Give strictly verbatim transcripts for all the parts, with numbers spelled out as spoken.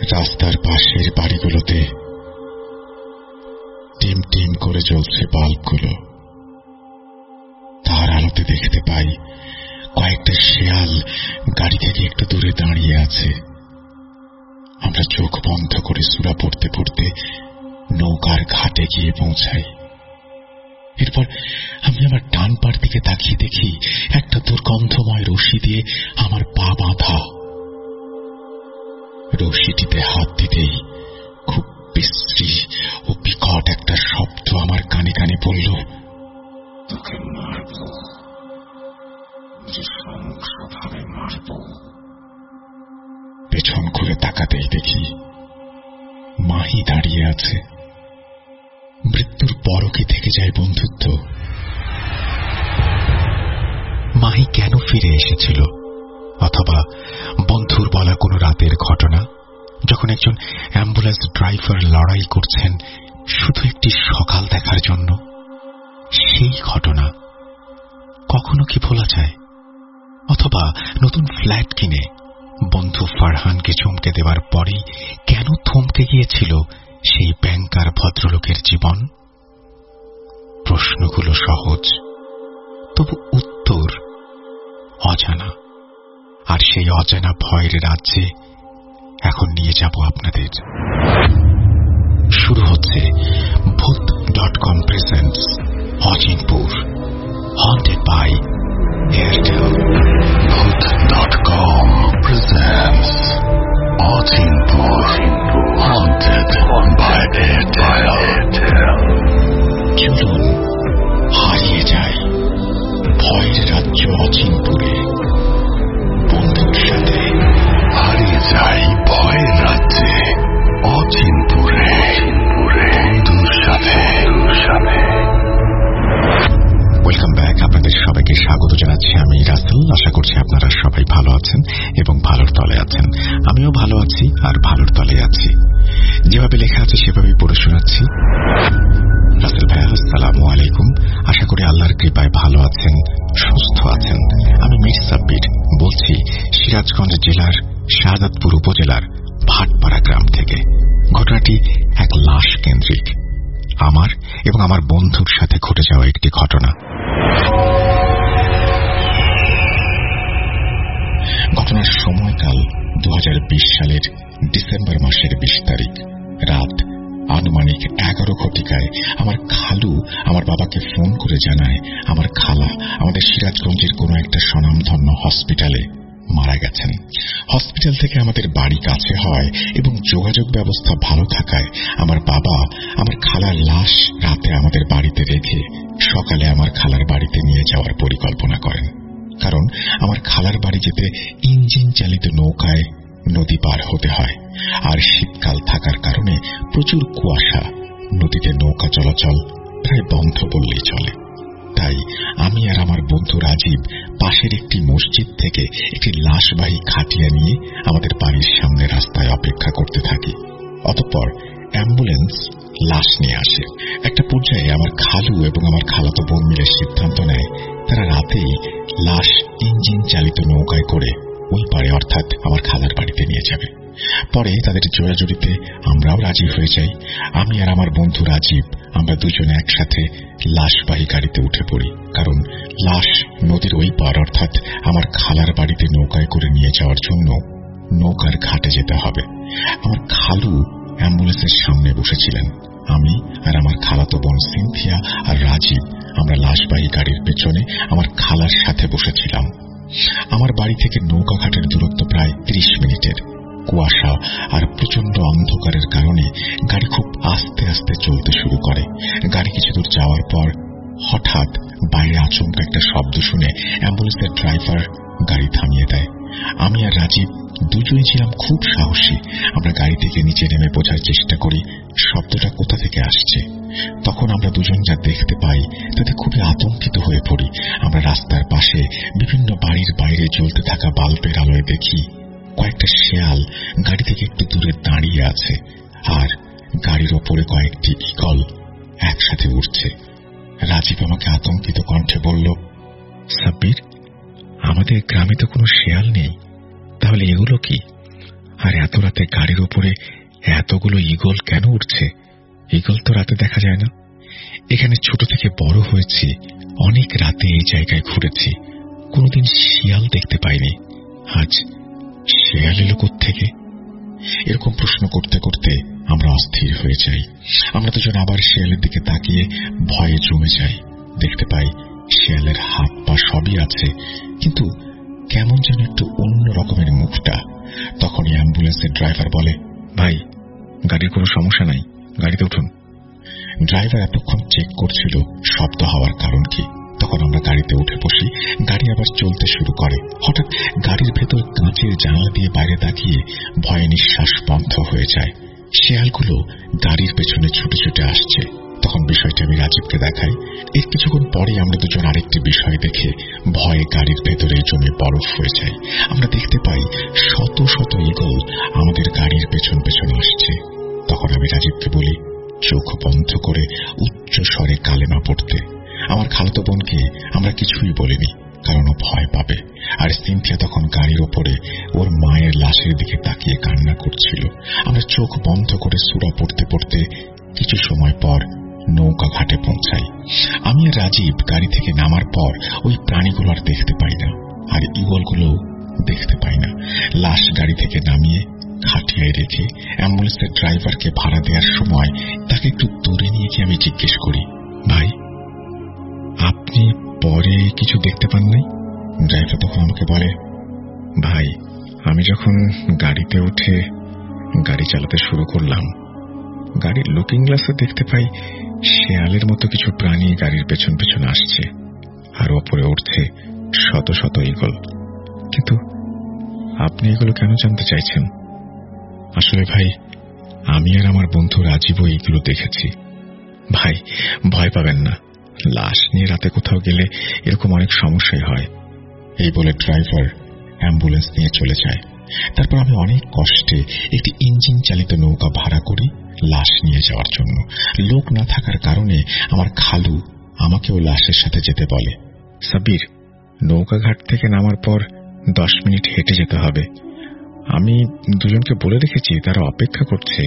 রাস্তার পাশের বাড়িগুলোতে team team করে জ্বলছে বাল্বগুলো। তার আলোতে দেখতে পাই কয়েকটা শেয়াল গাড়ি থেকে একটু দূরে দাঁড়িয়ে আছে। আমরা চোখ বন্ধ করে সূরা পড়তে পড়তে নৌকার ঘাটে গিয়ে পৌঁছাই। এরপর আমি আমার ডান পার দিকে তাকিয়ে দেখি একটা দুর্গন্ধময় রশি দিয়ে আমার পা বাঁধা। রশিটিতে হাত দিতেই খুব বিশ্রী ও বিকট একটা শব্দ আমার কানে কানে পড়ল, তোকে মারব, নৃশংসভাবে মারব। পেছন ঘুরে তাকাতেই দেখি মাহি দাঁড়িয়ে আছে। মৃত্যুর পরও কি থেকে যায় বন্ধুত্ব? মাহি কেন ফিরে এসেছিল? অথবা বন্ধুর বলা কোনো রাতের ঘটনা, যখন একজন অ্যাম্বুলেন্স ড্রাইভার লড়াই করছেন শুধু একটি সকাল দেখার জন্য? সেই ঘটনা কখনো কি ভোলা যায়? অথবা নতুন ফ্ল্যাট কিনে বন্ধু ফারহানকে চমকে দেওয়ার পরেই কেন থমকে গিয়েছিল সেই ব্যাংকার ভদ্রলোকের জীবন? প্রশ্নগুলো সহজ, তবু উত্তর অজানা। আর সেই অজানা ভয়ের রাজ্যে এখন নিয়ে যাব আপনাদের। শুরু হচ্ছে Bhoot dot com presents Achinpur, haunted by Airtel. Bhoot dot com presents Achinpur, haunted by Airtel. চলুন হারিয়ে যাই ভয়ের রাজ্য অচিনপুরে। বন্ধুর সাথে হারিয়ে যাই ভয়ের রাজ্যে অচিনপুরে, বন্ধুর সাথে। Welcome back. আপনাদের সবাইকে স্বাগত জানাচ্ছি আমি রাসেল। আশা করছি আপনারা সবাই ভালো আছেন এবং ভালোর তলে আছেন। আমিও ভালো আছি আর ভালোর তলে আছি। যেভাবে লেখা আছে সেভাবেই পড়ে শোনাচ্ছি। রাসেল ভাই, আসসালামু আলাইকুম। আশা করি আল্লাহর কৃপায় ভালো আছেন, সুস্থ আছেন। আমি মির সাব্বির বলছি সিরাজগঞ্জ জেলার শাহাদাতপুর উপজেলার ভাটপাড়া গ্রাম থেকে। ঘটনাটি এক লাশ কেন্দ্রিক, আমার এবং আমার বন্ধুর সাথে ঘটে যাওয়া একটি ঘটনা। ঘটনার সময়কাল দু হাজার বিশ সালের ডিসেম্বর মাসের বিশ তারিখ রাত আনুমানিক এগারো ঘটিকায় আমার খালু আমার বাবাকে ফোন করে জানায় আমার খালা আমাদের সিরাজগঞ্জের কোনো একটা স্বনামধন্য হসপিটালে মারা গেছেন। হসপিটাল থেকে আমাদের বাড়ি কাছে হয় এবং যোগাযোগ ব্যবস্থা ভালো থাকায় আমার বাবা আমার খালার লাশ রাতে আমাদের বাড়িতে রেখে সকালে আমার খালার বাড়িতে নিয়ে যাওয়ার পরিকল্পনা করেন। কারণ আমার খালার বাড়ি যেতে ইঞ্জিন চালিত নৌকায় নদী পার হতে হয়, আর শীতকাল থাকার কারণে প্রচুর কুয়াশা, নদীতে নৌকা চলাচল প্রায় বন্ধ বললেই চলে। তাই আমি আর আমার বন্ধু রাজীব পাশের একটি মসজিদ থেকে একটি লাশবাহী খাটিয়া নিয়ে আমাদের বাড়ির সামনে রাস্তায় অপেক্ষা করতে থাকি। অতঃপর অ্যাম্বুলেন্স লাশ নিয়ে আসে। একটা পর্যায়ে আমার খালু এবং আমার খালাতো বোন মিলে সিদ্ধান্ত নেয় তারা রাতেই লাশ ইঞ্জিন চালিত নৌকায় করে ওই পারে অর্থাৎ আমার খালার বাড়িতে নিয়ে যাবে। পরে তাদের জোরাজুরিতে আমরাও রাজি হয়ে যাই। আমি আর আমার বন্ধু রাজীব আমরা দুজনে একসাথে লাশবাহী গাড়িতে উঠে পড়ি, কারণ লাশ নদীর ওই পার অর্থাৎ আমার খালার বাড়িতে নৌকায় করে নিয়ে যাওয়ার জন্য নৌকার ঘাটে যেতে হবে। আমার খালু অ্যাম্বুলেন্সের সামনে বসেছিলেন। আমি আর আমার খালাতো বোন সিনথিয়া আর রাজীব আমরা লাশবাহী গাড়ির পেছনে আমার খালার সাথে বসেছিলাম। আমার বাড়ি থেকে নৌকা ঘাটের দূরত্ব প্রায় ত্রিশ মিনিটের। কুয়াশা আর প্রচন্ড অন্ধকারের কারণে গাড়ি খুব আস্তে আস্তে চলতে শুরু করে। গাড়ি কিছু দূর যাওয়ার পর হঠাৎ বাইরে আচমকা একটা শব্দ শুনে অ্যাম্বুলেন্সের ড্রাইভার গাড়ি থামিয়ে দেয়। আমি আর রাজীব দুজনেই ছিলাম খুব সাহসী। আমরা গাড়ি থেকে নিচে নেমে বোঝার চেষ্টা করি শব্দটা কোথা থেকে আসছে। তখন আমরা দুজন যা দেখতে পাই তাতে খুবই আতঙ্কিত হয়ে পড়ি। আমরা রাস্তার পাশে বিভিন্ন বাড়ির বাইরে জ্বলতে থাকা বাল্বের আলোয় দেখি কয়েকটা শেয়াল গাড়ি থেকে একটু দূরে দাঁড়িয়ে আছে, আর গাড়ির ওপরে কয়েকটি ঈগল একসাথে উঠছে। রাজীব আমাকে আতঙ্কিত কণ্ঠে বলল, সাব্বির, আমাদের গ্রামে তো কোনো শেয়াল নেই, তাহলে এগুলো কি? আর এত রাতে গাড়ির উপরে এতগুলো ঈগল কেন উঠছে? ঈগল তো রাতে দেখা যায় না। এখানে ছোট থেকে বড় হয়েছি, অনেক রাতে এই জায়গায় ঘুরেছি, কোনোদিন শিয়াল দেখতে পাইনি। আজ শিয়াল এলো কোত্থেকে? এরকম প্রশ্ন করতে করতে আমরা অস্থির হয়ে যাই। আমরা দুজন আবার শিয়ালের দিকে তাকিয়ে ভয়ে জমে যাই। দেখতে পাই শিয়ালের হাত পা সবই আছে, কিন্তু কেমন যেন একটু অন্য রকমের মুখটা। তখনই অ্যাম্বুলেন্সের ড্রাইভার বলে, ভাই, গাড়ির কোনো সমস্যা নাই, গাড়িতে উঠুন। ড্রাইভার এতক্ষণ চেক করছিল শব্দ হওয়ার কারণ কি। তখন আমরা গাড়িতে উঠে বসি। গাড়ি আবার চলতে শুরু করে। হঠাৎ গাড়ির ভেতর কাঁচের জানালা দিয়ে বাইরে তাকিয়ে ভয়ে নিঃশ্বাস বন্ধ হয়ে যায়। শিয়ালগুলো গাড়ির পেছনে ছুটে ছুটে আসছে। তখন বিষয়টি আমি রাজীবকে দেখাই। এর কিছুক্ষণ পরে আমরা দুজন আরেকটি বিষয় দেখে ভয়ে গাড়ির ভেতরে জমে বরফ হয়ে যায়। আমরা দেখতে পাই শত শত ঈগল আমাদের গাড়ির পেছন পেছন আসছে। তখন আমি রাজীবকে বলি চোখ বন্ধ করে উচ্চ স্বরে কালেমা পড়তে। আমার খালাতো বোনকে আমরা কিছুই বলিনি, কারণ ও ভয় পাবে। আর সিনথিয়া তখন গাড়ির ওপরে ওর মায়ের লাশের দিকে তাকিয়ে কান্না করছিল। আমরা চোখ বন্ধ করে সূরা পড়তে পড়তে কিছু সময় পর নৌকা ঘাটে পৌঁছাই। আমি আর রাজীব গাড়ি থেকে নামার পর ওই প্রাণীগুলো আর দেখতে পাই না, আর ঈগলগুলো দেখতে পাই না। লাশ গাড়ি থেকে নামিয়ে খাটিয়ায় রেখে অ্যাম্বুলেন্সের ড্রাইভারকে ভাড়া দেওয়ার সময় তাকে একটু দূরে নিয়ে গিয়ে আমি জিজ্ঞেস করি, ভাই, আপনি পরে কিছু দেখতে পান নাই? ড্রাইভার তখন আমাকে বলে, ভাই, আমি যখন গাড়িতে উঠে গাড়ি চালাতে শুরু করলাম, গাড়ির লুকিং গ্লাসে দেখতে পাই শেয়ালের মতো কিছু প্রাণী গাড়ির পেছন পেছন আসছে, আর ওপরে উঠছে শত শত ঈগল। কিন্তু আপনি এগুলো কেন জানতে চাইছেন? আসলে ভাই, আমি আর আমার বন্ধু রাজীবও এইগুলো দেখেছি। ভাই, ভয় পাবেন না, লাশ নিয়ে রাতে কোথাও গেলে এরকম অনেক সমস্যাই হয়। এই বলে ড্রাইভার অ্যাম্বুলেন্স নিয়ে চলে যায়। তারপর আমি অনেক কষ্টে একটি ইঞ্জিন চালিত নৌকা ভাড়া করি লাশ নিয়ে যাওয়ার জন্য। লোক না থাকার কারণে আমার খালু আমাকেও লাশের সাথে যেতে বলে। সাবির, নৌকা ঘাট থেকে নামার পর দশ মিনিট হেঁটে যেতে হবে। আমি দুজনকে বলে রেখেছি, তারা অপেক্ষা করছে।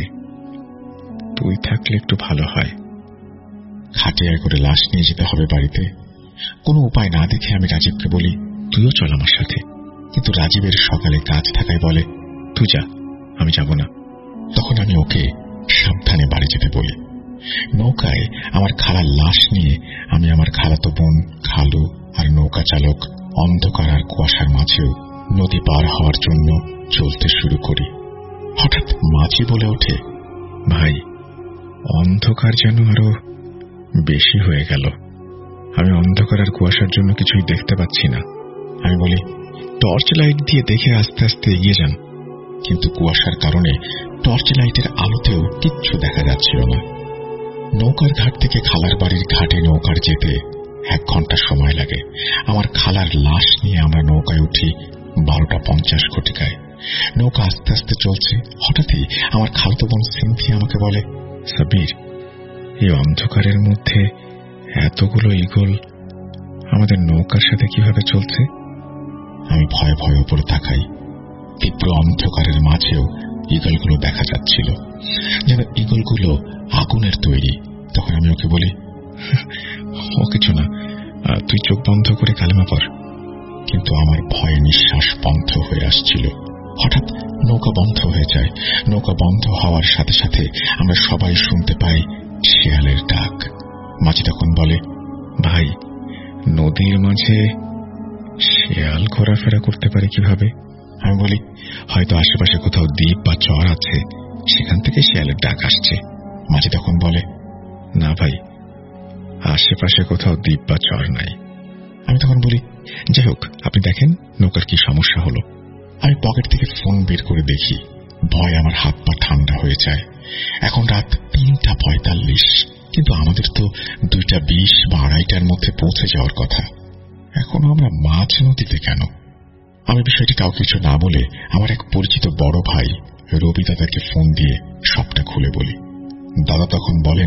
তুই থাকলে একটু ভালো হয়। খাটিয়ায় করে লাশ নিয়ে যেতে হবে বাড়িতে। কোনো উপায় না দেখে আমি রাজীবকে বলি, তুইও চল আমার সাথে। কিন্তু রাজীবের সকালে কাজ থাকায় বলে, তুই যা, আমি যাব না। তখন আমি ওকে সাবধানে বাড়ি যেতে বলি। নৌকায় আমার খালার লাশ নিয়ে আমি আমার খালাতো বোন, খালু আর নৌকা চালক অন্ধকার আর কুয়াশার মাঝেও নদী পার হওয়ার জন্য চলতে শুরু করি। হঠাৎ মাঝি বলে ওঠে, ভাই, অন্ধকার যেন আরো বেশি হয়ে গেল। আমি অন্ধকার আর কুয়াশার জন্য কিছুই দেখতে পাচ্ছি না। আমি বলি, টর্চ লাইট দিয়ে দেখে আস্তে আস্তে এগিয়ে যান। কিন্তু কুয়াশার কারণে টর্চ লাইটের আলোতেও কিচ্ছু দেখা যাচ্ছিল না। নৌকার ঘাট থেকে খালার বাড়ির ঘাটে নৌকার যেতে এক ঘন্টা সময় লাগে। আমার খালার লাশ নিয়ে আমরা নৌকায় উঠি বারোটা পঞ্চাশ ঘটিকায়। নৌকা আস্তে আস্তে চলছে। হঠাৎই আমার খালাতো বোন সিনথিয়া আমাকে বলে, সাবির, এই অন্ধকারের মধ্যে এতগুলো ঈগল আমাদের নৌকার সাথে কিভাবে চলছে? আমি ভয়ে ভয়ে উপরে তাকাই। তীব্র অন্ধকারের মাঝেও ঈগলগুলো দেখা যাচ্ছিল, যেন ঈগলগুলো আগুনের তৈরি। তখন আমি ওকে বলি, ও কিছু না, তুই চোখ বন্ধ করে কালেমা পড়। কিন্তু আমার ভয়ে নিঃশ্বাস বন্ধ হয়ে আসছিল। হঠাৎ নৌকা বন্ধ হয়ে যায়। নৌকা বন্ধ হওয়ার সাথে সাথে আমরা সবাই শুনতে পাই শিয়ালের ডাক। মাঝি তখন বলে, ভাই, নদীর মাঝে শিয়াল ঘোরাফেরা করতে পারে কিভাবে? আমি বলি, হয়তো আশেপাশে কোথাও দ্বীপ বা চর আছে, সেখান থেকে শিয়ালের ডাক আসছে। মাঝি তখন বলে, না ভাই, আশেপাশে কোথাও দ্বীপ বা চর নাই। আমি তখন বলি, যাই হোক, আপনি দেখেন নৌকার কি সমস্যা হলো। আমি পকেট থেকে ফোন বের করে দেখি। ভয় আমার হাত পা ঠান্ডা হয়ে যায়। এখন রাত তিনটা পঁয়তাল্লিশ, কিন্তু আমাদের তো দুইটা বিশ বা আড়াইটার মধ্যে পৌঁছে যাওয়ার কথা। এখনো আমরা মাঝ নদীতে কেন? আমি বিষয়টি কাউকে কিছু না বলে আমার এক পরিচিত বড় ভাই রবি দাদাকে ফোন দিয়ে সবটা খুলে বলি। দাদা তখন বলেন,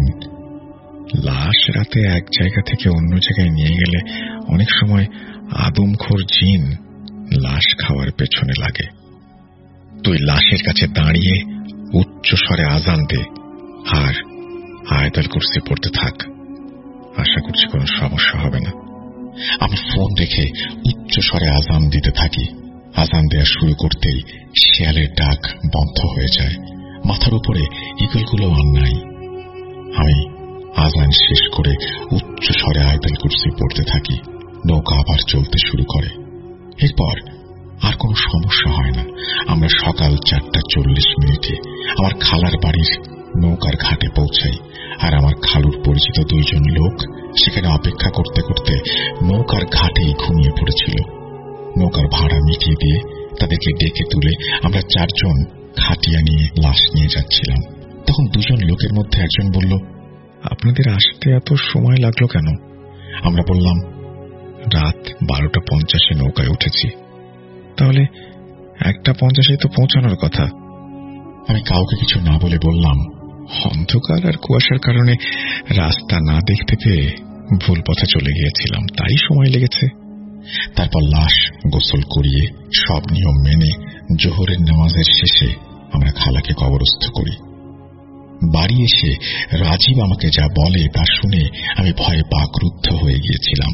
লাশ রাতে এক জায়গা থেকে অন্য জায়গায় নিয়ে গেলে অনেক সময় আদমখোর জিন লাশ খাওয়ার পেছনে লাগে। তুই লাশের কাছে দাঁড়িয়ে উচ্চ স্বরে আজান দে আর আয়াতুল কুরসি পড়তে থাক। আশা করছি কোনো সমস্যা হবে না। আমি ফোন রেখে উচ্চ স্বরে আজান দিতে থাকি। আজান দেওয়া শুরু করতেই শেয়ালের ডাক বন্ধ হয়ে যায়। মাথার উপরে ইগলগুলো আর নাই। আমি আজান শেষ করে উচ্চ স্বরে আয়াতুল কুরসি পড়তে থাকি। নৌকা আবার চলতে শুরু করে। এরপর আর কোনো সমস্যা হয় না। আমরা সকাল চারটা চল্লিশ মিনিটে আমার খালার বাড়ির নৌকার ঘাটে পৌঁছাই। আর আমার খালুর পরিচিত দুইজন লোক সেখানে অপেক্ষা করতে করতে নৌকার ঘাটেই ঘুমিয়ে পড়েছিল। নৌকার ভাড়া মিটিয়ে দিয়ে তাদেরকে ডেকে তুলে আমরা চারজন খাটিয়া নিয়ে লাশ নিয়ে যাচ্ছিলাম। তখন দুজন লোকের মধ্যে একজন বলল, আপনাদের আসতে এত সময় লাগলো কেন? আমরা বললাম, রাত বারোটা পঞ্চাশে নৌকায় উঠেছি, তাহলে একটা পঞ্চাশে তো পৌঁছানোর কথা। আমি কাউকে কিছু না বলে বললাম, অন্ধকার আর কুয়াশার কারণে রাস্তা না দেখতে পেয়ে ভুল পথে চলে গিয়েছিলাম, তাই সময় লেগেছে। তারপর লাশ গোসল করিয়ে সব নিয়ম মেনে জোহরের নামাজের শেষে আমরা খালাকে কবরস্থ করি। বাড়ি এসে রাজীব আমাকে যা বলে তা শুনে আমি ভয়ে বাকরুদ্ধ হয়ে গিয়েছিলাম।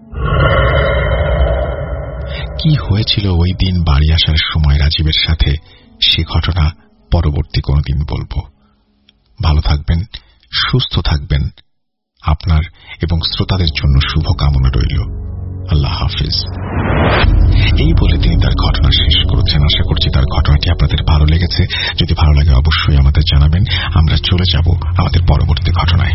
কি হয়েছিল ওই দিন বাড়ি আসার সময় রাজীবের সাথে, সে ঘটনা পরবর্তী কোনদিন বলবো। ভালো থাকবেন, সুস্থ থাকবেন। আপনার এবং শ্রোতাদের জন্য শুভ কামনা রইল। আল্লাহ হাফিজ। এই বলে তিনি তার ঘটনা শেষ করেছেন। আশা করছি তার ঘটনাটি আপনাদের ভালো লেগেছে। যদি ভালো লাগে অবশ্যই আমাদের জানাবেন। আমরা চলে যাব আমাদের পরবর্তী ঘটনায়।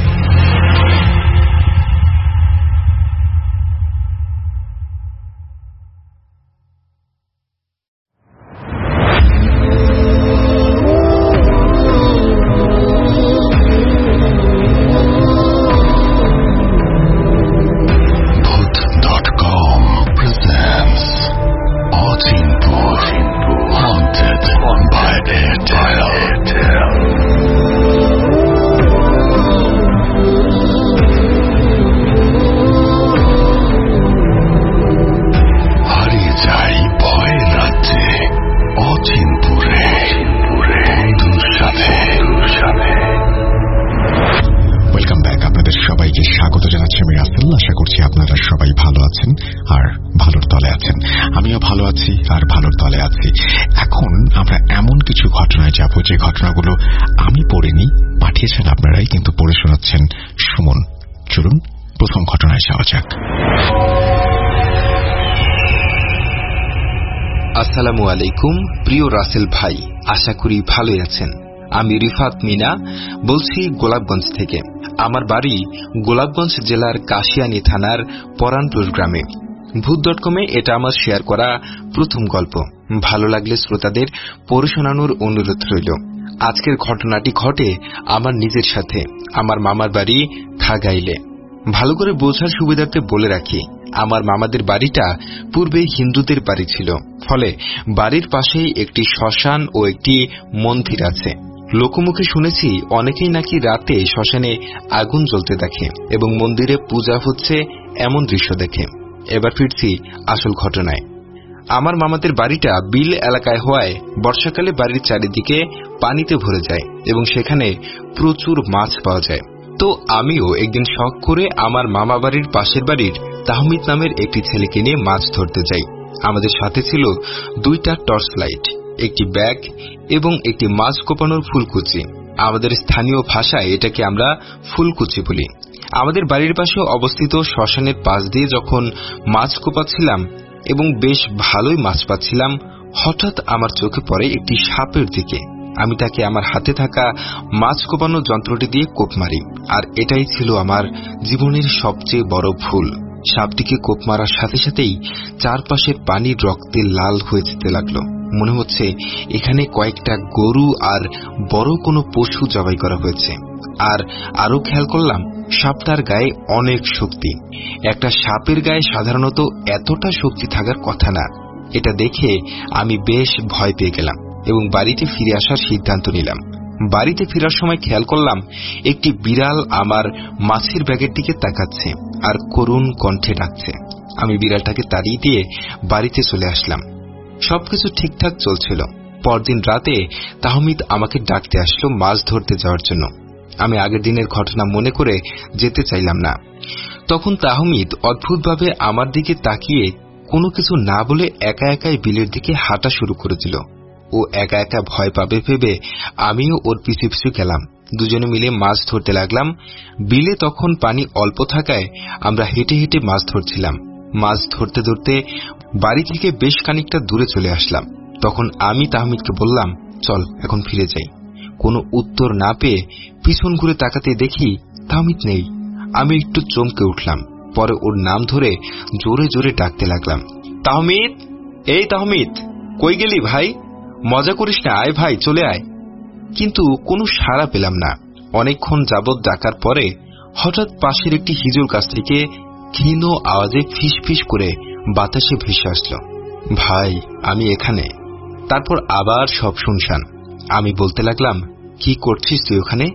আশা করছি আপনারা সবাই ভালো আছেন আর ভালোর তলে আছেন। আমিও ভালো আছি আর ভালোর তলে আছি। এখন আমরা এমন কিছু ঘটনায় যাব যে ঘটনাগুলো আমি পড়িনি, পাঠিয়েছেন আপনারাই, কিন্তু পড়ে শোনাচ্ছেন সুমন। চলুন প্রথম ঘটনায় যাওয়া যাক। আসসালামু আলাইকুম প্রিয় রাসেল ভাই, আশা করি ভালোই আছেন। আমি রিফাত মিনা বলছি গোলাপগঞ্জ থেকে। আমার বাড়ি গোলাপগঞ্জ জেলার কাশিয়ানী থানার পরানপুর গ্রামে। ভূত ডট কমে এটা আমার শেয়ার করা প্রথম গল্প। ভালো লাগলে শ্রোতাদের পড়ে শোনানোর অনুরোধ রইল। আজকের ঘটনাটি ঘটে আমার নিজের সাথে, আমার মামার বাড়ি থাগাইলে। ভালো করে বোঝার সুবিধার্থে বলে রাখি, আমার মামাদের বাড়িটা পূর্বে হিন্দুদের বাড়ি ছিল, ফলে বাড়ির পাশেই একটি শ্মশান ও একটি মন্দির আছে। লোকমুখে শুনেছি অনেকেই নাকি রাতে শ্মশানে আগুন জ্বলতে দেখে এবং মন্দিরে পূজা হচ্ছে এমন দৃশ্য দেখে। এবার ফিরছি আসল ঘটনায়। আমার মামাদের বাড়িটা বিল এলাকায় হওয়ায় বর্ষাকালে বাড়ির চারিদিকে পানিতে ভরে যায় এবং সেখানে প্রচুর মাছ পাওয়া যায়। তো আমিও একদিন শখ করে আমার মামা বাড়ির পাশের বাড়ির তাহমিদ নামের একটি ছেলেকে নিয়ে মাছ ধরতে যাই। আমাদের সাথে ছিল দুইটা টর্চ লাইট, একটি ব্যাগ এবং একটি মাছ কোপানোর ফুলকুচি। আমাদের স্থানীয় ভাষায় এটাকে আমরা ফুলকুচি বলি। আমাদের বাড়ির পাশে অবস্থিত শ্মশানের পাশ দিয়ে যখন মাছ কোপাচ্ছিলাম এবং বেশ ভালোই মাছ পাচ্ছিলাম, হঠাৎ আমার চোখে পড়ে একটি সাপের দিকে। আমি তাকে আমার হাতে থাকা মাছ কোপানোর যন্ত্রটি দিয়ে কোপ মারি, আর এটাই ছিল আমার জীবনের সবচেয়ে বড় ভুল। সাপটিকে কোপ মারার সাথে সাথেই চারপাশের পানির রক্তে লাল হয়ে যেতে লাগলো। মনে হচ্ছে এখানে কয়েকটা গরু আর বড় কোনো পশু জবাই করা হয়েছে। আর আরো খেয়াল করলাম সাপটার গায়ে অনেক শক্তি। একটা সাপের গায়ে সাধারণত এতটা শক্তি থাকার কথা না। এটা দেখে আমি বেশ ভয় পেয়ে গেলাম এবং বাড়িতে ফিরে আসার সিদ্ধান্ত নিলাম। বাড়িতে ফেরার সময় খেয়াল করলাম একটি বিড়াল আমার মাছের ব্যাগের দিকে তাকাচ্ছে আর করুণ কণ্ঠে ডাকছে। আমি বিড়ালটাকে তাড়িয়ে দিয়ে বাড়িতে চলে আসলাম। সবকিছু ঠিকঠাক চলছিল। পরদিন রাতে তাহমিদ আমাকে ডাকতে আসলো মাছ ধরতে যাওয়ার জন্য। আমি আগের দিনের ঘটনা মনে করে যেতে চাইলাম না। তখন তাহমিদ অদ্ভুতভাবে আমার দিকে তাকিয়ে কোনো কিছু না বলে একা একাই বিলের দিকে হাঁটা শুরু করেছিল। ও একা একা ভয় পাবে ভেবে আমিও ওর পিছু পিছু গেলাম। দুজনে মিলে মাছ ধরতে লাগলাম। বিলে তখন পানি অল্প থাকায় আমরা হেঁটে হেঁটে মাছ ধরছিলাম। মাছ ধরতে ধরতে বাড়ি থেকে বেশ খানিকটা দূরে চলে আসলাম। তখন আমি তাহমিদকে বললাম, চল এখন ফিরে যাই। কোনো উত্তর না পেয়ে পিছন ঘুরে তাকাতে দেখি তাহমিদ নেই। আমি একটু চমকে উঠলাম। পরে ওর নাম ধরে জোরে জোরে ডাকতে লাগলাম, তাহমিদ, এই তাহমিদ, কই গেলি ভাই? মজা করিস না, আয় ভাই, চলে আয়। কিন্তু কোনো সাড়া পেলাম না। অনেকক্ষণ যাবৎ ডাকার পরে হঠাৎ পাশের একটি হিজুর গাছ থেকে ক্ষীণ আওয়াজে ফিস ফিস করে বাতাসে ভেসে আসলো, ভাই আমি এখানে। তারপর আবার সব শুনশান। আমি বলতে লাগলাম, কি করছিস তুই ওখানে?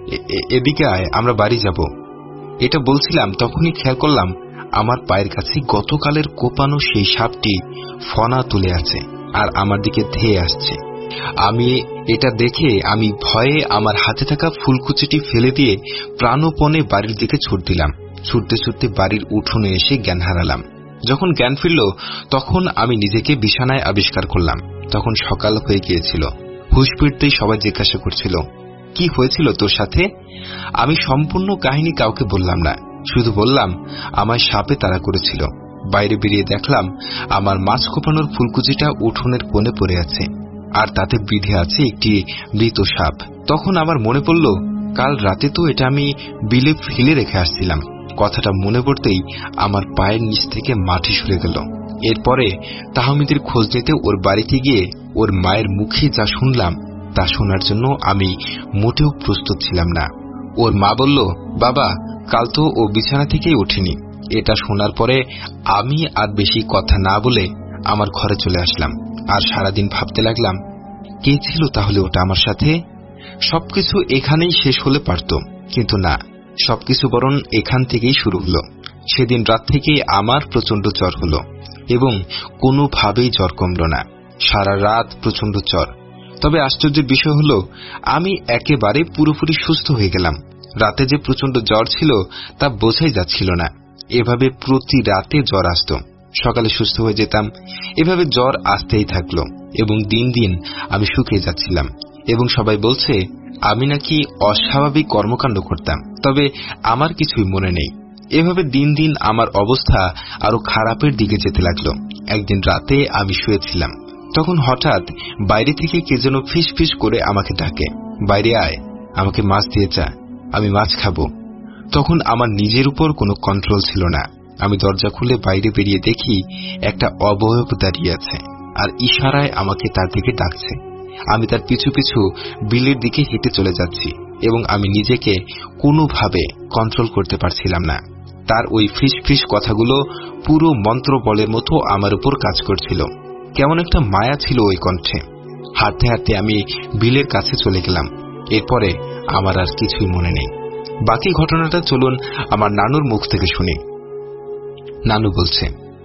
এদিকে আয়, আমরা বাড়ি যাব। এটা বলছিলাম তখনই খেয়াল করলাম আমার পায়ের কাছে গতকালের কোপানো সেই সাপটি ফনা তুলে আছে আর আমার দিকে ধেয়ে আসছে। আমি এটা দেখে আমি ভয়ে আমার হাতে থাকা ফুলকুচিটি ফেলে দিয়ে প্রাণপণে বাড়ির দিকে ছুট দিলাম। ছুটতে ছুটতে বাড়ির উঠোনে এসে জ্ঞান হারালাম। যখন জ্ঞান ফিরল তখন আমি নিজেকে বিছানায় আবিষ্কার করলাম। তখন সকাল হয়ে গিয়েছিল। হুঁশ ফিরতেই সবাই জিজ্ঞাসা করছিল, কি হয়েছিল তোর সাথে? আমি সম্পূর্ণ কাহিনী কাউকে বললাম না, শুধু বললাম আমায় সাপে তাড়া করেছিল। বাইরে বেরিয়ে দেখলাম আমার মাছ কোপানোর ফুলকুচিটা উঠোনের কোণে পড়ে আছে আর তাতে বিঁধে আছে একটি মৃত সাপ। তখন আমার মনে পড়ল, কাল রাতে তো এটা আমি বিলে ফেলে রেখে আসছিলাম। কথাটা মনে পড়তেই আমার পায়ের নিচ থেকে মাটি সরে গেল। এরপরে তাহমিদের খোঁজ নিতে ওর বাড়িতে গিয়ে ওর মায়ের মুখে যা শুনলাম তা শোনার জন্য আমি মোটেও প্রস্তুত ছিলাম না। ওর মা বলল, বাবা কাল তো ও বিছানা থেকেই ওঠেনি। এটা শোনার পরে আমি আর বেশি কথা না বলে আমার ঘরে চলে আসলাম আর সারাদিন ভাবতে লাগলাম, কে ছিল তাহলে ওটা আমার সাথে? সবকিছু এখানেই শেষ হলে পারত, কিন্তু না, সবকিছু বরং এখান থেকেই শুরু হলো। সেদিন রাত থেকে আমার প্রচন্ড জ্বর হলো এবং কোনোভাবেই জ্বর কমল না। সারা রাত প্রচন্ড জ্বর। তবে আশ্চর্যের বিষয় হলো আমি একেবারে পুরোপুরি সুস্থ হয়ে গেলাম। রাতে যে প্রচন্ড জ্বর ছিল তা বোঝাই যাচ্ছিল না। এভাবে প্রতি রাতে জ্বর আসতো, সকালে সুস্থ হয়ে যেতাম। এভাবে জ্বর আসতেই থাকলো এবং দিন দিন আমি শুকিয়ে যাচ্ছিলাম এবং সবাই বলছে আমি নাকি অস্বাভাবিক কর্মকাণ্ড করতাম, তবে আমার কিছুই মনে নেই। এভাবে দিন দিন আমার অবস্থা আরো খারাপের দিকে যেতে লাগলো। একদিন রাতে আমি শুয়েছিলাম, তখন হঠাৎ বাইরে থেকে কে যেন ফিস ফিস করে আমাকে ডাকে, বাইরে আয়, আমাকে মাছ দিয়ে যা, আমি মাছ খাবো। তখন আমার নিজের উপর কোনো কন্ট্রোল ছিল না। আমি দরজা খুলে বাইরে বেরিয়ে দেখি একটা অবয়ব দাঁড়িয়ে আছে আর ইশারায় আমাকে তার দিকে ডাকছে। আমি তার পিছু পিছু বিলের দিকে হেঁটে চলে যাচ্ছি এবং আমি নিজেকে কোনোভাবে কন্ট্রোল করতে পারছিলাম না। তার ওই ফিস ফিস কথাগুলো পুরো মন্ত্র বলের মতো আমার উপর কাজ করছিল। কেমন একটা মায়া ছিল ওই কণ্ঠে। হাঁটতে হাঁটতে আমি বিলের কাছে চলে গেলাম। এরপরে আমার আর কিছুই মনে নেই। বাকি ঘটনাটা চলুন আমার নানুর মুখ থেকে শুনি। নানু বলছে,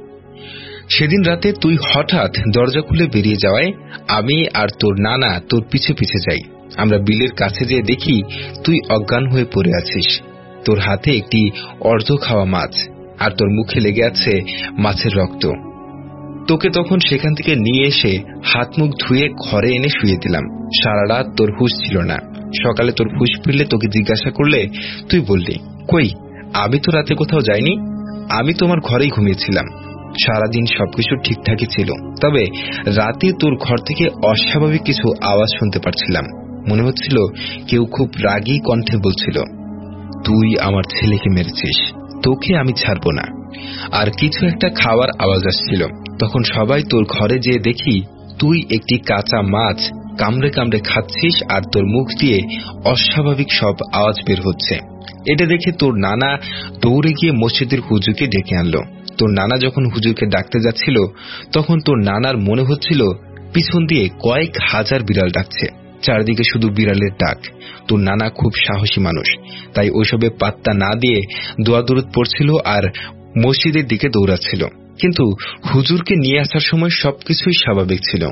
সেদিন রাতে তুই হঠাৎ দরজা খুলে বেরিয়ে যাওয়ায় আমি আর তোর নানা তোর পিছে পিছে যাই। আমরা বিলের কাছে যেয়ে দেখি তুই অজ্ঞান হয়ে পড়ে আছিস। তোর হাতে একটি অর্ধ খাওয়া মাছ আর তোর মুখে লেগে আছে মাছের রক্ত। তোকে তখন সেখান থেকে নিয়ে এসে হাত মুখ ধুয়ে ঘরে এনে শুয়ে দিলাম। সারা রাত তোর হুঁশ ছিল না। সকালে তোর হুঁশ ফিরলে তোকে জিজ্ঞাসা করলে তুই বললি, কই, আমি তো রাতে কোথাও যাইনি, আমি তোমার ঘরেই ঘুমিয়েছিলাম। সারাদিন সবকিছু ঠিকঠাকই ছিল, তবে রাতে তোর ঘর থেকে অস্বাভাবিক কিছু আওয়াজ শুনতে পারছিলাম। মনে হচ্ছিল কেউ খুব রাগী কণ্ঠে বলছিল, তুই আমার ছেলেকে মেরেছিস, তোকে আমি ছাড়বো না। আর কিছু একটা খাওয়ার আওয়াজ আসছিল। তখন সবাই তোর ঘরে যেয়ে দেখি তুই একটি কাঁচা মাছ কামড়ে কামড়ে খাচ্ছিস আর তোর মুখ দিয়ে অস্বাভাবিক সব আওয়াজ বের হচ্ছে। এটা দেখে তোর নানা দৌড়ে গিয়ে মসজিদের হুজুরকে ডেকে আনলো। তোর নানা যখন হুজুরকে ডাকতে যাচ্ছিল তখন তোর নানার মনে হচ্ছিল পিছন দিয়ে কয়েক হাজার বিড়াল ডাকছে, চারদিকে শুধু বিড়ালের ডাক। তোর নানা খুব সাহসী মানুষ, তাই ওইসবে পাত্তা না দিয়ে দোয়া দরুদ পড়ছিল আর মসজিদের দিকে দৌড়াচ্ছিল। কিন্তু হুজুরকে নিয়ে আসার সময় সবকিছুই স্বাভাবিক ছিল।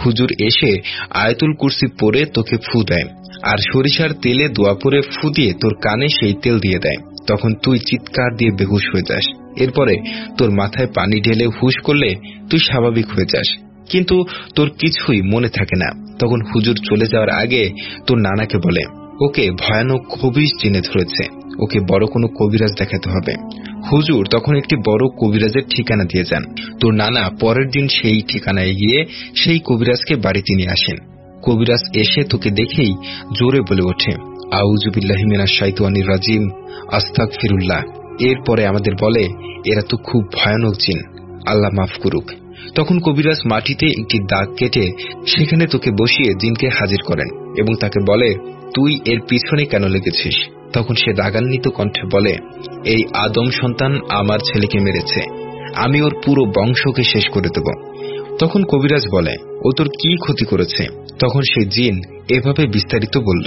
হুজুর এসে আয়াতুল কুরসি পড়ে তোকে ফু দেয়, আর সরিষার তেলে দোয়া পড়ে ফু দিয়ে তোর কানে সেই তেল দিয়ে দেয়। তখন তুই চিৎকার দিয়ে বেহুশ হয়ে যাস। এরপরে তোর মাথায় পানি ঢেলে হুশ করলে তুই স্বাভাবিক হয়ে যাস, কিন্তু তোর কিছুই মনে থাকে না। তখন হুজুর চলে যাওয়ার আগে তোর নানাকে বলে, ওকে ভয়ানক খবিশ চিনে ধরেছে, ওকে বড় কোনো কবিরাজ দেখাতে হবে। হুজুর তখন একটি বড় কবিরাজের ঠিকানা দিয়ে যান। তোর নানা পরের দিন সেই ঠিকানায় গিয়ে সেই কবিরাজকে বাড়িতে নিয়ে আসেন। কবিরাজ এসে তোকে দেখেই জোরে বলে ওঠে, আউযু বিল্লাহি মিনাশ শাইতানির রাজিম, আস্তাগফিরুল্লাহ। এরপরে আমাদের বলে, এরা তো খুব ভয়ানক জিন, আল্লাহ মাফ করুক। তখন কবিরাজ মাটিতে একটি দাগ কেটে সেখানে তোকে বসিয়ে জিনকে হাজির করেন এবং তাকে বলে, তুই এর পিছনে কেন লেগেছিস? তখন সে রাগান্বিত কণ্ঠে বলে, এই আদম সন্তান আমার ছেলেকে মেরেছে, আমি ওর পুরো বংশকে শেষ করে দেব। তখন কবিরাজ বলে, ও তোর কি ক্ষতি করেছে? তখন সে জিন এভাবে বিস্তারিত বলল,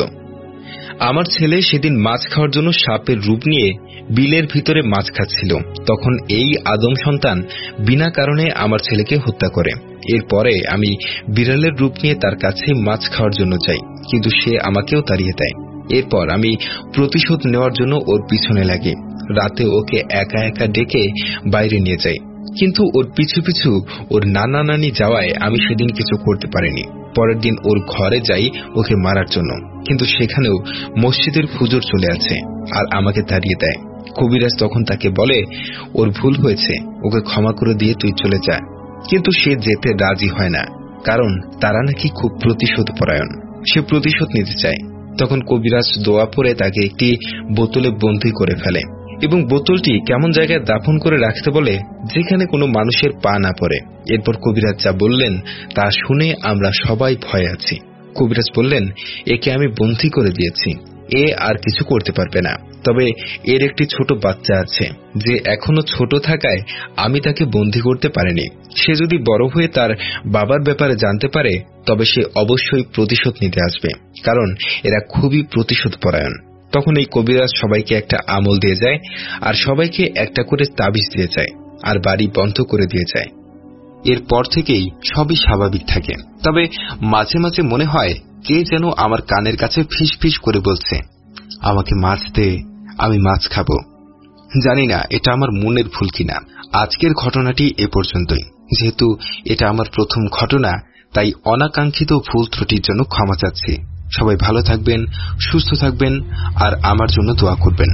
আমার ছেলে সেদিন মাছ খাওয়ার জন্য সাপের রূপ নিয়ে বিলের ভিতরে মাছ খাচ্ছিল। তখন এই আদম সন্তান বিনা কারণে আমার ছেলেকে হত্যা করে। এরপরে আমি বিড়ালের রূপ নিয়ে তার কাছে মাছ খাওয়ার জন্য যাই, কিন্তু সে আমাকেও তাড়িয়ে দেয়। এরপর আমি প্রতিশোধ নেওয়ার জন্য ওর পিছনে লাগি। রাতে ওকে একা একা ডেকে বাইরে নিয়ে যাই, কিন্তু ওর পিছু পিছু ওর নানা নানি যাওয়ায় আমি সেদিন কিছু করতে পারিনি। পরের দিন ওর ঘরে যাই ওকে মারার জন্য, কিন্তু সেখানেও মসজিদের হুজুর চলে আছে আর আমাকে তাড়িয়ে দেয়। কবিরাজ তখন তাকে বলে, ওর ভুল হয়েছে, ওকে ক্ষমা করে দিয়ে তুই চলে যা। কিন্তু সে যেতে রাজি হয় না, কারণ তারা নাকি খুব প্রতিশোধ পরায়ণ, সে প্রতিশোধ নিতে চায়। তখন কবিরাজ দোয়া পড়ে তাকে একটি বোতলে বন্দী করে ফেলে এবং বোতলটি কেমন জায়গায় দাফন করে রাখতে বলে যেখানে কোনো মানুষের পা না পড়ে। এরপর কবিরাজ যা বললেন তা শুনে আমরা সবাই ভয়ে আছি। কবিরাজ বললেন, একে আমি বন্দী করে দিয়েছি, এ আর কিছু করতে পারবে না, তবে এর একটি ছোট বাচ্চা আছে যে এখনো ছোট থাকায় আমি তাকে বন্দী করতে পারিনি। সে যদি বড় হয়ে তার বাবার ব্যাপারে জানতে পারে তবে সে অবশ্যই প্রতিশোধ নিতে আসবে, কারণ এরা খুবই প্রতিশোধ পরায়ণ। তখন এই কবিরাজ সবাইকে একটা আমল দিয়ে যায় আর সবাইকে একটা করে তাবিজ দিয়ে যায় আর বাড়ি বন্ধ করে দিয়ে যায়। এরপর থেকেই সবই স্বাভাবিক থাকে, তবে মাঝে মাঝে মনে হয় কে যেন আমার কানের কাছে ফিস ফিস করে বলছে, আমাকে মাছ দে, আমি মাছ খাবো। জানি না এটা আমার মনের ভুল কিনা। আজকের ঘটনাটি এ পর্যন্তই। যেহেতু এটা আমার প্রথম ঘটনা, তাই অনাকাঙ্ক্ষিত ভুল ত্রুটির জন্য ক্ষমা চাচ্ছি। সবাই ভালো থাকবেন, সুস্থ থাকবেন আর আমার জন্য দোয়া করবেন।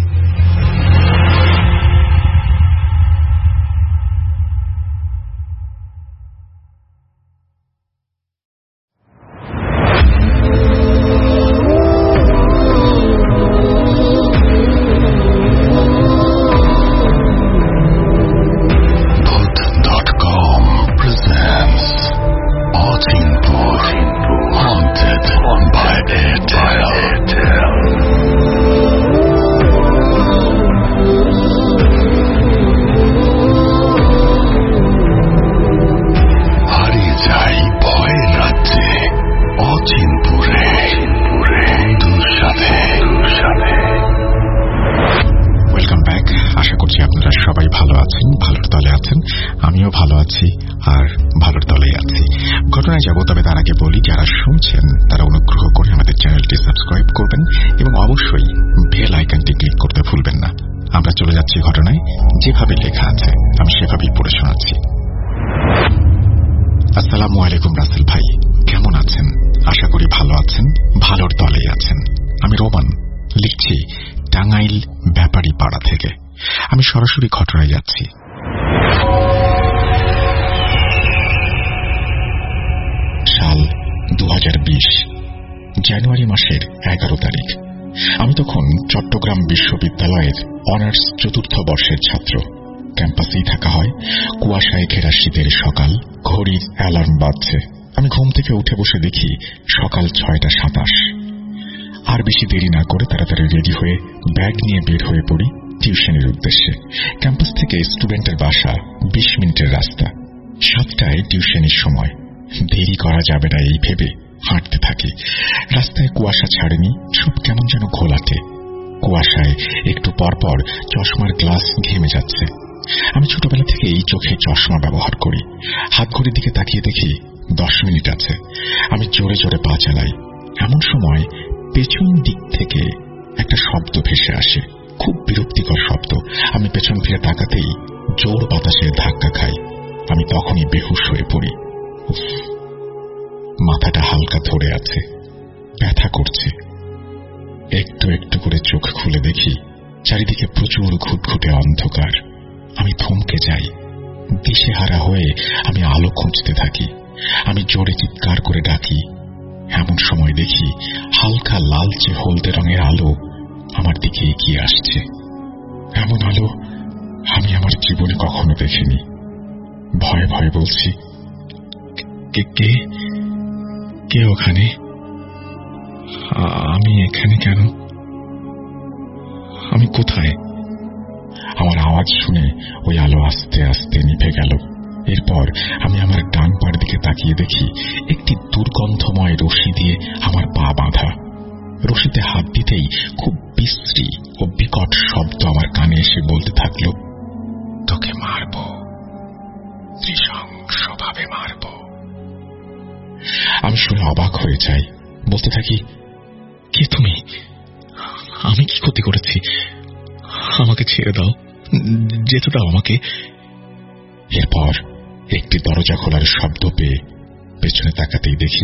যেভাবে লেখা আছে আমি সেভাবেই পড়ে শোনাচ্ছি। আসসালামু আলাইকুম রাসেল ভাই, কেমন আছেন? আশা করি ভালো আছেন, ভালোর দলেই আছেন। আমি রোমান, লিখছি টাঙ্গাইল ব্যাপারী পাড়া থেকে। আমি সরাসরি ঘটনায় যাচ্ছি। সাল দু হাজার বিশ, জানুয়ারি মাসের এগারো তারিখ। আমি তখন চট্টগ্রাম বিশ্ববিদ্যালয়ের অনার্স চতুর্থ বর্ষের ছাত্র। ক্যাম্পাসেই থাকা হয়। কুয়াশায় ঘেরা শীতের সকাল, ঘড়ির অ্যালার্ম বাজছে। আমি ঘুম থেকে উঠে বসে দেখি সকাল ছয়টা সাতাশ। আর বেশি দেরি না করে তাড়াতাড়ি রেডি হয়ে ব্যাগ নিয়ে বের হয়ে পড়ি টিউশনের উদ্দেশ্যে। ক্যাম্পাস থেকে স্টুডেন্টের বাসা বিশ মিনিটের রাস্তা। সাতটায় টিউশনের সময়, দেরি করা যাবে না এই ভেবে হাঁটতে থাকি। রাস্তায় কুয়াশা ছাড়েনি, সব কেমন যেন ঘোলাটে। কুয়াশায় একটু পরপর চশমার গ্লাস ঘেমে যাচ্ছে। আমি ছোটবেলা থেকে এই চোখে চশমা ব্যবহার করি। হাত ঘড়ির দিকে তাকিয়ে দেখি দশ মিনিট আছে। আমি জোরে জোরে পা চালাই। এমন সময় পেছন দিক থেকে একটা শব্দ ভেসে আসে, খুব বিরক্তিকর শব্দ। আমি পেছন ফিরে তাকাতেই জোর বাতাসের ধাক্কা খাই। আমি তখনই বেহুশ হয়ে পড়ি। মাথাটা হালকা ধরে আছে, ব্যথা করছে। একটু একটু করে চোখ খুলে দেখি চারিদিকে প্রচুর ঘুটঘুটে অন্ধকার। আমি থমকে যাই। দিশেহারা হয়ে আমি আলো খুঁজতে থাকি। আমি জোরে চিৎকার করে ডাকি। এমন সময় দেখি হালকা লালচে হলদে রঙের আলো আমার দিকে এগিয়ে আসছে। এমন আলো আমি আমার জীবনে কখনো দেখিনি। ভয়ে ভয়ে বলছি, কে কে কে ওখানে? আমি এখানে কেন? আমি কোথায়? আমার আওয়াজ শুনে ওই আলো আস্তে আস্তে নিভে গেল। এরপর আমি আমার ডান পার দিকে তাকিয়ে দেখি একটি দুর্গন্ধময় রশি দিয়ে আমার পা বাঁধা। রশিতে হাত দিতেই খুব বিশ্রী ও বিকট শব্দ আমার কানে এসে বলতে থাকল, তোকে মারব, নৃশংসভাবে মারব। আমি শুনে অবাক হয়ে যাই। বলতে থাকি, কে তুমি? আমি কি ক্ষতি করেছি? আমাকে ছেড়ে দাও, যেতে দাও আমাকে। এরপর একটি দরজা খোলার শব্দ পেয়ে পেছনে তাকাতেই দেখি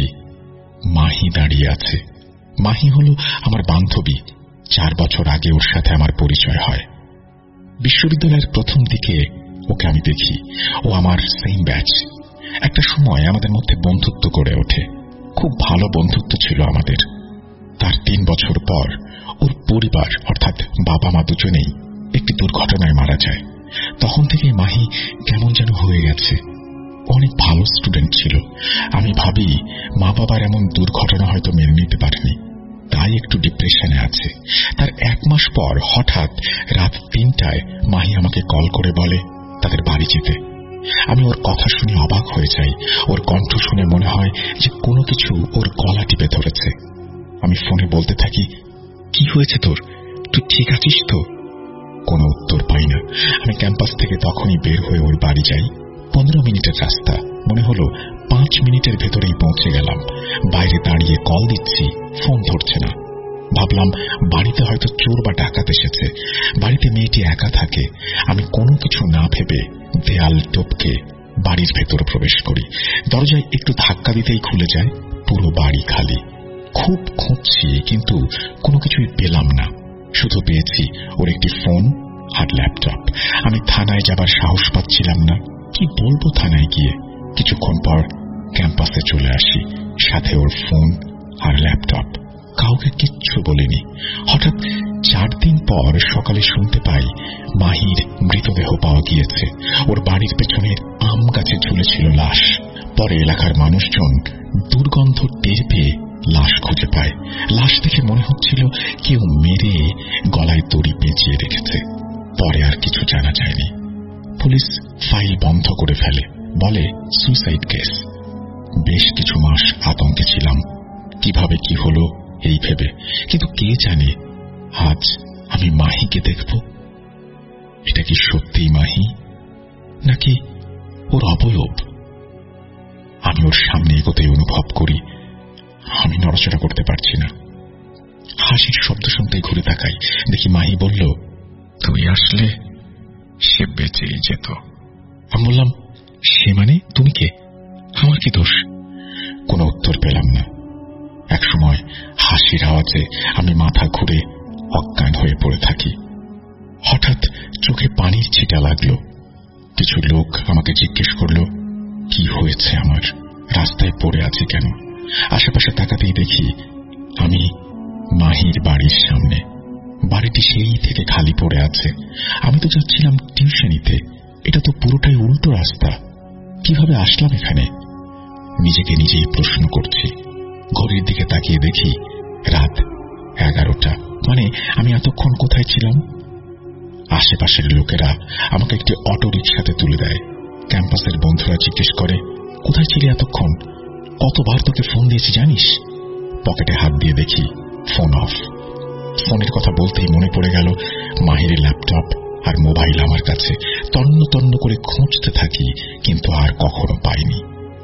মাহি দাঁড়িয়ে আছে। মাহি হল আমার বান্ধবী। চার বছর আগে ওর সাথে আমার পরিচয় হয়। বিশ্ববিদ্যালয়ের প্রথম দিকে ওকে আমি দেখি। ও আমার সেম ব্যাচ। একটা সময় আমাদের মধ্যে বন্ধুত্ব গড়ে ওঠে। খুব ভালো বন্ধুত্ব ছিল আমাদের। তার তিন বছর পর ওর পরিবার অর্থাৎ বাবা মা দুজনেই একটি দুর্ঘটনায় মারা যায়। তখন থেকেই মাহি কেমন যেন হয়ে গেছে। অনেক ভালো স্টুডেন্ট ছিল। আমি ভাবি মা বাবার এমন দুর্ঘটনা হয়তো মেনে নিতে পারেনি, তাই একটু ডিপ্রেশনে আছে। তার এক মাস পর হঠাৎ রাত তিনটায় মাহি আমাকে কল করে বলে তাদের বাড়ি যেতে। আমি ওর কথা শুনে অবাক হয়ে যাই। ওর কণ্ঠ শুনে মনে হয় যে কোনো কিছু ওর গলা টিপে ধরেছে। আমি ফোনে বলতে থাকি, কি হয়েছে তোর? তুই ঠিক আছিস তো? কোনো উত্তর পাই না। আমি ক্যাম্পাস থেকে তখনই বের হয়ে ওর বাড়ি যাই। পনেরো মিনিটের রাস্তা। মনে হলো পাঁচ মিনিটের ভেতরেই পৌঁছে গেলাম। বাইরে দাঁড়িয়ে কল দিচ্ছি, ফোন ধরছে না। ভাবলাম বাড়িতে হয়তো চোর বা ডাকাত এসেছে। বাড়িতে মেয়েটি একা থাকে। আমি কোনো কিছু না ভেবে দেয়াল টপকে বাড়ির ভেতর প্রবেশ করি। দরজায় একটু ধাক্কা দিতেই খুলে যায়। পুরো বাড়ি খালি। খুব খুঁজছি কিন্তু কোনো কিছুই পেলাম না। শুধু পেয়েছি ওর একটি ফোন আর ল্যাপটপ। আমি থানায় যাবার সাহস পাচ্ছিলাম না। কি বলবো থানায় গিয়ে? কিছুক্ষণ পর ক্যাম্পাসে চলে আসি, সাথে ওর ফোন আর ল্যাপটপ। কাউকে কিচ্ছু বলিনি। হঠাৎ চার দিন পর সকালে শুনতে পাই মাহির মৃতদেহ পাওয়া গিয়েছে। ওর বাড়ির পেছনে আম গাছে ঝুলেছিল লাশ। পরে এলাকার মানুষজন দুর্গন্ধ টের পেয়ে লাশ খুঁজে পায়। লাশ দেখে মনে হচ্ছিল কেউ মেরে গলায় দড়ি পেঁচিয়ে রেখেছে। পরে আর কিছু জানা যায়নি। পুলিশ ফাইল বন্ধ করে ফেলে, বলে সুইসাইড কেস। বেশ কিছু মাস আতঙ্কে ছিলাম, কিভাবে কি হলো এই ভেবে। কিন্তু কে জানে আজ আমি মাহিকে দেখব। এটা কি সত্যিই মাহি নাকি ওর অবয়ব? আমি ওর সামনে এগোতেই অনুভব করি আমি নড়াচড়া করতে পারছি না। হাসির শব্দ শুনতেই ঘুরে তাকাই, দেখি মাহি বলল, তুই আসলে সে বেঁচেই যেত। আমি বললাম, সে মানে তুমি কে? আমার কি দোষ? কোনো উত্তর পেলাম না। এক সময় হাসির আওয়াজে আমি মাথা ঘুরে অজ্ঞান হয়ে পড়ে থাকি। হঠাৎ চোখে পানির ছিটা লাগলো। কিছু লোক আমাকে জিজ্ঞেস করল কি হয়েছে আমার, রাস্তায় পড়ে আছি কেন। আশেপাশে তাকাতেই দেখি আমি মাহির বাড়ির সামনে। বাড়িটি সেই থেকে খালি পড়ে আছে। আমি তো যাচ্ছিলাম টিউশনিতে। এটা তো পুরোটাই উল্টো রাস্তা। কিভাবে আসলাম এখানে? নিজেকে নিজেই প্রশ্ন করছি। ঘড়ির দিকে তাকিয়ে দেখি রাত এগারোটা। মানে আমি এতক্ষণ কোথায় ছিলাম? আশেপাশের লোকেরা আমাকে একটি অটো রিকশাতে তুলে দেয়। ক্যাম্পাসের বন্ধুরা জিজ্ঞেস করে, কোথায় ছিলি এতক্ষণ? কতবার তোকে ফোন দিয়েছি জানিস? পকেটে হাত দিয়ে দেখি ফোন অফ। ফোনের কথা বলতেই মনে পড়ে গেল মাহিরের ল্যাপটপ আর মোবাইল আমার কাছে। তন্ন তন্ন করে খুঁজতে থাকি, কিন্তু আর কখনো পাইনি।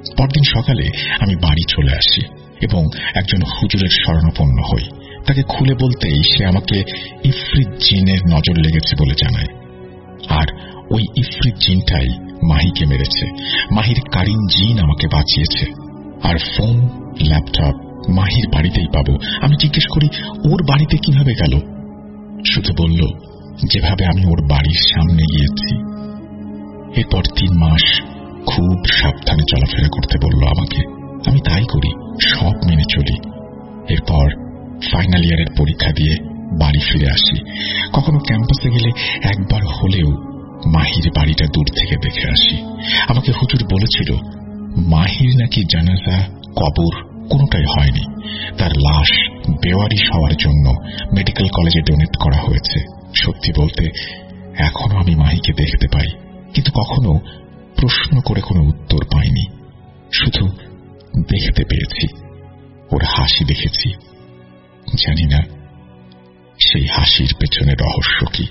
পরদিন সকালে আমি বাড়ি চলে আসি এবং একজন হুজুরের শরণাপন্ন হই। তাকে খুলে বলতেই সে আমাকে ইফরিত জিনের নজর লেগেছে বলে জানায়। আর ওই ইফরিত জিনটাই মাহিকে মেরেছে। মাহির কারিন জিন আমাকে বাঁচিয়েছে। আর ফোন, ল্যাপটপ মাহির বাড়িতেই পাবো। আমি জিজ্ঞেস করি ওর বাড়িতে কিভাবে গেল। শুধু বলল যেভাবে আমি ওর বাড়ির সামনে গিয়েছি। এরপর তিন মাস খুব সাবধানে চলাফেরা করতে বলল আমাকে। আমি তাই করি, সব মেনে চলি। এরপর ফাইনাল ইয়ারের পরীক্ষা দিয়ে বাড়ি ফিরে আসি। কখনো ক্যাম্পাসে গেলে একবার হলেও মাহির বাড়িটা দূর থেকে দেখে আসি। আমাকে হুজুর বলেছিল মাহির নাকি জানাজা, কবর কোনোটাই হয়নি। তার লাশ বেওয়ারিশ হওয়ার জন্য মেডিকেল কলেজে ডোনেট করা হয়েছে। সত্যি বলতে এখনো আমি মাহিকে দেখতে পাই, কিন্তু কখনো প্রশ্ন করে কোনো উত্তর পাইনি। শুধু দেখতে পেয়েছি, ওর হাসি দেখেছি। জানি না সেই হাসির পেছনে রহস্য কি।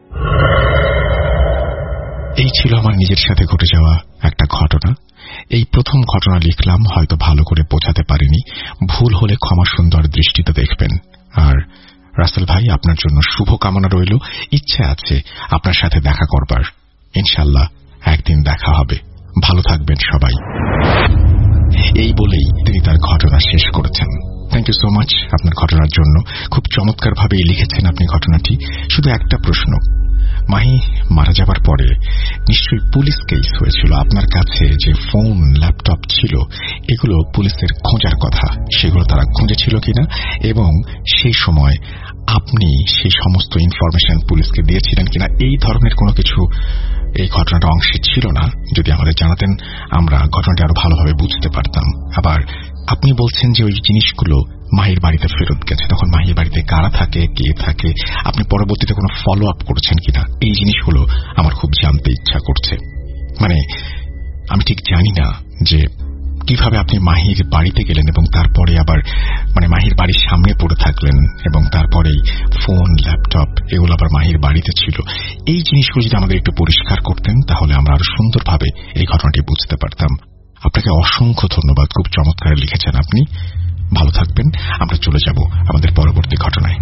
এই ছিল আমার নিজের সাথে ঘটে যাওয়া একটা ঘটনা। এই প্রথম ঘটনা লিখলাম, হয়তো ভালো করে বোঝাতে পারিনি। ভুল হলে ক্ষমা সুন্দর দৃষ্টিতে দেখবেন। আর রাসেল ভাই, আপনার জন্য শুভ কামনা রইল। ইচ্ছে আছে আপনার সাথে দেখা করবার। ইনশাল্লাহ একদিন দেখা হবে। ভালো থাকবেন সবাই। এই বলেই তিনি তার ঘটনা শেষ করেছেন। থ্যাংক ইউ সো মাচ আপনার ঘটনার জন্য। খুব চমৎকার ভাবে লিখেছেন আপনি ঘটনাটি। শুধু একটা প্রশ্ন, মাহি মারা যাবার পরে নিশ্চয়ই পুলিশ কেস হয়েছিল। আপনার কাছে যে ফোন, ল্যাপটপ ছিল, এগুলো পুলিশের খোঁজার কথা, সেগুলো তারা খুঁজেছিল কিনা, এবং সেই সময় আপনি সেই সমস্ত ইনফরমেশন পুলিশকে দিয়েছিলেন কিনা, এই ধরনের কোনো কিছু এই ঘটনাটা অংশে ছিল না। যদি আমাদের জানাতেন, আমরা ঘটনাটি আরো ভালোভাবে বুঝতে পারতাম। আবার আপনি বলছেন যে ওই জিনিসগুলো মাহির বাড়িতে ফেরত গেছে, তখন মাহির বাড়িতে কারা থাকে, কে থাকে, আপনি পরবর্তীতে কোনো ফলো আপ করেছেন কিনা, এই জিনিসগুলো আমার খুব জানতে ইচ্ছা করছে। মানে আমি ঠিক জানি না যে কিভাবে আপনি মাহির বাড়িতে গেলেন এবং তারপরে আবার মানে মাহির বাড়ির সামনে পড়ে থাকলেন, এবং তারপরেই ফোন, ল্যাপটপ এগুলো আবার মাহির বাড়িতে ছিল। এই জিনিসগুলো যদি আমাদের একটু পরিষ্কার করতেন, তাহলে আমরা আরো সুন্দরভাবে এই ঘটনাটি বুঝতে পারতাম। আপনাকে অসংখ্য ধন্যবাদ। খুব চমৎকার লিখেছেন আপনি। ভালো থাকবেন। আমরা চলে যাব আমাদের পরবর্তী ঘটনায়।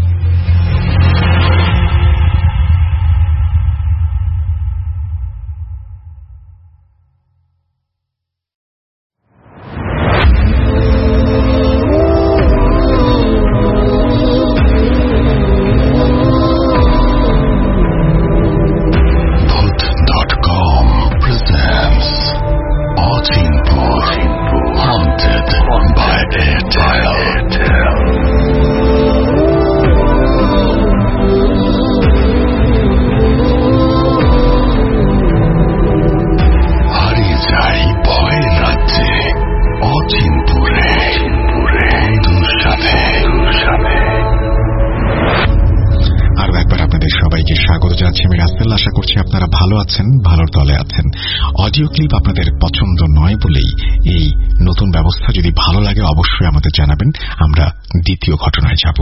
আশা করছি আপনারা ভালো আছেন, ভালোর দলে আছেন। অডিও ক্লিপ আপনাদের পছন্দ নয় বলেই এই নতুন ব্যবস্থা। যদি ভালো লাগে অবশ্যই আমাদের জানাবেন। আমরা দ্বিতীয় ঘটনায় যাব।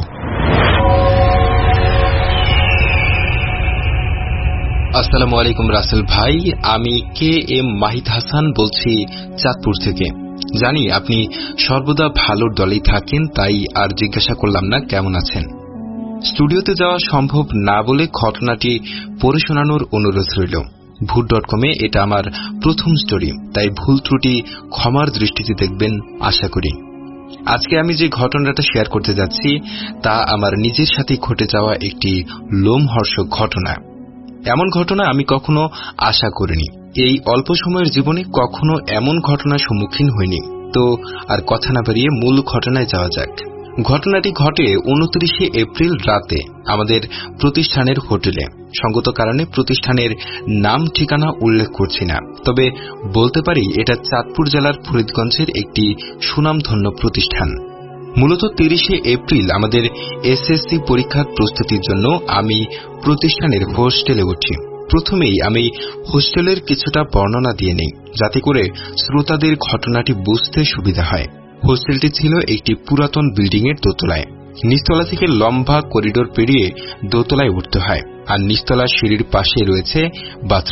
আসসালামু আলাইকুম রাসেল ভাই, আমি কে এম মাহিদ হাসান বলছি চাঁদপুর থেকে। জানি আপনি সর্বদা ভালোর দলেই থাকেন, তাই আর জিজ্ঞাসা করলাম না কেমন আছেন। স্টুডিওতে যাওয়া সম্ভব না বলে ঘটনাটি পড়ে শোনানোর অনুরোধ রইল। ভূত ডট কমে এটা আমার প্রথম স্টোরি, তাই ভুল ত্রুটি ক্ষমার দৃষ্টিতে দেখবেন আশা করি। আজকে আমি যে ঘটনাটা শেয়ার করতে যাচ্ছি তা আমার নিজের সাথে ঘটে যাওয়া একটি লোমহর্ষক ঘটনা। এমন ঘটনা আমি কখনো আশা করিনি। এই অল্প সময়ের জীবনে কখনো এমন ঘটনার সম্মুখীন হইনি। তো আর কথা না বাড়িয়ে মূল ঘটনায় যাওয়া যাক। ঘটনাটি ঘটে উনত্রিশে এপ্রিল রাতে আমাদের প্রতিষ্ঠানের হোটেলে। সঙ্গত কারণে প্রতিষ্ঠানের নাম ঠিকানা উল্লেখ করছি না, তবে বলতে পারি এটা চাঁদপুর জেলার ফরিদগঞ্জের একটি সুনামধন্য প্রতিষ্ঠান। মূলত তিরিশে এপ্রিল আমাদের এসএসসি পরীক্ষার প্রস্তুতির জন্য আমি প্রতিষ্ঠানের হোস্টেলে উঠি। প্রথমেই আমি হোস্টেলের কিছুটা বর্ণনা দিয়ে নেই, যাতে করে শ্রোতাদের ঘটনাটি বুঝতে সুবিধা হয়। হোস্টেলটি ছিল একটি পুরাতন বিল্ডিং এর দোতলায়। নিচতলা থেকে লম্বা করিডোর পেরিয়ে দোতলায় উঠতে হয়, আর নিচতলার সিঁড়ির পাশে রয়েছে বাথরুম।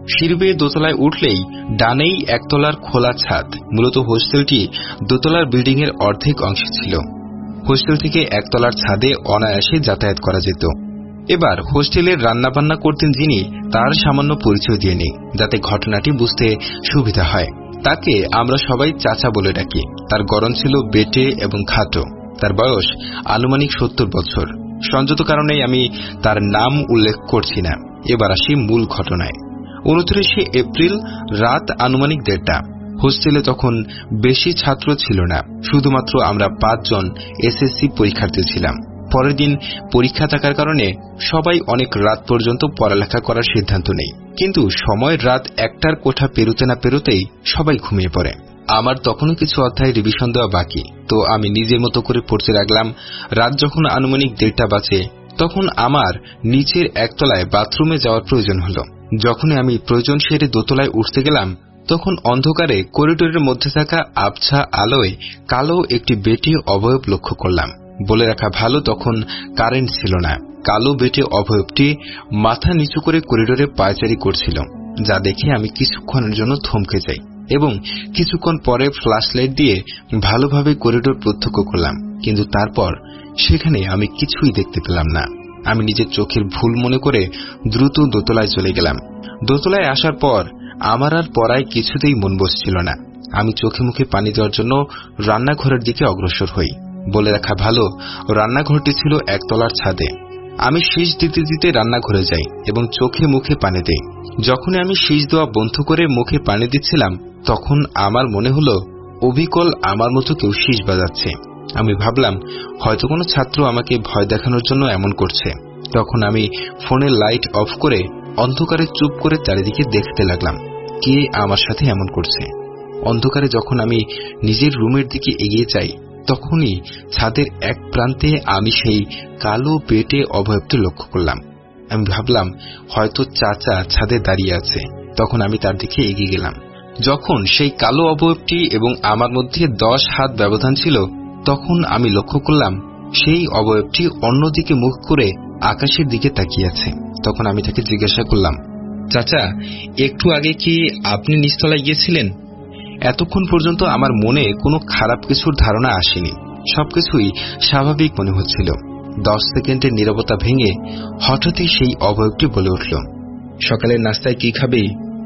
সিঁড়ি বেয়ে দোতলায় উঠলেই ডানেই একতলার খোলা ছাদ। মূলত হোস্টেলটি দোতলার বিল্ডিং এর অর্ধেক অংশে ছিল। হোস্টেল থেকে একতলার ছাদে অনায়াসে যাতায়াত করা যেত। এবার হোস্টেলের রান্নাবান্না করতেন যিনি, তার সামান্য পরিচয় দিয়ে নেই, যাতে ঘটনাটি বুঝতে সুবিধা হয়। তাকে আমরা সবাই চাচা বলে ডাকি। তার গড়ন ছিল বেটে এবং খাটো। তার বয়স আনুমানিক সত্তর বছর। সংযত কারণেই আমি তার নাম উল্লেখ করছি না। এবার আসি মূল ঘটনায়। উনত্রিশে এপ্রিল রাত আনুমানিক দেড়টা। হোস্টেলে তখন বেশি ছাত্র ছিল না, শুধুমাত্র আমরা পাঁচজন এসএসসি পরীক্ষার্থী ছিলাম। পরের দিন পরীক্ষা থাকার কারণে সবাই অনেক রাত পর্যন্ত পড়ালেখা করার সিদ্ধান্ত নেই, কিন্তু সময় রাত একটার কোঠা পেরোতে না পেরোতেই সবাই ঘুমিয়ে পড়ে। আমার তখনও কিছু অধ্যায় রিভিশন দেওয়া বাকি, তো আমি নিজের মতো করে পড়তে লাগলাম। রাত যখন আনুমানিক দেড়টা বাজে, তখন আমার নিচের একতলায় বাথরুমে যাওয়ার প্রয়োজন হল। যখনই আমি প্রয়োজন সেরে দোতলায় উঠতে গেলাম, তখন অন্ধকারে করিডোরের মধ্যে থাকা আবছা আলোয় কালো একটি বেটে অবয়ব লক্ষ্য করলাম। বলে রাখা ভালো, তখন কারেন্ট ছিল না। কালো বেটে অবয়বটি মাথা নিচু করে করিডোরে পায়চারি করছিল, যা দেখে আমি কিছুক্ষণের জন্য থমকে যাই এবং কিছুক্ষণ পরে ফ্ল্যাশ লাইট দিয়ে ভালোভাবে করিডোর প্রত্যক্ষ করলাম। কিন্তু তারপর সেখানে আমি কিছুই দেখতে পেলাম না। আমি নিজের চোখের ভুল মনে করে দ্রুত দোতলায় চলে গেলাম। দোতলায় আসার পর আমার আর পড়ায় কিছুতেই মন বসছিল না। আমি চোখে মুখে পানি দেওয়ার জন্য রান্নাঘরের দিকে অগ্রসর হই। বলে রাখা ভালো, রান্নাঘরটি ছিল একতলার ছাদে। আমি শীষ দিতে দিতে রান্নাঘরে যাই এবং চোখে মুখে পানি দেই। যখনই আমি শীষ দেওয়া বন্ধ করে মুখে পানি দিচ্ছিলাম, তখন আমার মনে হলো অবিকল আমার মতো কেউ শীষ বাজাচ্ছে। আমি ভাবলাম হয়তো কোনো ছাত্র আমাকে ভয় দেখানোর জন্য এমন করছে। তখন আমি ফোনের লাইট অফ করে অন্ধকারে চুপ করে চারিদিকে দেখতে লাগলাম কে আমার সাথে এমন করছে। অন্ধকারে যখন আমি নিজের রুমের দিকে এগিয়ে যাই, তখনই ছাদের এক প্রান্তে আমি সেই কালো বেটে অবয়বটি লক্ষ্য করলাম। আমি ভাবলাম হয়তো চাচা ছাদে দাঁড়িয়ে আছে। তখন আমি তার দিকে এগিয়ে গেলাম। যখন সেই কালো অবয়বটি এবং আমার মধ্যে দশ হাত ব্যবধান ছিল, তখন আমি লক্ষ্য করলাম সেই অবয়বটি অন্যদিকে মুখ করে আকাশের দিকে তাকিয়ে আছে। তখন আমি তাকে জিজ্ঞাসা করলাম, চাচা, একটু আগে কি আপনি নিচতলায় গিয়েছিলেন? এতক্ষণ পর্যন্ত আমার মনে কোনো খারাপ কিছুর ধারণা আসেনি। সবকিছুই স্বাভাবিক মনে হচ্ছিল। দশ সেকেন্ডের নীরবতা ভেঙে হঠাৎই সেই অবয়বটি বলে উঠল, সকালের নাস্তায় কি খাবে?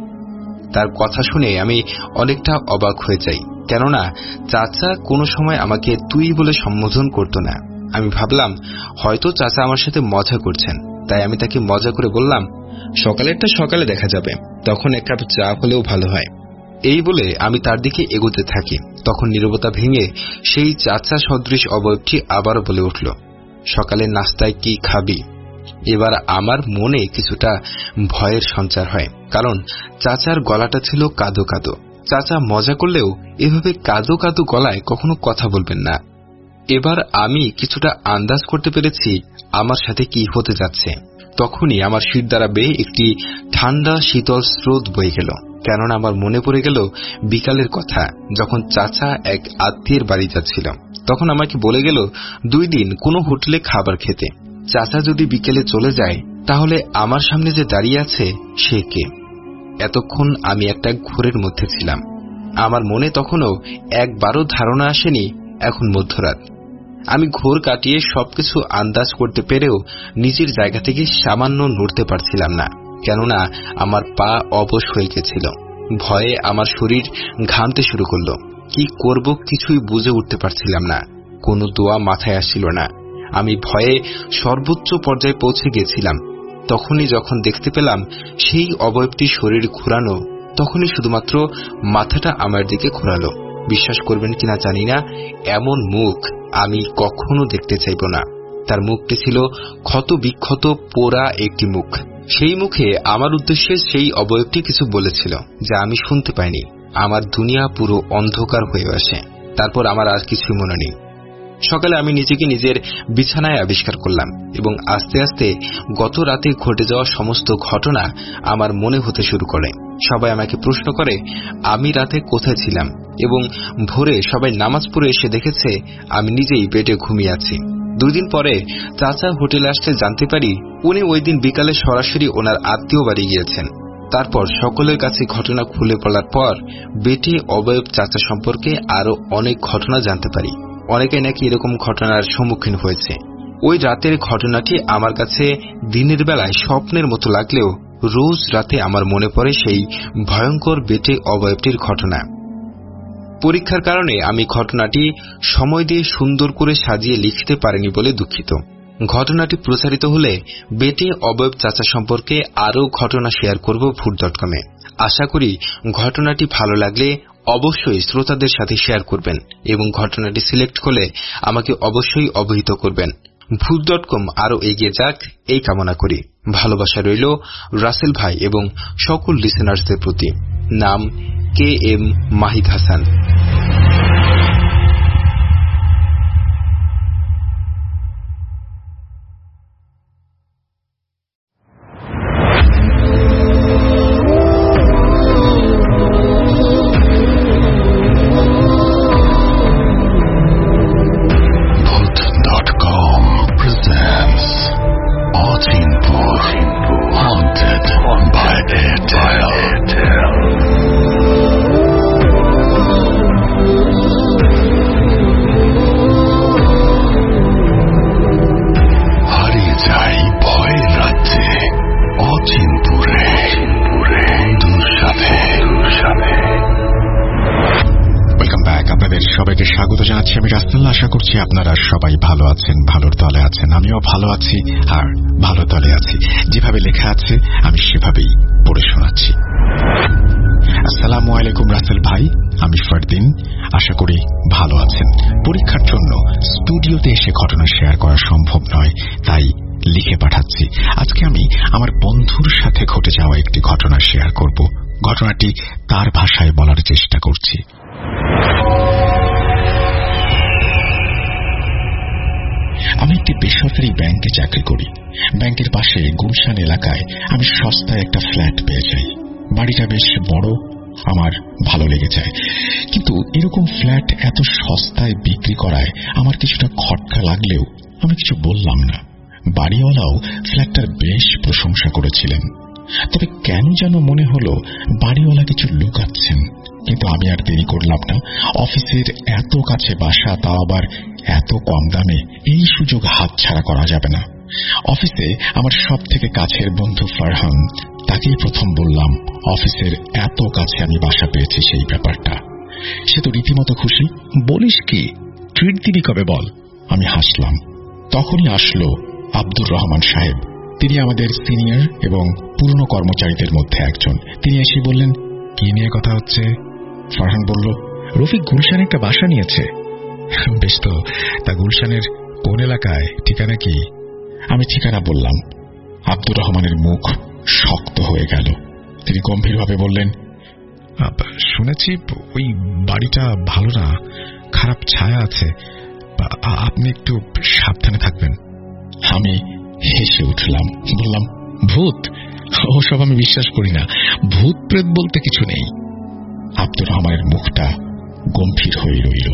তার কথা শুনে আমি অনেকটা অবাক হয়ে যাই, কেননা চাচা কোনো সময় আমাকে তুই বলে সম্বোধন করত না। আমি ভাবলাম হয়তো চাচা আমার সাথে মজা করছেন, তাই আমি তাকে মজা করে বললাম, সকালেরটা সকালে দেখা যাবে, তখন এক কাপ চা হলেও ভালো হয়। এই বলে আমি তার দিকে এগোতে থাকি। তখন নীরবতা ভেঙে সেই চাচা সদৃশ অবয়বটি আবারও বলে উঠল, সকালের নাস্তায় কি খাবি? এবার আমার মনে কিছুটা ভয়ের সঞ্চার হয়, কারণ চাচার গলাটা ছিল কাদো কাদো। চাচা মজা করলেও এভাবে কাদো কাদো গলায় কখনো কথা বলবেন না। এবার আমি কিছুটা আন্দাজ করতে পেরেছি আমার সাথে কি হতে যাচ্ছে। তখনই আমার শির দ্বারা বেয়ে একটি ঠান্ডা শীতল স্রোত বয়ে গেল, কেননা আমার মনে পড়ে গেল বিকালের কথা, যখন চাচা এক আত্মীয়ের বাড়ি যাচ্ছিল। তখন আমাকে বলে গেল দুই দিন কোনো হোটেলে খাবার খেতে। চাচা যদি বিকেলে চলে যায়, তাহলে আমার সামনে যে দাঁড়িয়ে আছে সে কে? এতক্ষণ আমি একটা ঘোরের মধ্যে ছিলাম। আমার মনে তখনও একবারও ধারণা আসেনি এখন মধ্যরাত। আমি ঘোর কাটিয়ে সবকিছু আন্দাজ করতে পেরেও নিজের জায়গা থেকে সামান্য নড়তে পারছিলাম না, কেননা আমার পা অবশ হয়ে গেছিল। ভয়ে আমার শরীর ঘামতে শুরু করলো। কি করব কিছুই বুঝে উঠতে পারছিলাম না। কোনো দোয়া মাথায় আসছিল না। আমি ভয়ে সর্বোচ্চ পর্যায়ে পৌঁছে গেছিলাম। তখনই যখন দেখতে পেলাম সেই অবয়বটি শরীর ঘোরানো, তখনই শুধুমাত্র মাথাটা আমার দিকে ঘোরালো। বিশ্বাস করবেন কিনা জানি না, এমন মুখ আমি কখনো দেখতে চাইব না। তার মুখটি ছিল ক্ষত বিক্ষত পোড়া একটি মুখ। সেই মুখে আমার উদ্দেশ্যে সেই অবয়বটি কিছু বলেছিল, যা আমি শুনতে পাইনি। আমার দুনিয়া পুরো অন্ধকার হয়ে আসে। তারপর আমার আর কিছু মনে নেই। সকালে আমি নিজেকে নিজের বিছানায় আবিষ্কার করলাম এবং আস্তে আস্তে গত রাতে ঘটে যাওয়া সমস্ত ঘটনা আমার মনে হতে শুরু করে। সবাই আমাকে প্রশ্ন করে আমি রাতে কোথায় ছিলাম, এবং ভোরে সবাই নামাজ পড়ে এসে দেখেছে আমি নিজেই বেডে ঘুমিয়ে আছি। দুই দিন পরে চাচা হোটেলে আসতে জানতে পারি উনি ওই দিন বিকালে সরাসরি ওনার আত্মীয় বাড়ি গিয়েছেন। তারপর সকলের কাছে ঘটনা খুলে বলার পর বেটে অবয়ব চাচা সম্পর্কে আরো অনেক ঘটনা জানতে পারি। অনেকে নাকি এরকম ঘটনার সম্মুখীন হয়েছে। ওই রাতের ঘটনাটি আমার কাছে দিনের বেলায় স্বপ্নের মতো লাগলেও রোজ রাতে আমার মনে পড়ে সেই ভয়ঙ্কর বেটে অবয়বটির ঘটনা। পরীক্ষার কারণে আমি ঘটনাটি সময় দিয়ে সুন্দর করে সাজিয়ে লিখতে পারিনি বলে দুঃখিত। ঘটনাটি প্রচারিত হলে বেটে অবয়ব চাচা সম্পর্কে আরও ঘটনা শেয়ার করব ভূত ডট কমে। আশা করি ঘটনাটি ভালো লাগলে অবশ্যই শ্রোতাদের সাথে শেয়ার করবেন এবং ঘটনাটি সিলেক্ট করলে আমাকে অবশ্যই অবহিত করবেন। ভূত ডট কম আরও এগিয়ে যাক এই কামনা করি। ভালোবাসা রইল রাসেল ভাই এবং সকল লিসেনার্সদের প্রতি। নাম কে এম মাহিদ হাসান। স্বাগত জানাচ্ছি আমি রাসেল। আশা করছি আপনারা সবাই ভালো আছেন, ভালোর তলে আছেন। আমিও ভালো আছি আর ভালো তলে আছি। যেভাবে লেখা আছে আমি সেভাবেই পড়ে শোনাচ্ছি। আসসালামু আলাইকুম রাসেল ভাই, আমি ফারদিন। আশা করি ভালো আছেন। পরীক্ষার জন্য স্টুডিওতে এসে ঘটনা শেয়ার করা সম্ভব নয়, তাই লিখে পাঠাচ্ছি। আজকে আমি আমার বন্ধুর সাথে ঘটে যাওয়া একটি ঘটনা শেয়ার করব। ঘটনাটি তার ভাষায় বলার চেষ্টা করছি। আমি একটি বেসরকারি ব্যাংকে চাকরি করি। ব্যাংকের পাশে গুলশান এলাকায় আমি সস্তায় একটা ফ্ল্যাট পেয়ে যাই। বাড়িটা বেশ বড়, আমার ভালো লেগে যায়। কিন্তু এরকম ফ্ল্যাট এত সস্তায় বিক্রি করায় আমার কিছুটা খটকা লাগলেও আমি কিছু বললাম না। বাড়িওয়ালাও ফ্ল্যাটটার বেশ প্রশংসা করেছিলেন। তবে কেন যেন মনে হলো বাড়িওয়ালা কিছু লুকাচ্ছেন। কিন্তু আমি আর দেরি করলাম না। অফিসের এত কাছে বাসা, তাও আবার এত কম দামে, এই সুযোগ হাতছাড়া করা যাবে না। অফিসে আমার সব থেকে কাছের বন্ধু ফারহান, তাকেই প্রথম বললাম অফিসের এত কাছে আমি বাসা পেয়েছি সেই ব্যাপারটা। সে তো রীতিমতো খুশি। বলিস কি, ট্রিট দিবি কবে বল? আমি হাসলাম। তখনই আসলো আব্দুর রহমান সাহেব। তিনি আমাদের সিনিয়র এবং পুরনো কর্মচারীদের মধ্যে একজন। তিনি এসে বললেন, কি নিয়ে কথা হচ্ছে? ফারহান বলল, রফিক গুলশানে একটা বাসা নিয়েছে। বেশ তো, তা গুলশানের কোন এলাকায়, ঠিকানা কি? আমি ঠিকানা বললাম। আব্দুর রহমানের মুখ শক্ত হয়ে গেল। তিনি গম্ভীরভাবে বললেন, শুনেছি ওই বাড়িটা ভালো না, খারাপ ছায়া আছে, আপনি একটু সাবধানে থাকবেন। আমি হেসে উঠলাম, বললাম, ভূত? ওসব আমি বিশ্বাস করি না, ভূত প্রেত বলতে কিছু নেই। আব্দুর রহমানের মুখটা গম্ভীর হয়ে রইল।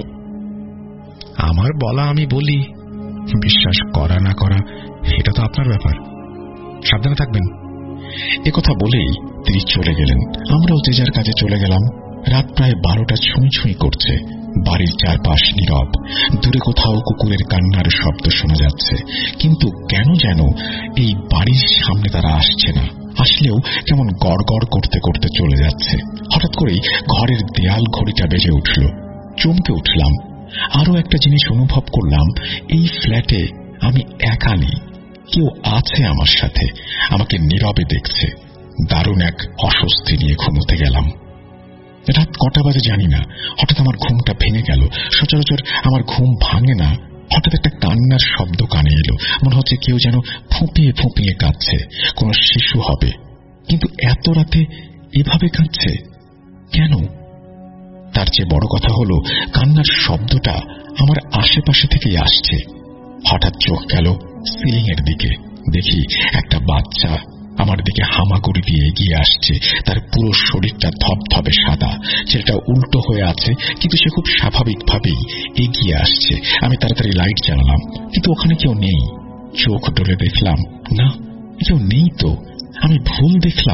আমার বলা আমি বলি, বিশ্বাস করা না করা এটা তো আপনার ব্যাপার, সাবধানে থাকবেন। একথা বলেই তিনি চলে গেলেন। আমরাও যে যার কাজে চলে গেলাম। রাত প্রায় বারোটা ছুঁই ছুঁই করছে। বাড়ির চারপাশ নীরব। দূরে কোথাও কুকুরের কান্নার শব্দ শোনা যাচ্ছে, কিন্তু কেন যেন এই বাড়ির সামনে তারা আসছে না। আসলেও কেমন গড় গড় করতে করতে চলে যাচ্ছে। হঠাৎ করেই ঘরের দেয়াল ঘড়িটা বেজে উঠল। চমকে উঠলাম। আরো একটা জিনিস অনুভব করলাম, এই ফ্ল্যাটে আমি একা নেই, কেউ আছে আমার সাথে, আমাকে নীরবে দেখছে। দারুণ এক অস্বস্তি নিয়ে ঘুমোতে গেলাম। রাত কটা বাজে জানি না, হঠাৎ আমার ঘুমটা ভেঙে গেল। সচরাচর আমার ঘুম ভাঙে না। হঠাৎ একটা কান্নার শব্দ কানে এলো। মনে হচ্ছে কেউ যেন ফুঁপিয়ে ফুঁপিয়ে কাঁদছে, কোন শিশু হবে। কিন্তু এত রাতে এভাবে কাঁদছে কেন? তার চেয়ে বড় কথা হলো, কান্নার শব্দটা আমার আশেপাশে থেকেই আসছে। হঠাৎ চোখ গেল সিলিং এর দিকে। দেখি একটা বাচ্চা আমার দিকে হামাগুড়ি দিয়ে এগিয়ে আসছে। তার পুরো শরীরটা ধবধবে সাদা। ছেলেটা উল্টো হয়ে আছে, কিন্তু সে খুব স্বাভাবিকভাবেই এগিয়ে আসছে। আমি তাড়াতাড়ি লাইট জ্বালালাম, কিন্তু ওখানে কেউ নেই। চোখ ডলে দেখলাম, না, কেউ নেই তো। আমি ভুল দেখলাম।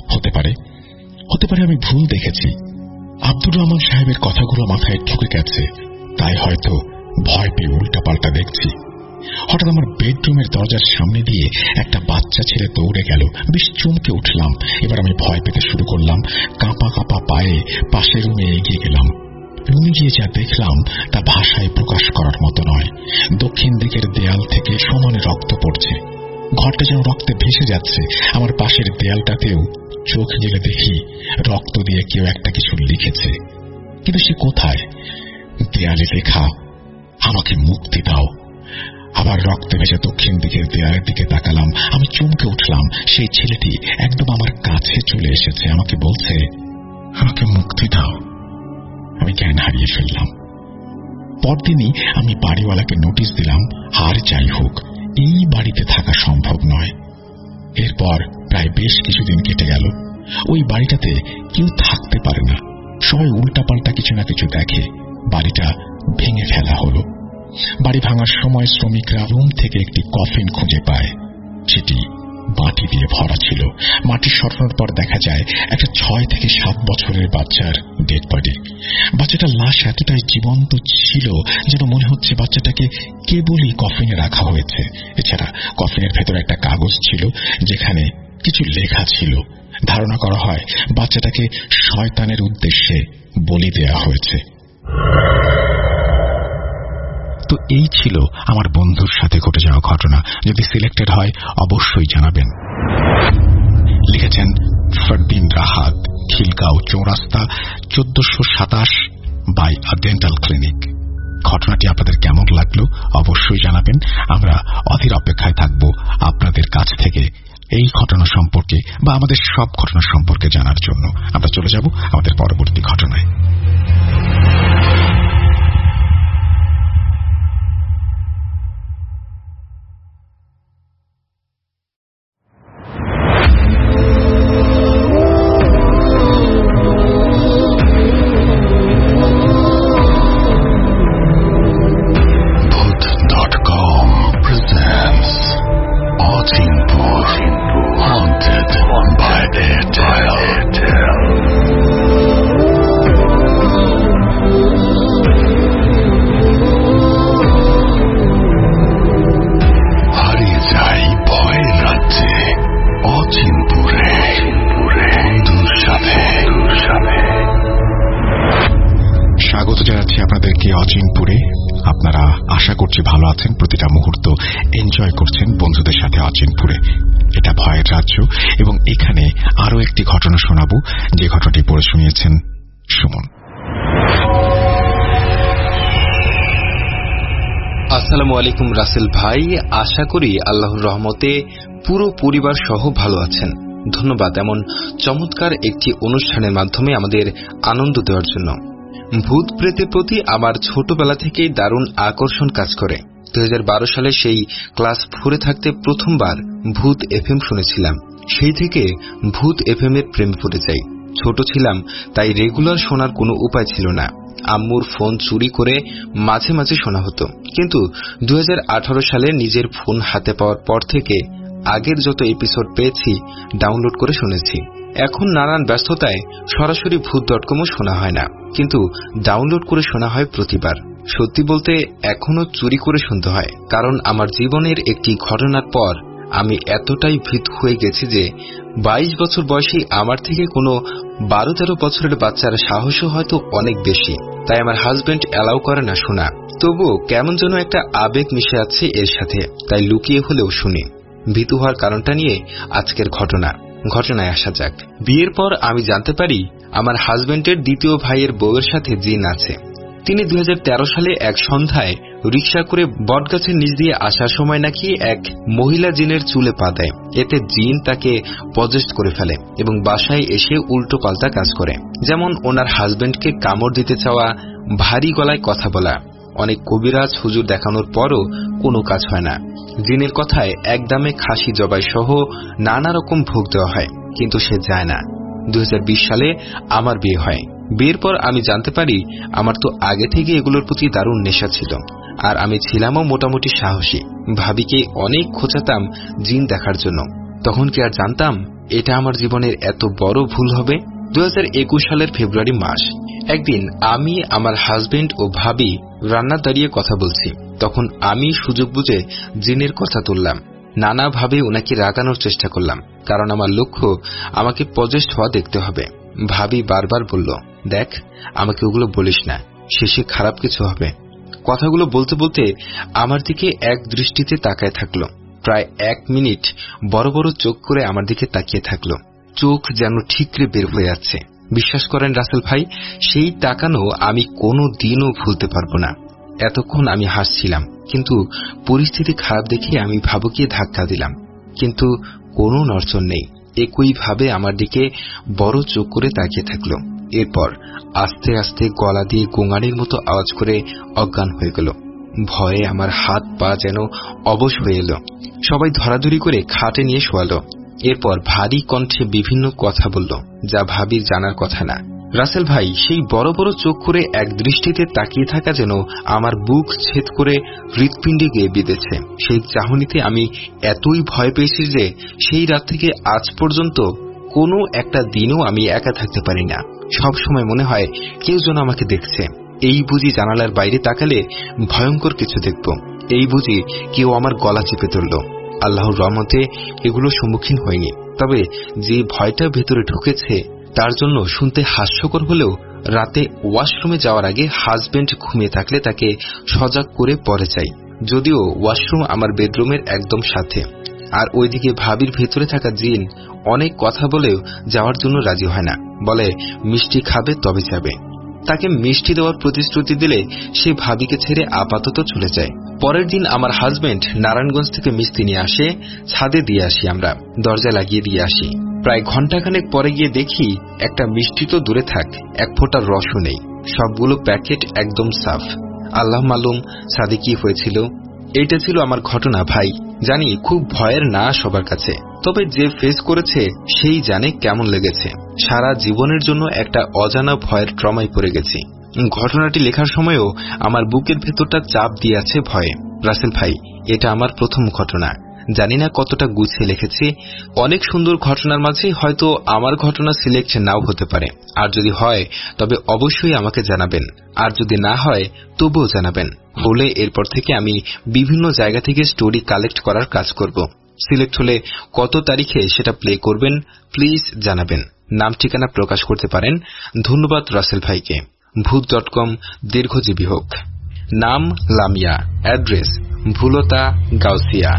হতে পারে হতে পারে আমি ভুল দেখেছি। আব্দুর রহমান সাহেবের কথাগুলো মাথায় ঢুকে গেছে, তাই হয়তো ভয় পেয়ে উল্টা পাল্টা দেখছি। হঠাৎ আমার বেডরুমের দরজার সামনে দিয়ে একটা বাচ্চা ছেলে দৌড়ে গেল। বেশ চমকে উঠলাম। এবার আমি ভয় পেতে শুরু করলাম। কাঁপা কাঁপা পায়ে পাশের রুমে এগিয়ে গেলাম। রুমে গিয়ে যা দেখলাম তা ভাষায় প্রকাশ করার মতো নয়। দক্ষিণ দিকের দেয়াল থেকে সমানে রক্ত পড়ছে। ঘরটা যেন রক্তে ভেসে যাচ্ছে। আমার পাশের দেয়ালটাতেও চোখ জেলে দেখি রক্ত দিয়ে কেউ একটা কিছু লিখেছে, কিন্তু সে কোথায়? দেয়ালে লেখা, আমাকে মুক্তি দাও। আবার রক্তে ভেসে দক্ষিণ দিকের দেয়ালের দিকে তাকালাম। আমি চমকে উঠলাম। সেই ছেলেটি একদম আমার কাছে চলে এসেছে। আমাকে বলছে, আমাকে মুক্তি দাও। আমি জ্ঞান হারিয়ে ফেললাম। পরদিনই আমি বাড়িওয়ালাকে নোটিশ দিলাম, আর যাই হোক এই বাড়িতে থাকা সম্ভব নয়। এরপর প্রায় বেশ কিছুদিন কেটে গেল। ওই বাড়িটাতে কেউ থাকতে পারে না, সবাই উল্টাপাল্টা কিছু না কিছু দেখে। বাড়িটা ভেঙে ফেলা হলো। বাড়ি ভাঙার সময় শ্রমিকরা রুম থেকে একটি কফিন খুঁজে পায়। সেটি মাটি দিয়ে ভরা ছিল। মাটি সরানোর পর দেখা যায় একটা ছয় থেকে সাত বছরের বাচ্চার ডেড বডি। বাচ্চাটার লাশ এতটাই জীবন্ত ছিল যেন মনে হচ্ছে বাচ্চাটাকে কেবলই কফিনে রাখা হয়েছে। এছাড়া কফিনের ভেতরে একটা কাগজ ছিল যেখানে কিছু লেখা ছিল। ধারণা করা হয় বাচ্চাটাকে শয়তানের উদ্দেশ্যে বলি দেয়া হয়েছে। তো এই ছিল আমার বন্ধুর সাথে ঘটে যাওয়া ঘটনা। যদি সিলেক্টেড হয় অবশ্যই জানাবেন। লিখেছেন ফরদিন রাহাত, খিলগাঁও চৌরাস্তা, চোদ্দশো সাতাশ বাই আ ডেন্টাল ক্লিনিক। ঘটনাটি আপনাদের কেমন লাগলো অবশ্যই জানাবেন। আমরা অধীর অপেক্ষায় থাকব আপনাদের কাছ থেকে এই ঘটনা সম্পর্কে বা আমাদের সব ঘটনা সম্পর্কে জানার জন্য। আমরা চলে যাব আমাদের পরবর্তী ঘটনায়। অচিনপুরে। আপনারা আশা করছি ভালো আছেন, প্রতিটা মুহূর্ত এনজয় করছেন বন্ধুদের সাথে অচিনপুরে। এটা ভয়ের রাজ্য এবং এখানে আরো একটি ঘটনা শোনাবো, যে ঘটনাটি পড়ে শুনিয়েছেন সুমন। আসসালামু আলাইকুম রাসেল ভাই, আশা করি আল্লাহর রহমতে পুরো পরিবার সহ ভালো আছেন। ধন্যবাদ এমন চমৎকার একটি অনুষ্ঠানের মাধ্যমে আমাদের আনন্দ দেওয়ার জন্য। ভূত প্রেতের প্রতি আমার ছোটবেলা থেকেই দারুণ আকর্ষণ কাজ করে। দুই হাজার বারো সালে সেই ক্লাস ফোরে থাকতে প্রথমবার ভূত এফএম শুনেছিলাম। সেই থেকে ভূত এফএম এর প্রেমে পড়ে যাই। ছোট ছিলাম তাই রেগুলার শোনার কোনো উপায় ছিল না। আম্মুর ফোন চুরি করে মাঝে মাঝে শোনা হতো, কিন্তু দুই হাজার আঠারো সালে নিজের ফোন হাতে পাওয়ার পর থেকে আগের যত এপিসোড পেয়েছি ডাউনলোড করে শুনেছি। এখন নানান ব্যস্ততায় সরাসরি ভূত ডট কমও শোনা হয় না, কিন্তু ডাউনলোড করে শোনা হয় প্রতিবার। সত্যি বলতে এখনো চুরি করে শুনতে হয়, কারণ আমার জীবনের একটি ঘটনার পর আমি এতটাই ভীত হয়ে গেছি যে বাইশ বছর বয়সী আমার থেকে কোনো বারো তেরো বছরের বাচ্চার সাহসও হয়তো অনেক বেশি। তাই আমার হাজবেন্ড অ্যালাউ করে না শোনা। তবুও কেমন যেন একটা আবেগ মিশে আছে এর সাথে, তাই লুকিয়ে হলেও শুনি। ভীতু হওয়ার কারণটা নিয়ে আজকের ঘটনা। ঘটনায় আসা যাক। বিয়ের পর আমি জানতে পারি আমার হাজবেন্ডের দ্বিতীয় ভাইয়ের বউয়ের সাথে জিন আছে। তিনি দুই হাজার তেরো সালে এক সন্ধ্যায় রিকশা করে বটগাছের নিচ দিয়ে আসার সময় নাকি এক মহিলা জিনের চুলে পা দেয়। এতে জিন তাকে পজেস্ট করে ফেলে এবং বাসায় এসে উল্টো পাল্টা কাজ করে, যেমন ওনার হাজবেন্ডকে কামড় দিতে চাওয়া, ভারী গলায় কথা বলা। অনেক কবিরাজ হুজুর দেখানোর পরও কোনো কাজ হয় না। জিনের কথায় একদমে খাসি জবাই সহ নানা রকম ভোগ দেওয়া হয়, কিন্তু সে যায় না। দুই হাজার বিশ সালে আমার বিয়ে হয়। বিয়ের পর আমি জানতে পারি আমার তো আগে থেকে এগুলোর প্রতি দারুণ নেশা ছিল, আর আমি ছিলামও মোটামুটি সাহসী। ভাবিকে অনেক খোঁচাতাম জিন দেখার জন্য। তখন কি আর জানতাম এটা আমার জীবনের এত বড় ভুল হবে। দুই হাজার একুশ সালের ফেব্রুয়ারি মাস। একদিন আমি, আমার হাজবেন্ড ও ভাবি রান্না দাঁড়িয়ে কথা বলছি। তখন আমি সুযোগ বুঝে জিনের কথা তুললাম। নানাভাবে ওনাকে রাগানোর চেষ্টা করলাম, কারণ আমার লক্ষ্য আমাকে পজেস্ট হওয়া দেখতে হবে। ভাবি বারবার বলল, দেখ, আমাকে ওগুলো বলিস না, শেষে খারাপ কিছু হবে। কথাগুলো বলতে বলতে আমার দিকে এক দৃষ্টিতে তাকায় থাকলো। প্রায় এক মিনিট বড় বড় চোখ করে আমার দিকে তাকিয়ে থাকলো। চোখ যেন ঠিকরে বের হয়ে যাচ্ছে। বিশ্বাস করেন রাসেল ভাই, সেই তাকানো আমি কোনো দিনও ভুলতে পারবো না। এতক্ষণ আমি হাসছিলাম, কিন্তু পরিস্থিতি খারাপ দেখে আমি ভাবুকে ধাক্কা দিলাম, কিন্তু কোনো নড়চড় নেই। একইভাবে আমার দিকে বড় চোখ করে তাকিয়ে থাকলো। এরপর আস্তে আস্তে গলা দিয়ে গোঙানির মতো আওয়াজ করে অজ্ঞান হয়ে গেল। ভয়ে আমার হাত পা যেন অবশ হয়ে এলো। সবাই ধরাধরি করে খাটে নিয়ে শোয়ালো। এরপর ভারী কণ্ঠে বিভিন্ন কথা বলল, যা ভাবির জানার কথা না। রাসেল ভাই, সেই বড় বড় চোখ করে এক দৃষ্টিতে তাকিয়ে থাকা যেন আমার বুক ছেদ করে হৃৎপিণ্ডে গিয়ে বিঁধেছে। সেই চাহনিতে আমি এতই ভয় পেয়েছি যে সেই রাত থেকে আজ পর্যন্ত কোনো একটা দিনও আমি একা থাকতে পারি না। সব সময় মনে হয় কেউ যেন আমাকে দেখছে। এই বুঝি জানালার বাইরে তাকালে ভয়ঙ্কর কিছু দেখব, এই বুঝি কেউ আমার গলা চেপে ধরল। আল্লাহর রহমতে এগুলো সম্মুখীন হয়নি। তবে যে ভয়টা ভেতরে ঢুকেছে তার জন্য শুনতে হাস্যকর হলেও রাতে ওয়াশরুমে যাওয়ার আগে হাজবেন্ড ঘুমিয়ে থাকলে তাকে সজাগ করে পরে যাই। যদিও ওয়াশরুম আমার বেডরুমের একদম সাথে, আর ওইদিকে ভাবির ভেতরে থাকা জিন অনেক কথা বলেও যাওয়ার জন্য রাজি হয় না। বলে মিষ্টি খাবে তবে যাবে। তাকে মিষ্টি দেওয়ার প্রতিশ্রুতি দিলে সে ভাবিকে ছেড়ে আপাতত চলে যায়। পরের দিন আমার হাজবেন্ড নারায়ণগঞ্জ থেকে মিষ্টি নিয়ে আসে। ছাদে দিয়ে আসি, আমরা দরজা লাগিয়ে দিয়ে আসি। প্রায় ঘন্টাখানেক পরে গিয়ে দেখি একটা মিষ্টি তো দূরে থাক, এক ফোঁটা রসও নেই। সবগুলো প্যাকেট একদম সাফ। আল্লাহ মালুম ছাদে কি হয়েছিল। এইটা ছিল আমার ঘটনা ভাই। জানি খুব ভয়ের না সবার কাছে, তবে যে ফেস করেছে সেই জানে কেমন লেগেছে। সারা জীবনের জন্য একটা অজানা ভয়ের ট্রমায় পড়ে গেছি। ঘটনাটি লেখার সময়ও আমার বুকের ভেতরটা চাপ দিয়ে আছে ভয়ে। রাসেল ভাই, এটা আমার প্রথম ঘটনা। জানি না কতটা গুছিয়ে লিখেছি। অনেক সুন্দর ঘটনার মাঝে হয়তো আমার ঘটনা সিলেক্ট নাও হতে পারে। আর যদি হয় তবে অবশ্যই আমাকে জানাবেন, আর যদি না হয় তবুও জানাবেন। হলে এরপর থেকে আমি বিভিন্ন জায়গা থেকে স্টোরি কালেক্ট করার কাজ করব। সিলেক্ট হলে কত তারিখে সেটা প্লে করবেন প্লিজ জানাবেন। নাম ঠিকানা প্রকাশ করতে পারেন। ধন্যবাদ রাসেল ভাইকে। ভূত ডট কম দীর্ঘজীবী হোক। নাম লামিয়া, অ্যাড্রেস ভুলতা, গাউসিয়া।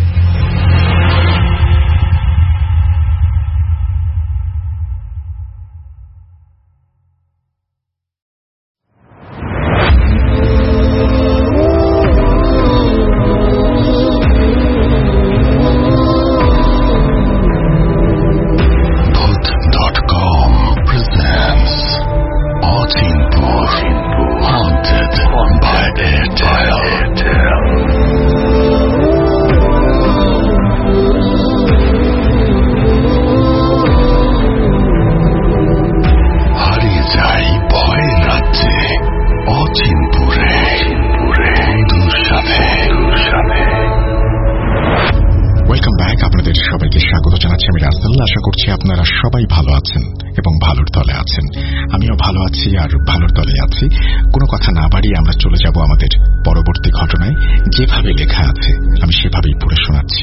আশা করছি আপনারা সবাই ভালো আছেন এবং ভালোর দলে আছেন। আমিও ভালো আছি আর ভালোর দলে আছি। কোনো কথা না বাড়িয়ে আমরা চলে যাব আমাদের পরবর্তী ঘটনায়। যেভাবে লেখা আছে আমি সেভাবেই পড়ে শোনাচ্ছি।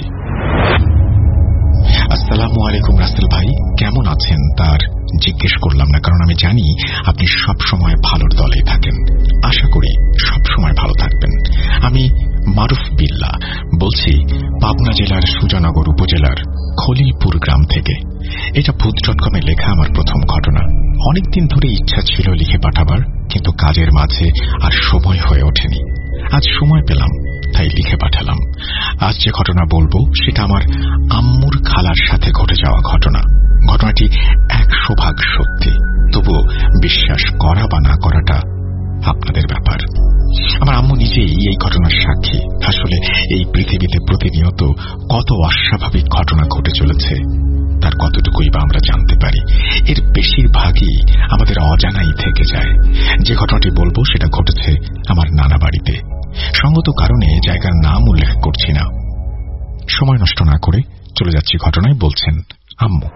আসসালামু আলাইকুম রাসেল ভাই, কেমন আছেন তার জিজ্ঞেস করলাম না, কারণ আমি জানি আপনি সব সময় ভালোর দলেই থাকেন। আশা করি সব সময় ভালো থাকবেন। আমি মারুফ বিল্লাহ বলছি, পাবনা জেলার সুজানগর উপজেলার খলিলপুর গ্রাম থেকে। এটা ভূত ডট কমে লেখা আমার প্রথম ঘটনা। অনেকদিন ধরে ইচ্ছা ছিল লিখে পাঠাবার, কিন্তু কাজের মাঝে আর সময় হয়ে ওঠেনি। আজ সময় পেলাম তাই লিখে পাঠালাম। আজ যে ঘটনা বলবো সেটা আমার আম্মুর খালার সাথে ঘটে যাওয়া ঘটনা। ঘটনাটি একশো ভাগ সত্যি, তবুও বিশ্বাস করা বা না করাটা আপনাদের ব্যাপার। আমার আম্মু নিজেই এই ঘটনার সাক্ষী। আসলে এই পৃথিবীতে প্রতিনিয়ত কত অস্বাভাবিক ঘটনা ঘটে চলেছে তার কতটুকুই বা আমরা জানতে পারি। এর বেশিরভাগই আমাদের অজানাই থেকে যায়। যে ঘটনাটি বলবো সেটা ঘটেছে আমার নানা বাড়িতে। সঙ্গত কারণে জায়গার নাম উল্লেখ করছি না। সময় নষ্ট না করে চলে যাচ্ছি ঘটনায়। বলছেন আম্মু।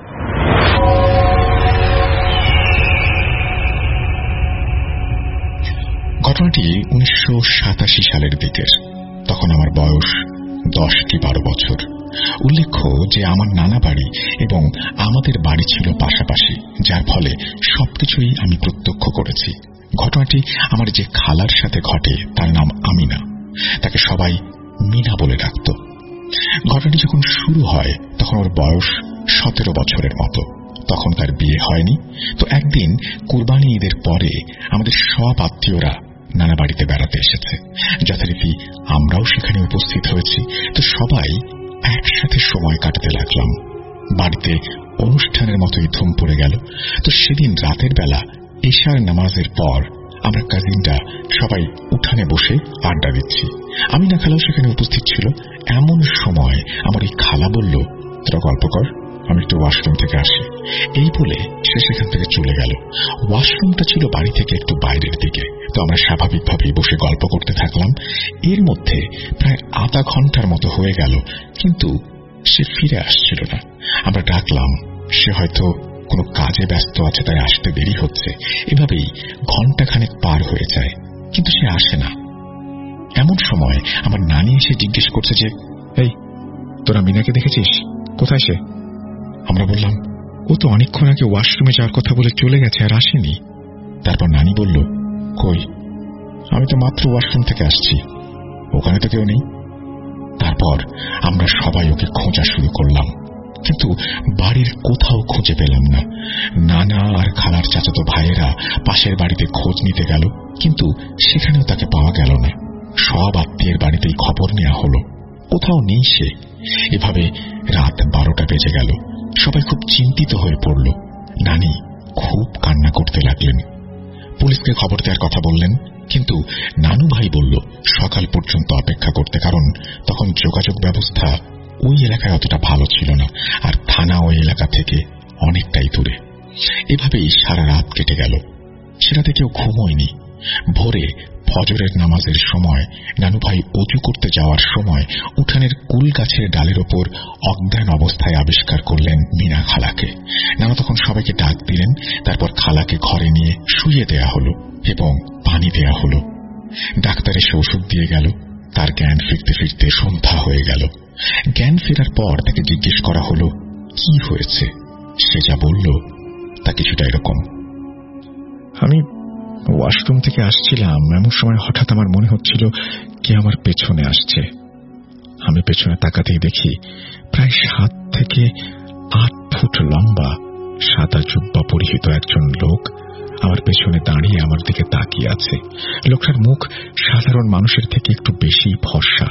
ঘটনাটি উনিশশো সাতাশি সালের দিকের। তখন আমার বয়স দশ কি বারো বছর। উল্লেখ্য যে আমার নানা বাড়ি এবং আমাদের বাড়ি ছিল পাশাপাশি, যার ফলে সবকিছুই আমি প্রত্যক্ষ করেছি। ঘটনাটি আমার যে খালার সাথে ঘটে তার নাম আমিনা, তাকে সবাই মিনা বলে ডাকত। ঘটনাটি যখন শুরু হয় তখন ওর বয়স সতেরো বছরের মতো। তখন তার বিয়ে হয়নি। তো একদিন কুরবানি ঈদের পরে আমাদের সব আত্মীয়রা নানা বাড়িতে বেড়াতে এসেছে। যথারীতি আমরাও সেখানে উপস্থিত হয়েছি। তো সবাই একসাথে সময় কাটাতে লাগলাম। বাড়িতে অনুষ্ঠানের মতোই ধুম পড়ে গেল। তো সেদিন রাতের বেলা এশার নামাজের পর আমরা কাজিনরা সবাই উঠানে বসে আড্ডা দিচ্ছি। আমি না খালাও সেখানে উপস্থিত ছিল। এমন সময় আমার এই খালা বলল, তোরা গল্প কর, আমি একটু ওয়াশরুম থেকে আসি। এই বলে সে সেখান থেকে চলে গেল। ওয়াশরুমটা ছিল বাড়ি থেকে একটু বাইরের দিকে। তো আমরা স্বাভাবিকভাবেই বসে গল্প করতে থাকলাম। এর মধ্যে প্রায় আধা ঘন্টার মতো হয়ে গেল, কিন্তু সে ফিরে আসছিল না। আমরা ডাকলাম, সে হয়তো কোনো কাজে ব্যস্ত আছে, তাই আসতে দেরি হচ্ছে। এভাবেই ঘন্টাখানেক পার হয়ে যায়, কিন্তু সে আসে না। এমন সময় আমার নানি এসে জিজ্ঞেস করছে যে, এই তোরা মিনাকে দেখেছিস? কোথায় সে? আমরা বললাম, ও তো অনেকক্ষণ আগে ওয়াশরুমে যাওয়ার কথা বলে চলে গেছে, আর আসেনি। তারপর নানি বলল, কই, আমি তো মাত্র ওয়াশরুম থেকে আসছি, ওখানে তো কেউ নেই। তারপর আমরা সবাই ওকে খোঁজা শুরু করলাম, কিন্তু বাড়ির কোথাও খুঁজে পেলাম না। নানা আর খালার চাচাতো ভাইয়েরা পাশের বাড়িতে খোঁজ নিতে গেল, কিন্তু সেখানেও তাকে পাওয়া গেল না। সব আত্মীয়ের বাড়িতেই খবর নেওয়া হলো, কোথাও নেই সে। এভাবে রাত বারোটা বেজে গেল। সবাই খুব চিন্তিত হয়ে পড়ল। নানি খুব কান্না করতে লাগলেন। পুলিশকে খবর দেওয়ার কথা বললেন, কিন্তু নানু ভাই বলল সকাল পর্যন্ত অপেক্ষা করতে, কারণ তখন যোগাযোগ ব্যবস্থা ওই এলাকায় অতটা ভালো ছিল না, আর থানা ওই এলাকা থেকে অনেকটাই দূরে। এভাবেই সারা রাত কেটে গেল। সেটাতে কেউ ঘুমোয়নি। ভোরে ফজরের নামাজের সময় নানু ভাই অজু করতে যাওয়ার সময় উঠানের কুল গাছের ডালের ওপর অজ্ঞান অবস্থায় আবিষ্কার করলেন মিনা খালাকে। নানা তখন সবাইকে ডাক দিলেন। তারপর খালাকে ঘরে নিয়ে শুইয়ে দেয়া হলো এবং পানি দেয়া হলো। ডাক্তার এসে ওষুধ দিয়ে গেল। তার জ্ঞান ফিরতে ফিরতে সন্ধ্যা হয়ে গেল। জ্ঞান ফেরার পর তাকে জিজ্ঞেস করা হলো কি হয়েছে। সে যা বলল তা কিছুটা এরকম, আমি ওয়াশরুম থেকে আসছিলাম, এমন সময় হঠাৎ আমার মনে হচ্ছিল কে আমার পেছনে আসছে। আমি পেছনে তাকাতেই দেখি প্রায় সাত থেকে আট ফুট লম্বা সাদা জুব্বা পরিহিত একজন লোক আমার পেছনে দাঁড়িয়ে আমার দিকে তাকিয়ে আছে। লোকটার মুখ সাধারণ মানুষের থেকে একটু বেশি ফর্সা,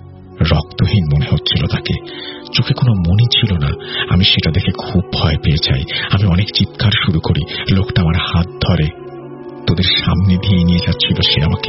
রক্তহীন মনে হচ্ছিল তাকে। চোখে কোনো মনি ছিল না। আমি সেটা দেখে খুব ভয় পেয়ে যাই। আমি অনেক চিৎকার শুরু করি। লোকটা আমার হাত ধরে তোদের সামনে দিয়ে নিয়ে যাচ্ছিল সে আমাকে।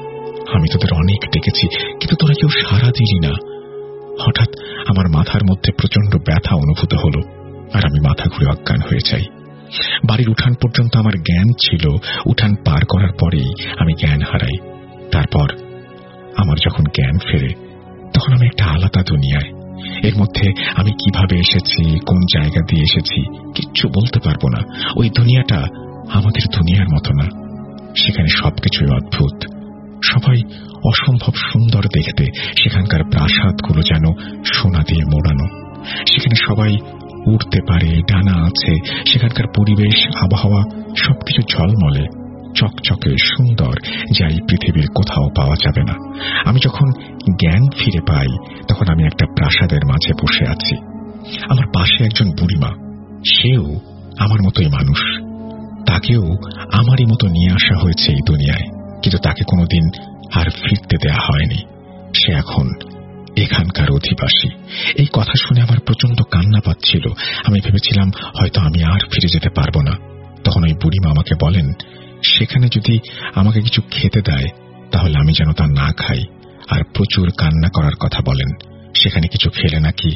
আমি তোদের অনেক ডেকেছি, কিন্তু তোরা কেউ সাড়া দিলি না। হঠাৎ আমার মাথার মধ্যে প্রচন্ড ব্যথা অনুভূত হলো, আর আমি মাথা ঘুরে অজ্ঞান হয়ে যাই। বাড়ির উঠান পর্যন্ত আমার জ্ঞান ছিল। উঠান পার করার পরেই আমি জ্ঞান হারাই। তারপর আমার যখন জ্ঞান ফেরে তখন আমি একটা আলাদা দুনিয়ায়। এর মধ্যে আমি কিভাবে এসেছি, কোন জায়গা দিয়ে এসেছি কিচ্ছু বলতে পারবো না। ওই দুনিয়াটা আমাদের দুনিয়ার মতো না। সেখানে সবকিছুই অদ্ভুত, সবাই অসম্ভব সুন্দর দেখতে। সেখানকার প্রাসাদগুলো যেন সোনা দিয়ে মোড়ানো। সেখানে সবাই উড়তে পারে, ডানা আছে। সেখানকার পরিবেশ, আবহাওয়া সবকিছু ঝলমলে, চকচকে সুন্দর, যা এই পৃথিবীর কোথাও পাওয়া যাবে না। আমি যখন জ্ঞান ফিরে পাই তখন আমি একটা প্রাসাদের মাঝে বসে আছি। আমার পাশে একজন বুড়িমা, সেও আমার মতোই মানুষ। তাকেও আমারই মতো নিয়ে আসা হয়েছে এই দুনিয়ায়, কিন্তু তাকে কোনোদিন আর ফিরতে দেয়া হয়নি। সে এখন এখানকার অধিবাসী। এই কথা শুনে আমার প্রচন্ড কান্না পাচ্ছিল। আমি ভেবেছিলাম হয়তো আমি আর ফিরে যেতে পারবো না। তখন ওই বুড়িমা আমাকে বলেন সেখানে যদি আমাকে কিছু খেতে দেয় তাহলে আমি যেন তা না খাই, আর প্রচুর কান্না করার কথা বলেন। সেখানে কিছু খেলে নাকি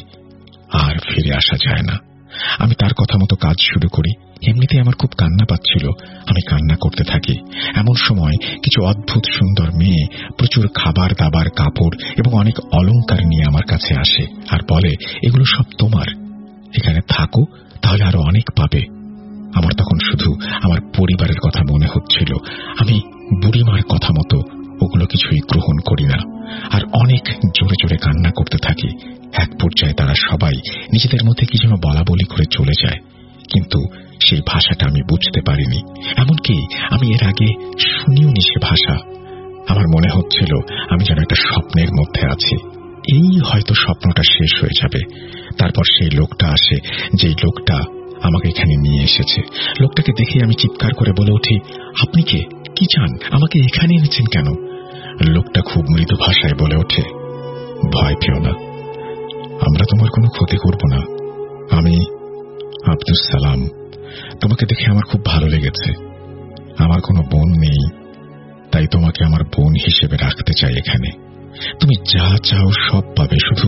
আর ফিরে আসা যায় না। আমি তার কথা মতো কাজ শুরু করি। এমনিতেই আমার খুব কান্না পাচ্ছিল। আমি কান্না করতে থাকি। এমন সময় কিছু অদ্ভুত সুন্দর মেয়ে প্রচুর খাবার দাবার, কাপড় এবং অনেক অলংকার নিয়ে আমার কাছে আসে আর বলে এগুলো সব তোমার। এখানে থাকো, তাহলে আরো অনেক পাবে। আমার তখন শুধু আমার পরিবারের কথা মনে হচ্ছিল। আমি বুড়িমার কথা মতো ওগুলো কিছুই গ্রহণ করি না, আর অনেক জোরে জোরে কান্না করতে থাকি। এক পর্যায়ে তারা সবাই নিজেদের মধ্যে কি যেন বলা বলি করে চলে যায়, কিন্তু সেই ভাষাটা আমি বুঝতে পারিনি। এমনকি আমি এর আগে শুনিও নি সে ভাষা। আমার মনে হচ্ছিল আমি যেন একটা স্বপ্নের মধ্যে আছি। এই হয়তো স্বপ্নটা শেষ হয়ে যাবে। তারপর সেই লোকটা আসে, যেই লোকটা আমাকে এখানে নিয়ে এসেছে। লোকটাকে দেখে আমি চিৎকার করে বলে উঠি, আপনি কে? কি চান? আমাকে এখানে এনেছেন কেন? লোকটা খুব মৃদু ভাষায় বলে ওঠে, ভয় পেও না, আমরা তোমার কোনো ক্ষতি করব না। আমি আব্দুস সালাম। তোমাকে দেখে আমার খুব ভালো লেগেছে। আমার কোনো বোন নেই, তাই তোমাকে আমার বোন হিসেবে রাখতে চাই এখানে। তুমি যা চাও সব পাবে, শুধু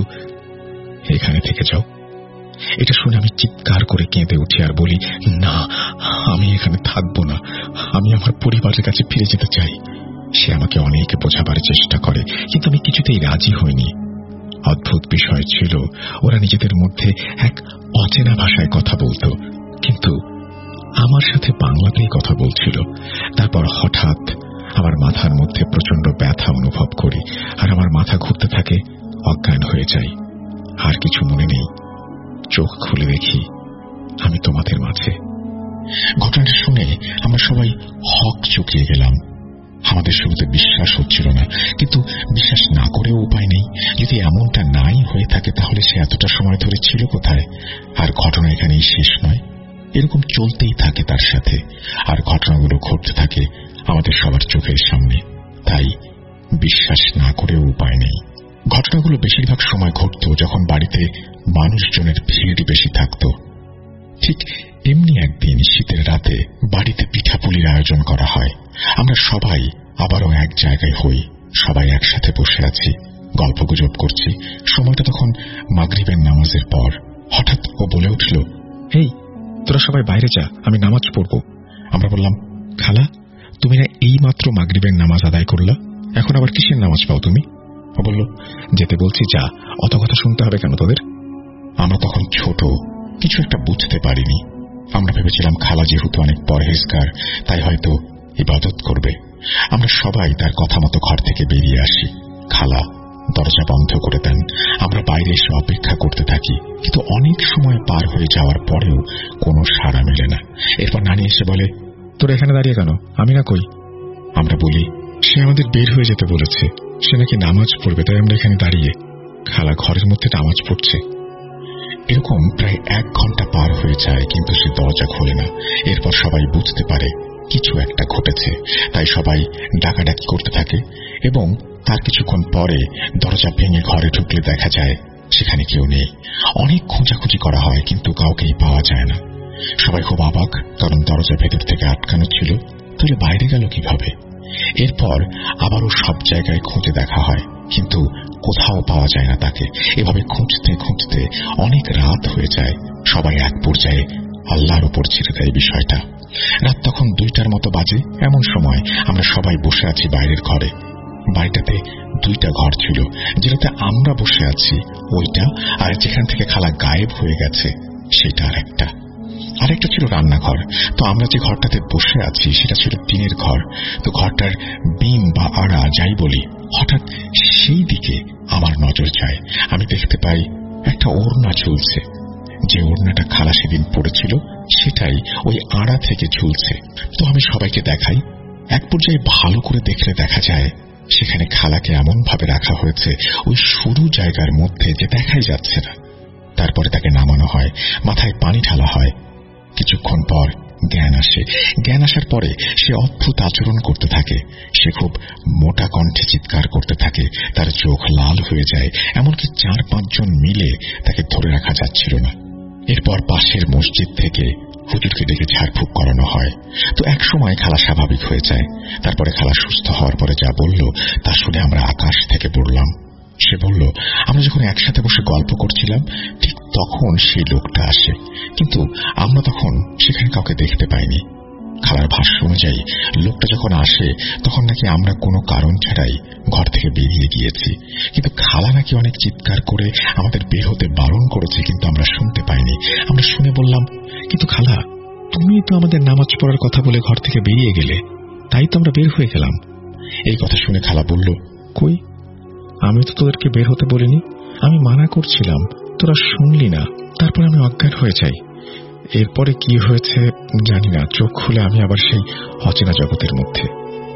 এখানে থেকে যাও। এটা শুনে আমি চিৎকার করে কেঁদে উঠি আর বলি, না, আমি এখানে থাকবো না, আমি আমার পরিবারের কাছে ফিরে যেতে চাই। সে আমাকে অনেক বোঝাবার চেষ্টা করে, কিন্তু আমি কিছুতেই রাজি হইনি। অদ্ভুত বিষয় ছিল, ওরা নিজেদের মধ্যে এক অচেনা ভাষায় কথা বলতো, কিন্তু আমার সাথে বাংলাতেই কথা বলছিল। তারপর হঠাৎ আমার মাথার মধ্যে প্রচন্ড ব্যথা অনুভব করি, আর আমার মাথা ঘুরতে থাকে, অজ্ঞান হয়ে যাই। আর কিছু মনে নেই। চোখ খুলে দেখি আমি তোমাদের মাঝে। ঘটনাটা শুনে আমরা সবাই হক চুকিয়ে গেলাম। আমাদের শুরুতে বিশ্বাস হচ্ছিল না, কিন্তু বিশ্বাস না করেও উপায় নেই। যদি এমনটা নাই হয়ে থাকে, তাহলে সে এতটা সময় ধরে ছিল কোথায়? আর ঘটনা এখানেই শেষ নয়, এরকম চলতেই থাকে তার সাথে, আর ঘটনাগুলো ঘটতে থাকে আমাদের সবার চোখের সামনে। তাই বিশ্বাস না করেও উপায় নেই। ঘটনাগুলো বেশিরভাগ সময় ঘটত যখন বাড়িতে মানুষজনের ভিড় বেশি থাকত। ঠিক এমনি একদিন শীতের রাতে বাড়িতে পিঠাপুলির আয়োজন করা হয়। আমরা সবাই আবারও এক জায়গায় হই, সবাই একসাথে বসে আছি, গল্পগুজব করছি। সময়টা তখন মাগরিবের নামাজের পর। হঠাৎ ও বলে উঠল, এই তোরা সবাই বাইরে যা, আমি নামাজ পড়ব। আমরা বললাম, খালা, তুমি না এই মাত্র মাগরিবের নামাজ আদায় করলা, এখন আবার কিসের নামাজ পাও তুমি? ও বলল, যেতে বলছি যা, অত কথা শুনতে হবে কেন তোদের? আমরা তখন ছোট, কিছু একটা বুঝতে পারিনি। আমরা ভেবেছিলাম খালা যেহেতু অনেক পরহেজগার, তাই হয়তো ইবাদত করবে। আমরা সবাই তার কথা মতো ঘর থেকে বেরিয়ে আসি। খালা দরজা বন্ধ করে দেন। আমরা বাইরে এসে অপেক্ষা করতে থাকি, কিন্তু অনেক সময় পার হয়ে যাওয়ার পরেও কোনো সাড়া মেলে না। এরপর নানি এসে বলে, তোরা এখানে দাঁড়িয়ে কেন? আমি না কই? আমরা বলি, সে আমাদের বের হয়ে যেতে বলেছে, সে নাকি নামাজ পড়বে, তাই আমরা এখানে দাঁড়িয়ে। খালা ঘরের মধ্যে নামাজ পড়ছে। এরকম প্রায় এক ঘন্টা পার হয়ে যায়, কিন্তু সে দরজা খোলে না। এরপর সবাই বুঝতে পারে কিছু একটা ঘটেছে, তাই সবাই ডাকাডাকি করতে থাকে, এবং তার কিছুক্ষণ পরে দরজা ভেঙে ঘরে ঢুকলে দেখা যায় সেখানে কেউ নেই। অনেক খোঁজাখুঁজি করা হয়, কিন্তু কাউকেই পাওয়া যায় না। সবাই খুব অবাক, কারণ দরজা ভেতর থেকে আটকানো ছিল, তাহলে বাইরে গেল কিভাবে? এরপর আবারও সব জায়গায় খুঁজে দেখা হয়, কিন্তু কোথাও পাওয়া যায় না তাকে। এভাবে খুঁজতে খুঁজতে অনেক রাত হয়ে যায়। সবাই এক পর্যায়ে আল্লাহর উপর ছেড়ে দেয় বিষয়টা। রাত তখন দুইটার মতো বাজে। এমন সময় আমরা সবাই বসে আছি বাইরের ঘরে। বাড়িটাতে দুইটা ঘর ছিল, যেটাতে আমরা বসে আছি ওইটা, আর যেখান থেকে খালা গায়েব হয়ে গেছে সেটা আর একটা। আরেকটা ছিল রান্নাঘর। তো আমরা যে ঘরটাতে বসে আছি সেটা ছিল টিনের ঘর। তো ঘরটার বিম বা আড়া যাই বলি, হঠাৎ সেই দিকে আমার নজর যায়। আমি দেখতে পাই একটা ওড়না ঝুলছে। যে ওড়নাটা খালা সেদিন পড়েছিল সেটাই ওই আড়া থেকে ঝুলছে। তো আমি সবাইকে দেখাই। এক পর্যায়ে ভালো করে দেখলে দেখা যায় সেখানে খালাকে এমন ভাবে রাখা হয়েছে ওই সরু জায়গার মধ্যে যে দেখাই যাচ্ছে না। তারপরে তাকে নামানো হয়, মাথায় পানি ঢালা হয়। কিছুক্ষণ পর জ্ঞান আসে। জ্ঞান আসার পরে সে অদ্ভুত আচরণ করতে থাকে। সে খুব মোটা কণ্ঠে চিৎকার করতে থাকে, তার চোখ লাল হয়ে যায়, এমনকি চার পাঁচজন মিলে তাকে ধরে রাখা যাচ্ছিল না। এরপর পাশের মসজিদ থেকে হুজুরকে ডেকে ঝাড়ফুঁক করানো হয়। তো এক সময় খালা স্বাভাবিক হয়ে যায়। তারপরে খালা সুস্থ হওয়ার পরে যা বলল তা শুনে আমরা আকাশ থেকে পড়লাম। সে বলল, আমরা যখন একসাথে বসে গল্প করছিলাম ঠিক তখন সেই লোকটা আসে, কিন্তু আমরা তখন সেখানে কাউকে দেখতে পাইনি। খালার ভাষ্য অনুযায়ী লোকটা যখন আসে তখন নাকি আমরা কোনো কারণ ছাড়াই ঘর থেকে বেরিয়ে গিয়েছি, কিন্তু খালা নাকি অনেক চিৎকার করে আমাদের বের হতে বারণ করেছে, কিন্তু আমরা শুনতে পাইনি। আমরা শুনে বললাম, কিন্তু খালা, তুমি তো আমাদের নামাজ পড়ার কথা বলে ঘর থেকে বেরিয়ে গেলে, তাই তো আমরা বের হয়ে গেলাম। এই কথা শুনে খালা বলল, কই, আমি তো তোদেরকে বের হতে বলিনি, আমি মানা করছিলাম, তোরা শুনলি না, তারপর আমি অজ্ঞান হয়ে যাই। এরপরে কি হয়েছে জানি না, চোখ খুলে আমি আবার সেই অচেনা জগতের মধ্যে।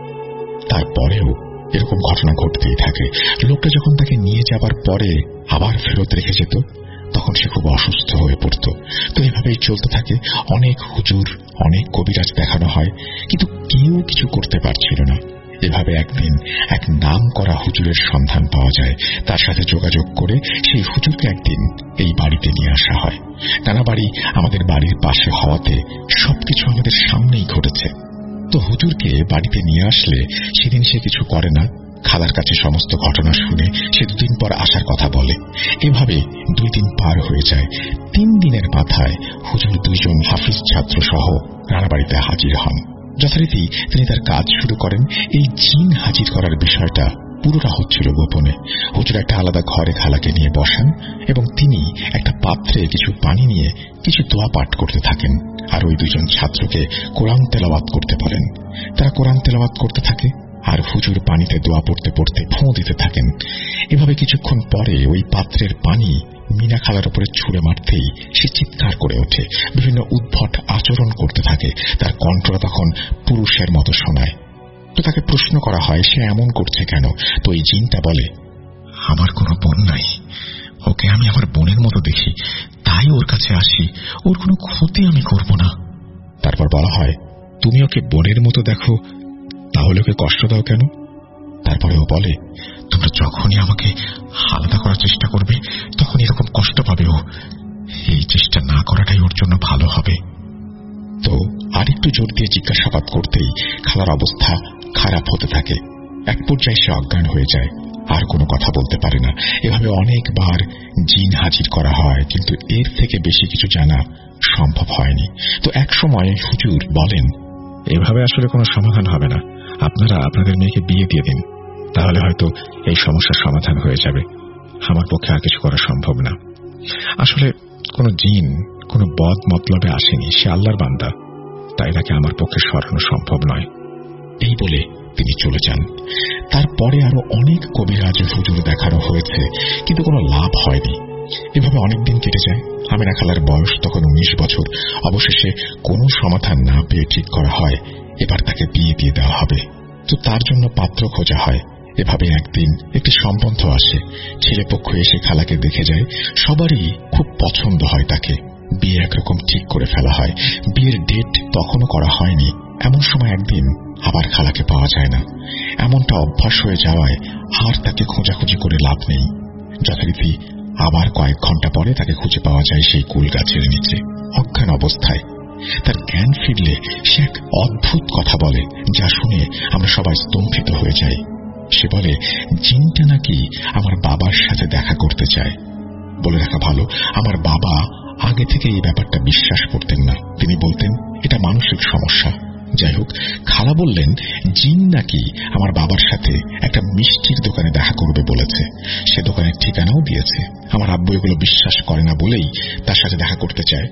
তারপরেও এরকম ঘটনা ঘটতেই থাকে। লোকটা যখন তাকে নিয়ে যাবার পরে আবার ফেরত রেখে যেত, তখন সে খুব অসুস্থ হয়ে পড়ত। তো এভাবেই চলতে থাকে। অনেক হুজুর, অনেক কবিরাজ দেখানো হয়, কিন্তু কেউ কিছু করতে পারছিল না। এভাবে একদিন এক নাম করা হুজুরের সন্ধান পাওয়া যায়। তার সাথে যোগাযোগ করে সেই হুজুরকে একদিন এই বাড়িতে নিয়ে আসা হয়। নানা বাড়ি আমাদের বাড়ির পাশে হওয়াতে সবকিছু আমাদের সামনেই ঘটেছে। তো হুজুরকে বাড়িতে নিয়ে আসলে সেদিন সে কিছু করে না। খালার কাছে সমস্ত ঘটনা শুনে সে দুদিন পর আসার কথা বলে। এভাবে দুই দিন পার হয়ে যায়। তিন দিনের মাথায় হুজুর দুইজন হাফিজ ছাত্র সহ রানাবাড়িতে হাজির হন। যথারীতি তিনি তার কাজ শুরু করেন। এই জিন হাজির করার বিষয়টা পুরোটা হচ্ছিল গোপনে। হুজুর একটা আলাদা ঘরে খালাকে নিয়ে বসান এবং তিনি একটা পাত্রে কিছু পানি নিয়ে কিছু দোয়া পাঠ করতে থাকেন, আর ওই দুইজন ছাত্রকে কোরআন তেলাওয়াত করতে বলেন। তারা কোরআন তেলাওয়াত করতে থাকে আর হুজুর পানিতে দোয়া পড়তে পড়তে ফোঁ দিতে থাকেন। এভাবে কিছুক্ষণ পরে ওই পাত্রের পানি মিনা খালার উপরে ছুঁড়ে মারতেই সে চিৎকার করে ওঠে, বিভিন্ন উদ্ভট আচরণ করতে থাকে। তার কণ্ঠটা তখন পুরুষের মতো শোনায়। তো তাকে প্রশ্ন করা হয় সে এমন করছে কেন। তো এই জিনটা বলে, আমার কোনো বোন নাই, ওকে আমি আমার বোনের মতো দেখি, তাই ওর কাছে আসি, ওর কোনো ক্ষতি আমি করব না। তারপর বলা হয়, তুমি ওকে বোনের মতো দেখো, তাহলে ওকে কষ্ট দাও কেন? তারপরে ও বলে, তোমরা যখনই আমাকে আলাদা করার চেষ্টা করবে তখন এরকম কষ্ট পাবে ও, এই চেষ্টা না করাটাই ওর জন্য ভালো হবে। তো আরেকটু জোর দিয়ে জিজ্ঞাসাবাদ করতেই খালার অবস্থা খারাপ হতে থাকে। এক পর্যায়ে সে অজ্ঞান হয়ে যায়, আর কোনো কথা বলতে পারে না। এভাবে অনেকবার জিন হাজির করা হয়, কিন্তু এর থেকে বেশি কিছু জানা সম্ভব হয়নি। তো এক সময় হুজুর বলেন, এভাবে আসলে কোনো সমাধান হবে না, আপনারা আপনাদের মেয়েকে বিয়ে দিয়ে দিন, তাহলে হয়তো এই সমস্যার সমাধান হয়ে যাবে। আমার পক্ষে আর কিছু করা সম্ভব না। আসলে কোনো জিন কোনো বদ মতলবে আসেনি, সে আল্লাহর বান্দা, তাই তাকে আমার পক্ষে সরানো সম্ভব নয়। এই বলে তিনি চলে যান। তারপরে আরো অনেক কবিরাজ হুজুর দেখানো হয়েছে, কিন্তু কোনো লাভ হয়নি। এভাবে অনেকদিন কেটে যায়। আমিনা খালার বয়স তখন উনিশ বছর। অবশেষে কোনো সমাধান না পেয়ে ঠিক করা হয় এবার তাকে বিয়ে দিয়ে দেওয়া হবে। তো তার জন্য পাত্র খোঁজা হয়। এভাবে একদিন একটি সম্বন্ধ আসে। ছেলেপক্ষ এসে খালাকে দেখে যায়, সবারই খুব পছন্দ হয় তাকে। বিয়ে একরকম ঠিক করে ফেলা হয়। বিয়ের ডেট তখনও করা হয়নি। এমন সময় একদিন আবার খালাকে পাওয়া যায় না। এমনটা অভ্যাস হয়ে যাওয়ায় আর তাকে খোঁজাখুঁজি করে লাভ নেই। যথারীতি আবার কয়েক ঘন্টা পরে তাকে খুঁজে পাওয়া যায় সেই কুল গাছের নিচে, অজ্ঞান অবস্থায়। তার জ্ঞান ফিরলে সে এক অদ্ভুত কথা বলে, যা শুনে আমরা সবাই স্তম্ভিত হয়ে যাই। সে বলে, জিনটা নাকি আমার বাবার সাথে দেখা করতে চায়। বলে রাখা ভালো, আমার বাবা আগে থেকে এই ব্যাপারটা বিশ্বাস করতেন না। তিনি বলতেন এটা মানসিক সমস্যা। যাই হোক, খালা বললেন জিন নাকি আমার বাবার সাথে একটা মিষ্টির দোকানে দেখা করবে বলেছে। সে দোকানের ঠিকানাও দিয়েছে। আমার আব্বু এগুলো বিশ্বাস করে না বলেই তার সাথে দেখা করতে চায়।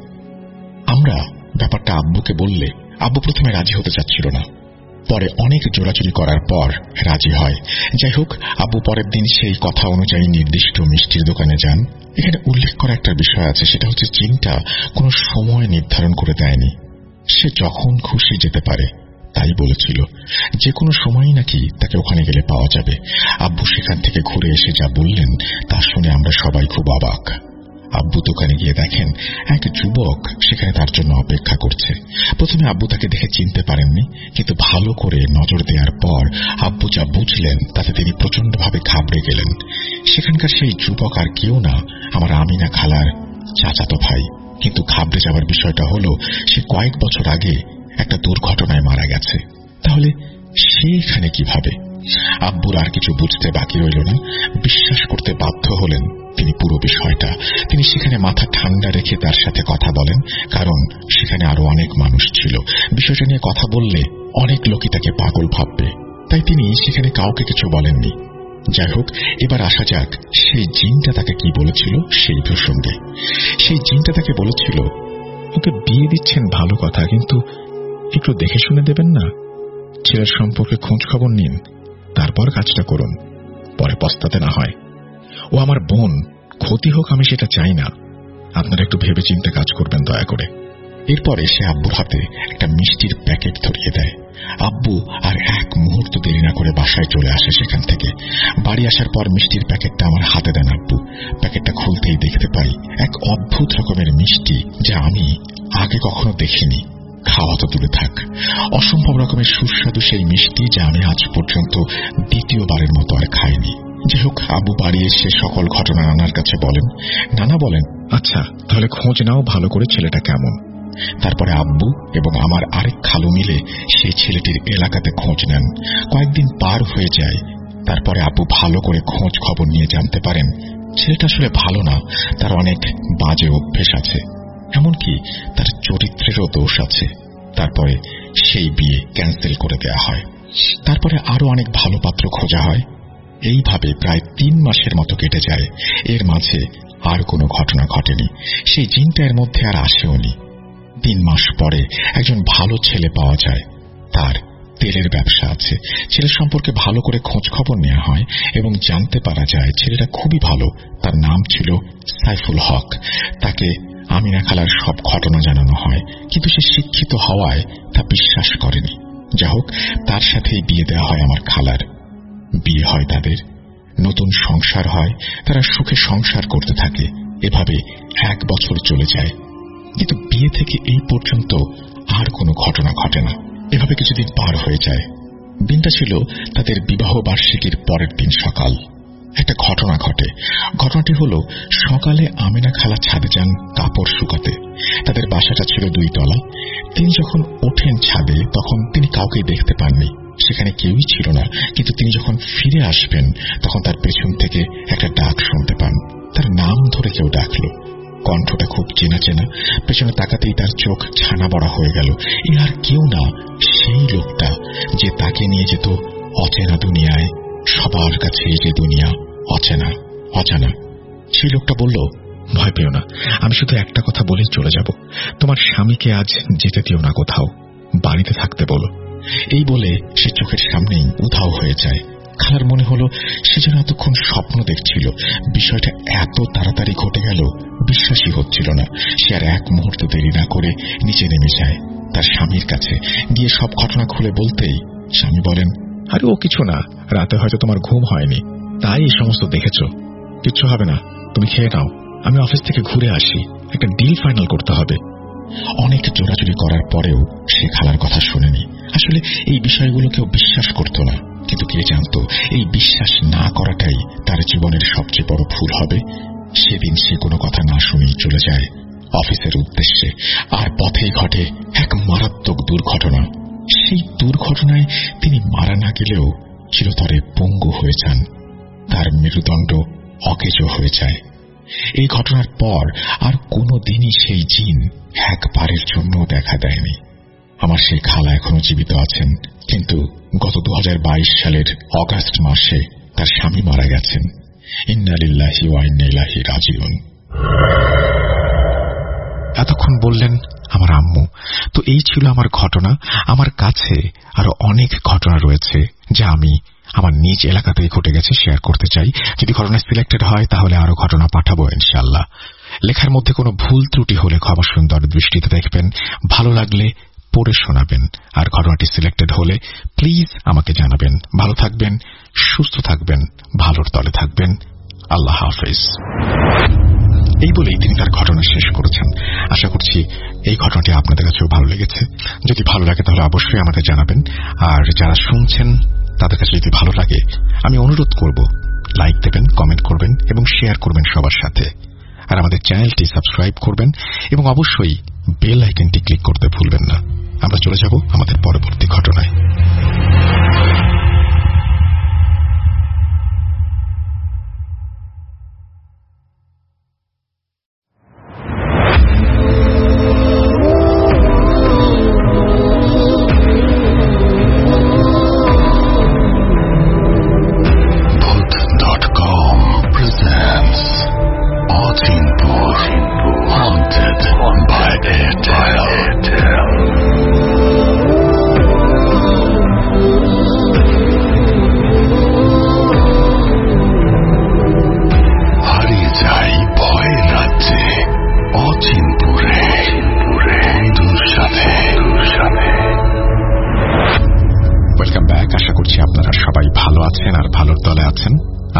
আমরা ব্যাপারটা আব্বুকে বললে আব্বু প্রথমে রাজি হতে চাচ্ছিল না, পরে অনেক জোরাজুরি করার পর রাজি হয়। যাই হোক, আব্বু পরের দিন সেই কথা অনুযায়ী নির্দিষ্ট মিষ্টির দোকানে যান। এখানে উল্লেখ করা একটা বিষয় আছে, সেটা হচ্ছে জিনটা কোনো সময় নির্ধারণ করে দেয়নি। সে যখন খুশি যেতে পারে, তাই বলেছিল। যে কোনো সময়ই নাকি তাকে ওখানে গেলে পাওয়া যাবে। আব্বু সেখান থেকে ঘুরে এসে যা বললেন তা শুনে আমরা সবাই খুব অবাক। আব্বু দোকানে গিয়ে দেখেন এক যুবক সেখানে তার জন্য অপেক্ষা করছে। প্রথমে আব্বু তাকে দেখে চিনতে পারেননি, কিন্তু ভালো করে নজর দেওয়ার পর আব্বু যা বুঝলেন তাতে তিনি প্রচন্ডভাবে ঘাবড়ে গেলেন। সেখানকার সেই যুবক আর কেউ না, আমার আমিনা খালার চাচাতো ভাই। কিন্তু ঘাবড়ে যাওয়ার বিষয়টা হলো, সে কয়েক বছর আগে একটা দুর্ঘটনায় মারা গেছে। তাহলে সে এখানে কিভাবে? আব্বুর আর কিছু বুঝতে বাকি রইল না। বিশ্বাস করতে বাধ্য হলেন তিনি পুরো বিষয়টা। তিনি সেখানে মাথা ঠান্ডা রেখে তার সাথে কথা বলেন, কারণ সেখানে আরো অনেক মানুষ ছিল। বিষয়টা নিয়ে কথা বললে অনেক লোকই তাকে পাগল ভাববে, তাই তিনি সেখানে কাউকে কিছু বলেননি। যাই হোক, এবার আসা যাক সেই জিনটা তাকে কি বলেছিল সেই প্রসঙ্গে। সেই জিনটা তাকে বলেছিল, ওকে বিয়ে দিচ্ছেন ভালো কথা, কিন্তু একটু দেখে শুনে দেবেন না? ছেলের সম্পর্কে খোঁজ খবর নিন, তারপর কাজটা করুন, পরে পস্তাতে না হয়। ও আমার বোন, ক্ষতি হোক আমি সেটা চাই না। আপনারা একটু ভেবে চিন্তে কাজ করবেন দয়া করে। এরপরে সে আব্বুর হাতে একটা মিষ্টির প্যাকেট ধরিয়ে দেয়। আব্বু আর এক মুহূর্ত দেরি না করে বাসায় চলে আসে। সেখান থেকে বাড়ি আসার পর মিষ্টির প্যাকেটটা আমার হাতে দেন আব্বু। প্যাকেটটা খুলতেই দেখতে পাই এক অদ্ভুত রকমের মিষ্টি, যা আমি আগে কখনো দেখিনি। খাওয়া তো দূরে থাক, অসম্ভব রকমের সুস্বাদু সেই মিষ্টি, যা আমি আজ পর্যন্ত দ্বিতীয়বারের মতো আর খাইনি। যাই হোক, আব্বু বাড়ি এসে সকল ঘটনা নানার কাছে বলেন। নানা বলেন, আচ্ছা তাহলে খোঁজ নাও ভালো করে ছেলেটা কেমন। তারপরে আব্বু এবং আমার আরেক খালু মিলে সেই ছেলেটির এলাকাতে খোঁজ নেন। কয়েকদিন পার হয়ে যায়। তারপরে আব্বু ভালো করে খোঁজ খবর নিয়ে জানতে পারেন ছেলেটা আসলে ভালো না, তার অনেক বাজে অভ্যেস আছে, এমনকি তার চরিত্রেরও দোষ আছে। তারপরে সেই বিয়ে ক্যান্সেল করে দেয়া হয়। তারপরে আরো অনেক ভালো পাত্র খোঁজা হয়। এইভাবে প্রায় তিন মাসের মতো কেটে যায়। এর মাঝে আর কোনো ঘটনা ঘটেনি। সেই জিনটা এর মধ্যে আর আসেওনি। তিন মাস পরে একজন ভালো ছেলে পাওয়া যায়। তার তেলের ব্যবসা আছে। ছেলের সম্পর্কে ভালো করে খোঁজ খবর নেওয়া হয় এবং জানতে পারা যায় ছেলেটা খুবই ভালো। তার নাম ছিল সাইফুল হক। তাকে আমিনা খালার সব ঘটনা জানানো হয়, কিন্তু সে শিক্ষিত হওয়ায় তা বিশ্বাস করেনি। যা হোক, তার সাথেই বিয়ে দেওয়া হয় আমার খালার। বিয়ে হয় তাদের, নতুন সংসার হয়, তারা সুখে সংসার করতে থাকে। এভাবে এক বছর চলে যায়, কিন্তু বিয়ে থেকে এই পর্যন্ত আর কোনো ঘটনা ঘটে না। এভাবে কিছুদিন পার হয়ে যায়। দিনটা ছিল তাদের বিবাহ বার্ষিকীর পরের দিন সকাল। একটা ঘটনা ঘটে। ঘটনাটি হলো, সকালে আমিনা খালা ছাদে যান কাপড় শুকাতে। তাদের বাসাটা ছিল দুই তলা। তিনি যখন ওঠেন ছাদে, তখন তিনি কাউকে দেখতে পাননি। সেখানে কেউই ছিল না। কিন্তু তিনি যখন ফিরে আসবেন, তখন তার পেছন থেকে একটা ডাক শুনতে পান। তার নাম ধরে কেউ ডাকলো। কণ্ঠটা খুব চেনা চেনা। পেছনে তাকাতেই তার চোখ ছানা বড়া হয়ে গেল। এ আর কেউ না, সেই লোকটা যে তাকে নিয়ে যেত অচেনা দুনিয়ায়। সবার কাছে যে দুনিয়া অচেনা অজানা। সেই লোকটা বলল, ভয় পেও না, আমি শুধু একটা কথা বলেই চলে যাব। তোমার স্বামীকে আজ যেতে দিও না কোথাও, বাড়িতে থাকতে বলো। এই বলে সে চোখের সামনেই উধাও হয়ে যায়। খালার মনে হলো সে যেন এতক্ষণ স্বপ্ন দেখছিল। বিষয়টা এত তাড়াতাড়ি ঘটে গেল, বিশ্বাসই হচ্ছিল না। সে আর এক মুহূর্ত দেরি না করে নিচে নেমে যায়। তার স্বামীর কাছে গিয়ে সব ঘটনা খুলে বলতেই স্বামী বলেন, আরে ও কিছু না, রাতে হয়তো তোমার ঘুম হয়নি, তাই এই সমস্ত দেখেছ। কিচ্ছু হবে না, তুমি খেয়ে নাও, আমি অফিস থেকে ঘুরে আসি, একটা ডিল ফাইনাল করতে হবে। অনেক জোরাজুরি করার পরেও সে খালার কথা শোনেনি। আসলে এই বিষয়গুলো কেউ বিশ্বাস করত না, কিন্তু কে জানত এই বিশ্বাস না করাটাই তার জীবনের সবচেয়ে বড় ভুল হবে। সেদিন সে কোনো কথা না শুনেই চলে যায় অফিসের উদ্দেশ্যে। আর পথেই ঘটে এক মারাত্মক দুর্ঘটনা। সেই দুর্ঘটনায় তিনি মারা না গেলেও চিরতরে পঙ্গু হয়ে যান। তার মেরুদণ্ড অকেজো হয়ে যায়। এই ঘটনার পর আর কোনো দিনই সেই জিন একবারের জন্য দেখা দেয়নি। আমার সেই খালা এখনো জীবিত আছেন, কিন্তু গত দু হাজার বাইশ সালের অগাস্ট মাসে তার স্বামী মারা গেছেন। ইন্না লিল্লাহি ওয়া ইন্না ইলাইহি রাজিউন। এতক্ষণ বললেন আমার আম্মু। তো এই ছিল আমার ঘটনা। আমার কাছে আরো অনেক ঘটনা রয়েছে যা আমি আমার নিজ এলাকাতেই ঘটে গেছে শেয়ার করতে চাই। যদি ঘটনা সিলেক্টেড হয় তাহলে আরো ঘটনা পাঠাবো ইনশাআল্লাহ। লেখার মধ্যে কোনো ভুল ত্রুটি হলে ক্ষমা সুন্দর দৃষ্টিতে দেখবেন। ভালো লাগলে পড়ে শোনাবেন। আর ঘটনাটি সিলেক্টেড হলে প্লিজ আমাকে জানাবেন। ভালো থাকবেন, সুস্থ থাকবেন, ভালোর তলে থাকবেন। আল্লাহ হাফেজ। এই বলেই তিনি তার ঘটনা শেষ করেছেন। আশা করছি এই ঘটনাটি আপনাদের কাছেও ভালো লেগেছে। যদি ভালো লাগে তাহলে অবশ্যই আমাদের জানাবেন। আর যারা শুনছেন তাদের কাছে যদি ভালো লাগে, আমি অনুরোধ করব লাইক দেবেন, কমেন্ট করবেন এবং শেয়ার করবেন সবার সাথে। আর আমাদের চ্যানেলটি সাবস্ক্রাইব করবেন এবং অবশ্যই বেল আইকনটি ক্লিক করতে ভুলবেন না। আমরা চলে যাব আমাদের পরবর্তী ঘটনায়। ভূত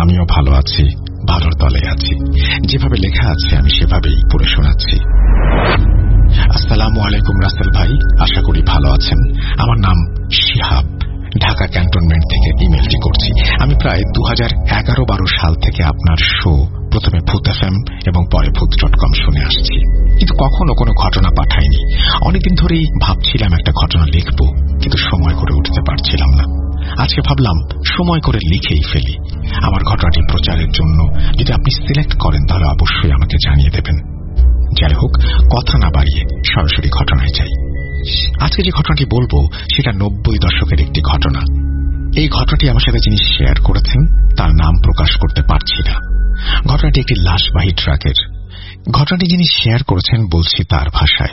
আমিও ভালো আছি, ভালোর দলে আছি। যেভাবে লেখা আছে আমি সেভাবেই পড়ে শোনাচ্ছি। আসসালামু আলাইকুম রাসেল ভাই, আশা করি ভালো আছেন। আমার নাম শিহাব, ঢাকা ক্যান্টনমেন্ট থেকে ইমেলটি করছি। আমি প্রায় দু হাজার এগারো বারো সাল থেকে আপনার শো প্রথমে ভূত এফএম এবং পরে ভূত ডট কম শুনে আসছি, কিন্তু কখনো কোনো ঘটনা পাঠাইনি। অনেকদিন ধরেই ভাবছিলাম একটা ঘটনা লিখব, কিন্তু সময় করে উঠতে পারছিলাম না। আজকে ভাবলাম সময় করে লিখেই ফেলি। আমার ঘটনাটি প্রচারের জন্য যদি আপনি সিলেক্ট করেন তাহলে অবশ্যই আমাকে জানিয়ে দেবেন। যাই হোক, কথা না বাড়িয়ে সরাসরি ঘটনায় যাই। আজকে যে ঘটনাটি বলবো সেটা নব্বই দশকের একটি ঘটনা। এই ঘটনাটি আমার সাথে যিনি শেয়ার করেছেন তার নাম প্রকাশ করতে পারছি না। ঘটনাটি একটি লাশবাহী ট্রাকের। ঘটনাটি যিনি শেয়ার করেছেন বলছি তার ভাষায়।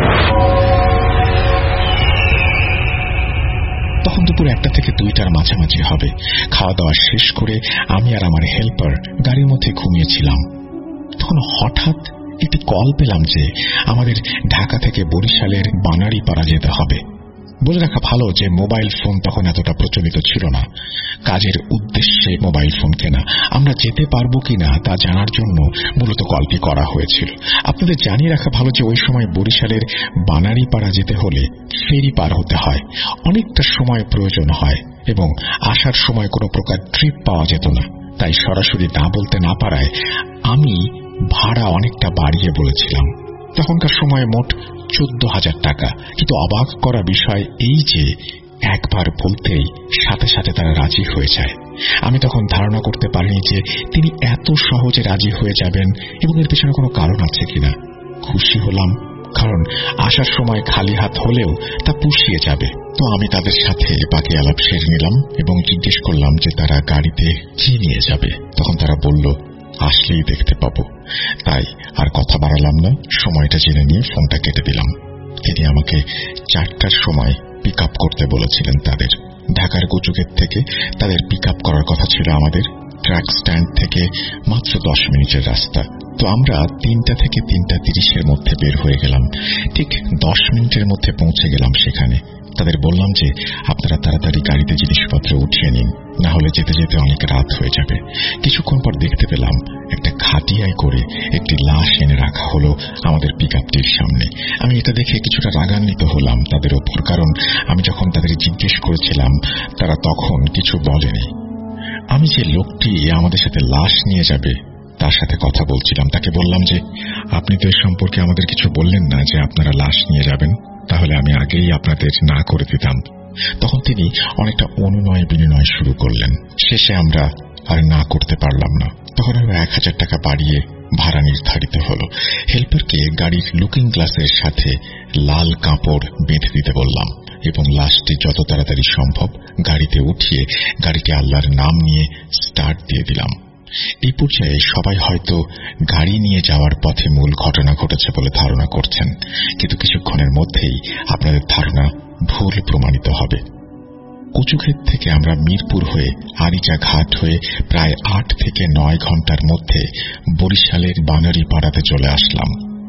তখন দুপুর একটা থেকে দুইটার মাঝামাঝি হবে। খাওয়া দাওয়া শেষ করে আমি আর আমার হেল্পার গাড়ির মধ্যে ঘুমিয়েছিলাম। তখন হঠাৎ একটি কল পেলাম যে আমাদের ঢাকা থেকে বরিশালের বানারীপাড়া যেতে হবে। বলে রাখা ভালো যে মোবাইল ফোন তখন এতটা প্রচলিত ছিল না। কাজের উদ্দেশ্যে মোবাইল ফোন কেনা, আমরা যেতে পারবো কিনা তা জানার জন্য মূলত কলটি করা হয়েছিল। আপনাদের জানিয়ে রাখা ভালো যে ওই সময় বরিশালের বানারীপাড়া যেতে হলে ফেরি পার হতে হয়, অনেকটা সময় প্রয়োজন হয় এবং আসার সময় কোনো প্রকার ট্রিপ পাওয়া যেত না। তাই সরাসরি না বলতে না পারায় আমি ভাড়া অনেকটা বাড়িয়ে বলেছিলাম। তখনকার সময় মোট চোদ্দ হাজার টাকা। কিন্তু অবাক করা বিষয় এই যে একবার বলতেই সাথে সাথে তারা রাজি হয়ে যায়। আমি তখন ধারণা করতে পারিনি যে তিনি এত সহজে রাজি হয়ে যাবেন এবং এর পেছনে কোনো কারণ আছে কিনা। খুশি হলাম, কারণ আসার সময় খালি হাত হলেও তা পুষিয়ে যাবে। তো আমি তাদের সাথে বাকি আলাপ সেরে নিলাম এবং জিজ্ঞেস করলাম যে তারা গাড়িতে কি নিয়ে যাবে। তখন তারা বলল আসলেই দেখতে পাবো। তাই আর কথা বাড়ালাম না, সময়টা জেনে নিয়ে ফোনটা কেটে দিলাম। তিনি আমাকে চারটার সময় পিক আপ করতে বলেছিলেন। তাদের ঢাকার গোচুকের থেকে তাদের পিক আপ করার কথা ছিল আমাদের ট্রাক স্ট্যান্ড থেকে মাত্র দশ মিনিটের রাস্তা। তো আমরা তিনটা থেকে তিনটা তিরিশের মধ্যে বের হয়ে গেলাম। ঠিক দশ মিনিটের মধ্যে পৌঁছে গেলাম সেখানে। তাদের বললাম যে আপনারা তাড়াতাড়ি গাড়িতে জিনিসপত্র উঠিয়ে নিন, না হলে যেতে যেতে অনেক রাত হয়ে যাবে। কিছুক্ষণ পর দেখতে পেলাম একটা খাটিয়ায় করে একটি লাশ এনে রাখা হলো আমাদের পিক আপটির সামনে। আমি এটা দেখে কিছুটা রাগান্বিত হলাম তাদের ওপর, কারণ আমি যখন তাদের জিজ্ঞেস করেছিলাম তারা তখন কিছু বলেনি। আমি যে লোকটি আমাদের সাথে লাশ নিয়ে যাবে তার সাথে কথা বলছিলাম। তাকে বললাম যে আপনি তো এর সম্পর্কে আমাদের কিছু বললেন না যে আপনারা লাশ নিয়ে যাবেন, তাহলে আমি আগেই আপনাদের না করে দিতাম। তখন তিনি অনেকটা অনুনয় বিনিময় শুরু করলেন। শেষে আমরা আর না করতে পারলাম না। তখন আরো এক হাজার টাকা বাড়িয়ে ভাড়া নির্ধারিত হলো। হেল্পারকে গাড়ির লুকিং গ্লাসের সাথে লাল কাপড় বেঁধে দিতে বললাম এবং লাশটি যত তাড়াতাড়ি সম্ভব গাড়িতে উঠিয়ে গাড়িকে আল্লাহর নাম নিয়ে স্টার্ট দিয়ে দিলাম। এই পর্যায়ে সবাই হয়তো গাড়ি নিয়ে যাওয়ার পথে মূল ঘটনা ঘটেছে বলে ধারণা করছেন, কিন্তু কিছুক্ষণের মধ্যেই আপনাদের ধারণা ভুল প্রমাণিত হবে। কচুক্ষেত থেকে আমরা মিরপুর হয়ে আরিচা ঘাট হয়ে প্রায় আট থেকে নয় ঘন্টার মধ্যে বরিশালের বানারীপাড়াতে চলে আসলাম।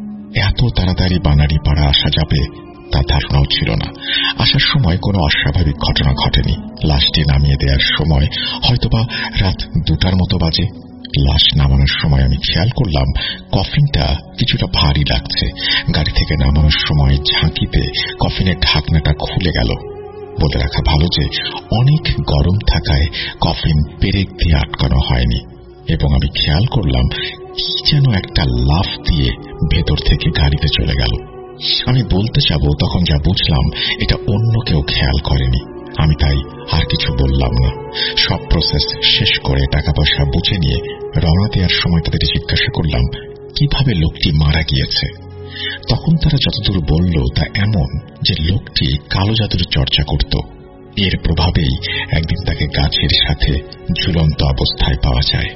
এত তাড়াতাড়ি বানারীপাড়া আসা যাবে তা ধারণাও ছিল না। আসার সময় কোনো অস্বাভাবিক ঘটনা ঘটেনি। লাশটি নামিয়ে দেওয়ার সময় হয়তোবা রাত দুটার মতো বাজে। লাশ নামানোর সময় আমি খেয়াল করলাম কফিনটা কিছুটা ভারী লাগছে। গাড়ি থেকে নামানোর সময় ঝাঁকিতে কফিনের ঢাকনাটা খুলে গেল। বলে রাখা ভালো যে অনেক গরম থাকায় কফিন পেরেক দিয়ে আটকানো হয়নি এবং আমি খেয়াল করলাম কি যেন একটা লাফ দিয়ে ভেতর থেকে গাড়িতে চলে গেল। আমি বলতে যাব তখন যা বুঝলাম এটা অন্য কেউ খেয়াল করেনি। আমি তাই আর কিছু বললাম না। সব প্রসেস শেষ করে টাকা পয়সা বুঝে নিয়ে রওনা দেওয়ার সময় তাদের জিজ্ঞাসা করলাম কিভাবে লোকটি মারা গিয়েছে। তখন তারা যতদূর বলল তা এমন যে লোকটি কালো জাদুর চর্চা করত। এর প্রভাবেই একদিন তাকে গাছের সাথে ঝুলন্ত অবস্থায় পাওয়া যায়।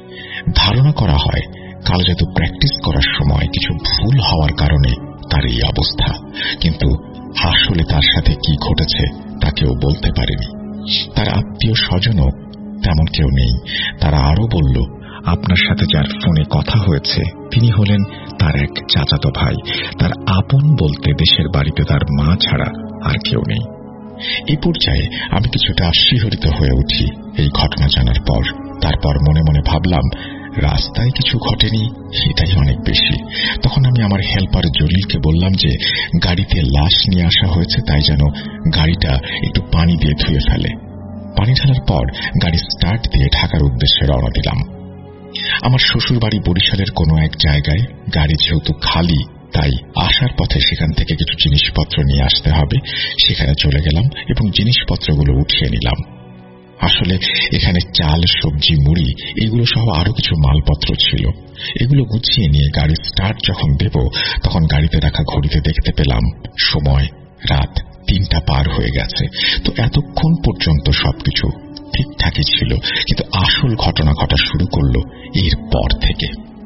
ধারণা করা হয় কালো জাদু প্র্যাকটিস করার সময় কিছু ভুল হওয়ার কারণে তার এই অবস্থা, কিন্তু আসলে তার সাথে কি ঘটেছে তা কেউ বলতে পারেনি। তার আত্মীয় স্বজনও তেমন কেউ নেই। তারা আরো বলল আপনার সাথে যার ফোনে কথা হয়েছে তিনি হলেন তার এক চাচাতো ভাই। তার আপন বলতে দেশের বাড়িতে তার মা ছাড়া আর কেউ নেই। এই পর্যায়ে আমি কিছুটা শিহরিত হয়ে উঠি এই ঘটনা জানার পর। তারপর মনে মনে ভাবলাম রাস্তায় কিছু ঘটেনি, সেটাই অনেক বেশি। তখন আমি আমার হেল্পার জলিলকে বললাম যে গাড়িতে লাশ নিয়ে আসা হয়েছে, তাই যেন গাড়িটা একটু পানি দিয়ে ধুয়ে ফেলে। পানি ঢালার পর গাড়ি স্টার্ট দিয়ে ঢাকার উদ্দেশ্যে রওনা দিলাম। আমার শ্বশুর বাড়ি বরিশালের কোনো এক জায়গায়। গাড়ি যেহেতু খালি, তাই আসার পথে সেখান থেকে কিছু জিনিসপত্র নিয়ে আসতে হবে। সেখানে চলে গেলাম এবং জিনিসপত্রগুলো উঠিয়ে নিলাম। আসলে এখানে চাল, সবজি, মুড়ি এগুলো সহ আরো কিছু মালপত্র ছিল। এগুলো গুছিয়ে নিয়ে গাড়ি স্টার্ট যখন দেব, তখন গাড়িতে রাখা ঘড়িতে দেখতে পেলাম সময় রাত তিনটা পার হয়ে গেছে। তো এতক্ষণ পর্যন্ত সবকিছু ঠিকঠাকই ছিল, কিন্তু আসল ঘটনা ঘটা শুরু করলো এর পর থেকে।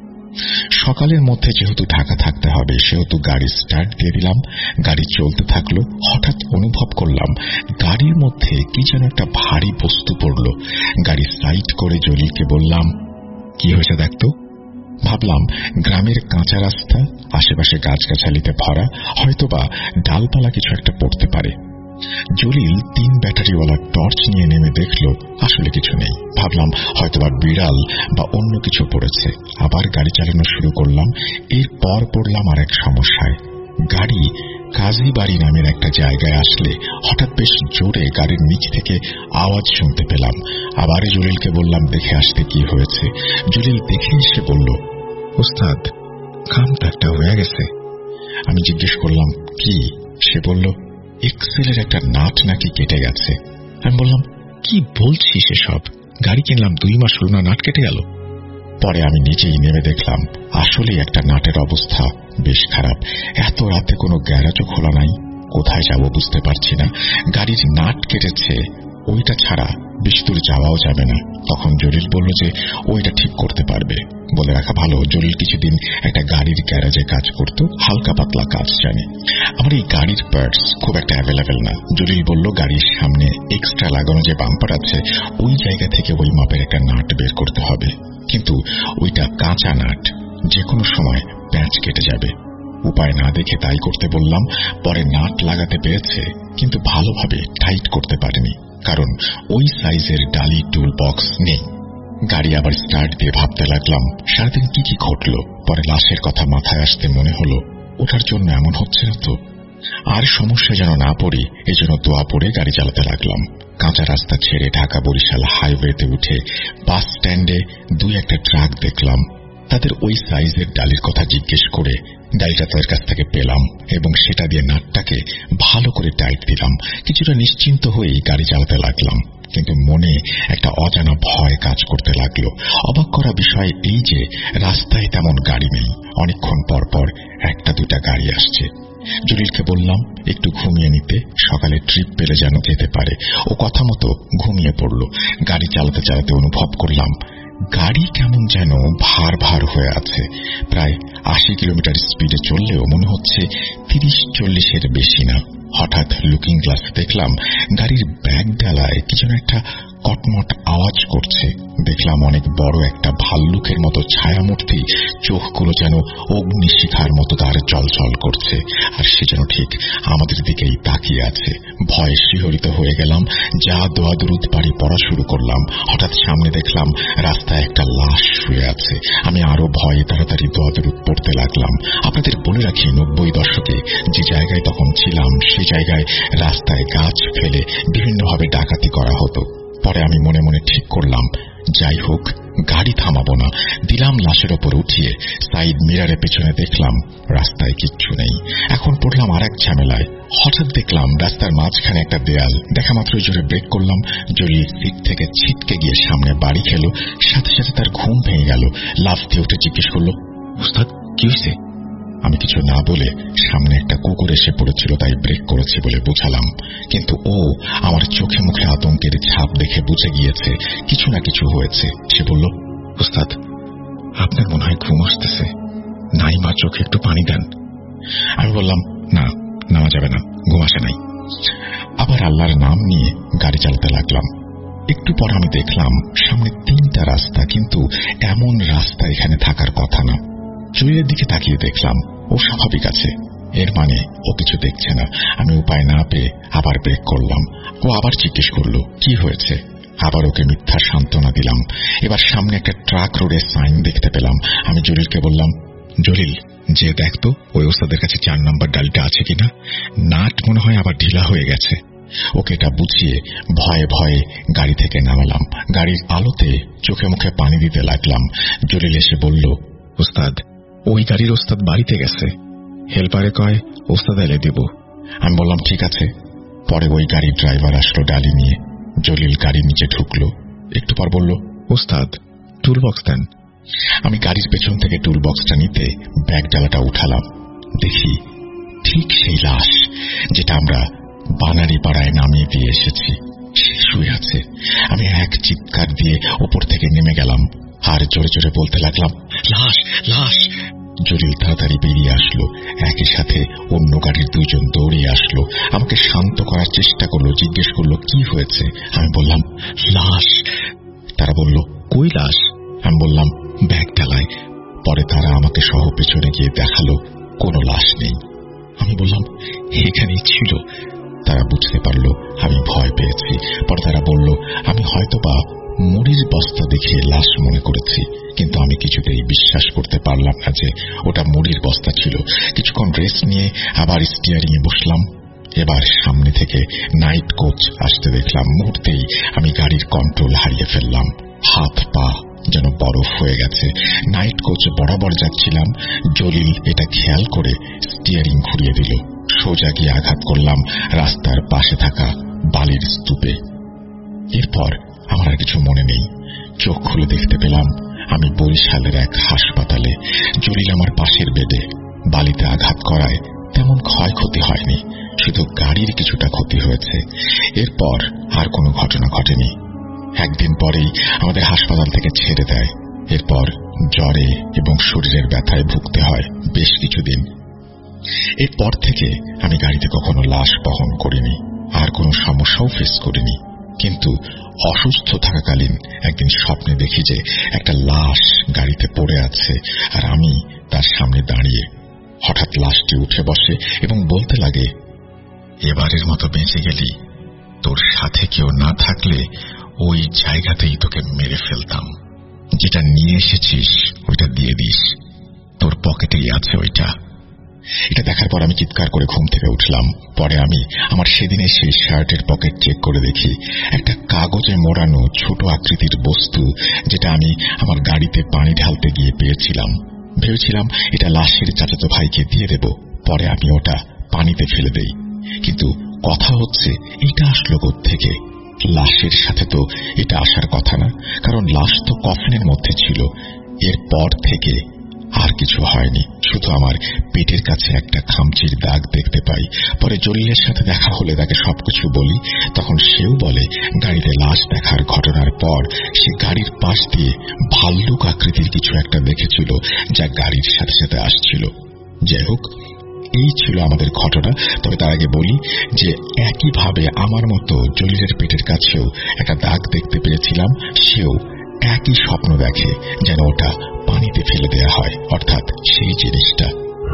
সকালের মধ্যে যেহেতু ঢাকা থাকতে হবে, সেহেতু গাড়ি স্টার্ট দিয়ে দিলাম। গাড়ি চলতে থাকলো। হঠাৎ অনুভব করলাম গাড়ির মধ্যে কি যেন একটা ভারী বস্তু পড়ল। গাড়ি সাইড করে জলিলকে বললাম, কি হয়েছে দেখতো। ভাবলাম গ্রামের কাঁচা রাস্তা, আশেপাশে গাছগাছালিতে ভরা, হয়তোবা ডালপালা কিছু একটা পড়তে পারে। জলিল তিন ব্যাটারিওয়ালা টর্চ নিয়ে নেমে দেখল আসলে কিছু নেই। ভাবলাম হয়তোবা বিড়াল বা অন্য কিছু পড়েছে। আবার গাড়ি চালানো শুরু করলাম। এরপর পড়লাম আর এক সমস্যায়। গাড়ি কাজীবাড়ি নামের একটা জায়গায় আসলে হঠাৎ বেশ জোরে গাড়ির নিচ থেকে আওয়াজ শুনতে পেলাম। আবার জলিলকে বললাম দেখে আসতে কি হয়েছে। জলিল দেখে এসে বলল, ওস্তাদ, কামটা একটা হয়ে গেছে। আমি জিজ্ঞেস করলাম কি? সে বলল, এক্সেলের একটা নাট নাকি কেটে গেছে। আমি বললাম, কি বলছিস এসব? গাড়ি কিনলাম দুই মাস হল না, নাট কেটে গেল? পরে আমি নিজেই নেমে দেখলাম আসলেই একটা নাটের অবস্থা বেশ খারাপ। এত রাতে কোনো গ্যারাজও খোলা নাই। কোথায় যাব বুঝতে পারছি না। গাড়ির নাট কেটেছে, ওইটা ছাড়া বেশি দূর যাওয়াও যাবে না। তখন জলিল বলল যে ওইটা ঠিক করতে পারবে। বলে রাখা ভালো, জলিল কিছুদিন একটা গাড়ির গ্যারাজে কাজ করত, হালকা পাতলা কাজ জানে। আমার এই গাড়ির পার্টস খুব একটা অ্যাভেলেবেল না। জলিল বলল গাড়ির সামনে এক্সট্রা লাগানো যে বাম্পার আছে, ওই জায়গা থেকে ওই মাপের একটা নাট বের করতে হবে। কিন্তু ওইটা কাঁচা নাট, যে কোনো সময় প্যাঁচ কেটে যাবে। উপায় না দেখে তাই করতে বললাম। পরে নাট লাগাতে পেরেছে, কিন্তু ভালোভাবে টাইট করতে পারেনি, কারণ ওই সাইজের ডালি টুল বক্স নেই। গাড়ি আবার স্টার্ট দিয়ে ভাবতে লাগলাম সারাদিন কি কি ঘটল। পরে লাশের কথা মাথায় আসতে মনে হলো ওঠার জন্য এমন হচ্ছে না তো। আর সমস্যা যেন না পড়ি, এজন্য দোয়া পড়ে গাড়ি চালাতে লাগলাম। কাঁচা রাস্তা ছেড়ে ঢাকা বরিশাল হাইওয়েতে উঠে বাস স্ট্যান্ডে দুই একটা ট্রাক দেখলাম। তাদের ওই সাইজের ডালির কথা জিজ্ঞেস করে ডালিটা তাদের কাছ থেকে পেলাম এবং সেটা দিয়ে নাটটাকে ভালো করে টাইট দিলাম। কিছুটা নিশ্চিন্ত হয়েই গাড়ি চালাতে লাগলাম, কিন্তু মনে একটা অজানা ভয় কাজ করতে লাগলো। অবাক করা বিষয় এই যে রাস্তায় তেমন গাড়ি নেই। অনেকক্ষণ পর পর একটা দুটা গাড়ি আসছে। জলিলকে বললাম একটু ঘুমিয়ে নিতে, সকালে ট্রিপ পেলে যেন যেতে পারে। ও কথা মতো ঘুমিয়ে পড়ল। গাড়ি চালাতে চালাতে অনুভব করলাম গাড়ি কেমন যেন ভার ভার হয়ে আছে। প্রায় আশি কিলোমিটার স্পিডে চললেও মনে হচ্ছে তিরিশ চল্লিশের বেশি না। হঠাৎ লুকিং গ্লাস দেখলাম গাড়ির ব্যাগ ডালায় কি যেন একটা কটমট আওয়াজ করছে। দেখলাম অনেক বড় একটা ভাল্লুকের মতো ছায়ামূর্তি, চোখগুলো যেন অগ্নিশিখার মতো তার চলচল করছে, আর সে যেন ঠিক আমাদের দিকেই তাকিয়ে আছে। ভয়ে শিহরিত হয়ে গেলাম। যা দোয়া দুরুদ পারি পড়া শুরু করলাম। হঠাৎ সামনে দেখলাম রাস্তায় একটা লাশ শুয়ে আছে। আমি আরো ভয়ে তাড়াতাড়ি দোয়া দুরুদ পড়তে লাগলাম। আপনাদের বলে রাখি, নব্বই দশকে যে জায়গায় তখন ছিলাম সে জায়গায় রাস্তায় গাছ ফেলে বিভিন্নভাবে ডাকাতি করা হতো। পরে আমি মনে মনে ঠিক করলাম যাই হোক গাড়ি থামাবো না। দিলাম লাশের ওপর উঠিয়ে। সাইড মিরারের পেছনে দেখলাম রাস্তায় কিচ্ছু নেই। এখন পড়লাম আর এক ঝামেলায়। হঠাৎ দেখলাম রাস্তার মাঝখানে একটা দেয়াল। দেখা মাত্র জোরে ব্রেক করলাম। জলিল সিট থেকে ছিটকে গিয়ে সামনে বাড়ি খেলো। সাথে সাথে তার ঘুম ভেঙে গেল। লাফ দিয়ে উঠে জিজ্ঞেস করলো, ওস্তাদ কি হয়েছে? আমি কিছু না বলে সামনে একটা কুকুর এসে পড়েছিল তাই ব্রেক করেছি বলে বুঝালাম, কিন্তু ও আমার চোখে মুখে আতঙ্কের ছাপ দেখে বুঝে গিয়েছে কিছু না কিছু হয়েছে। সে বলল, ওস্তাদ আপনার মনে হয় ঘুম আসতেছে, নাই মা চোখে একটু পানি দেন। আমি বললাম, না নেওয়া যাবে না, ঘুম আসে নাই। আবার আল্লাহর নাম নিয়ে গাড়ি চালাতে লাগলাম। একটু পর আমি দেখলাম সামনে তিনটা রাস্তা, কিন্তু এমন রাস্তা এখানে থাকার কথা না। জলিলের দিকে তাকিয়ে দেখলাম ও স্বাভাবিক আছে, এর মানে ও কিছু দেখছে না। আমি উপায় না পেয়ে আবার ব্রেক করলাম। ও আবার জিজ্ঞেস করলো কি হয়েছে। আবার ওকে মিথ্যা সান্ত্বনা দিলাম। এবার সামনে একটা ট্রাক রোডের সাইন দেখতে পেলাম। আমি জলিলকে বললাম, জলিল, যে দেখতো ওই ওস্তাদের কাছে চার নম্বর ডালটা আছে কিনা, নাট মনে হয় আবার ঢিলা হয়ে গেছে। ওকে এটা বুঝিয়ে ভয়ে ভয়ে গাড়ি থেকে নামালাম। গাড়ির আলোতে চোখে মুখে পানি দিতে লাগলাম। জলিল এসে বলল, ওস্তাদ, ওই গাড়ির ওস্তাদ বাড়িতে গেছে, হেল্পারে কয় ওস্তাদ এলে দেব। আমি বললাম ঠিক আছে। পরে ওই গাড়ির ড্রাইভার আসলো ডালি নিয়ে। জলিল গাড়ির নিচে ঢুকলো। একটু পর বলল, ওস্তাদ টুল বক্স দেন। আমি গাড়ির পেছন থেকে টুল বক্সটা নিতে ব্যাগ ডালাটা উঠালাম। দেখি ঠিক সেই লাশ যেটা আমরা বানারি পাড়ায় নামিয়ে দিয়ে এসেছি, সে শুয়ে আছে। আমি এক চিৎকার দিয়ে ওপর থেকে নেমে গেলাম আর জোরে জোরে বলতে লাগলাম, লাশ লাশ। জলিল তাড়াতাড়ি বেরিয়ে আসলো। একই সাথে অন্য গাড়ির দুইজন দৌড়িয়ে আসলো। আমাকে শান্ত করার চেষ্টা করলো, জিজ্ঞেস করলো কি হয়েছে। আমি বললাম লাশ। তারা বলল, কই লাশ? আমি বললাম ব্যাগ ডালায়। পরে তারা আমাকে সহ পেছনে গিয়ে দেখালো কোনো লাশ নেই। আমি বললাম এখানেই ছিল। তারা বুঝতে পারলো আমি ভয় পেয়েছি। পরে তারা বলল, আমি হয়তোবা মুড়ির বস্তা দেখে লাশ মনে করেছি, কিন্তু আমি কিছুতেই বিশ্বাস করতে পারলাম না যে ওটা মুড়ির বস্তা ছিল। কিছুক্ষণ রেস্ট নিয়ে আবার স্টিয়ারিং এ বসলাম। এবার সামনে থেকে নাইট কোচ আসতে দেখলাম। মুহূর্তেই আমি গাড়ির কন্ট্রোল হারিয়ে ফেললাম। হাত পা যেন বরফ হয়ে গেছে। নাইট কোচ বরাবর যাচ্ছিলাম। জলিল এটা খেয়াল করে স্টিয়ারিং ঘুরিয়ে দিল। সোজা গিয়ে আঘাত করলাম রাস্তার পাশে থাকা বালির স্তূপে। এরপর আমার আর কিছু মনে নেই। চোখ খুলে দেখতে পেলাম আমি বরিশালের এক হাসপাতালে। জলিল আমার পাশের বেডে। বালিতে আঘাত করায় তেমন ক্ষয়ক্ষতি হয়নি, শুধু গাড়ির কিছুটা ক্ষতি হয়েছে। এরপর আর কোনো ঘটনা ঘটেনি। একদিন পরেই আমাদের হাসপাতাল থেকে ছেড়ে দেয়। এরপর জ্বরে এবং শরীরের ব্যথায় ভুগতে হয় বেশ কিছুদিন। এরপর থেকে আমি গাড়িতে কখনো লাশ বহন করিনি, আর কোনো সমস্যাও ফেস করিনি। কিন্তু অসুস্থ থাকাকালীন একদিন স্বপ্নে দেখি যে একটা লাশ গাড়িতে পড়ে আছে আর আমি তার সামনে দাঁড়িয়ে। হঠাৎ লাশটি উঠে বসে এবং বলতে লাগে, এবারের মতো বেঁচে গেলি, তোর সাথে কেউ না থাকলে ওই জায়গাতেই তোকে মেরে ফেলতাম। যেটা নিয়ে এসেছিস ওইটা দিয়ে দিস, তোর পকেটেই আছে ওইটা। এটা দেখার পর আমি চিৎকার করে ঘুম থেকে উঠলাম। পরে আমি আমার সেদিনের সেই শার্টের পকেট চেক করে দেখি একটা কাগজে মোড়ানো ছোট আকৃতির বস্তু, যেটা আমি আমার গাড়িতে পানি ঢালতে গিয়ে পেয়েছিলাম। ভেবেছিলাম এটা লাশের চাচাতো ভাইকে দিয়ে দেব, পরে আমি ওটা পানিতে ফেলে দেই। কিন্তু কথা হচ্ছে এটা আসলো কোত্থেকে? লাশের সাথে তো এটা আসার কথা না, কারণ লাশ তো কফিনের মধ্যে ছিল। এরপর থেকে আর কিছু হয়নি, শুধু আমার পেটের কাছে একটা খামচির দাগ দেখতে পাই। পরে জলিলের সাথে দেখা হলে তাকে সবকিছু বলি। তখন সেও বলে গাড়িতে লাশ দেখার ঘটনার পর সে গাড়ির পাশ দিয়ে ভাল্লুক আকৃতির কিছু একটা দেখেছিল, যা গাড়ির সাথে সাথে আসছিল। যাই হোক, এই ছিল আমাদের ঘটনা। তবে তার আগে বলি যে একইভাবে আমার মতো জলিলের পেটের কাছেও একটা দাগ দেখতে পেয়েছিলাম। সেও একই স্বপ্ন দেখে, যেন ওটা পানিতে ফেলে দেয়া হয়, অর্থাৎ সেই জিনিসটা।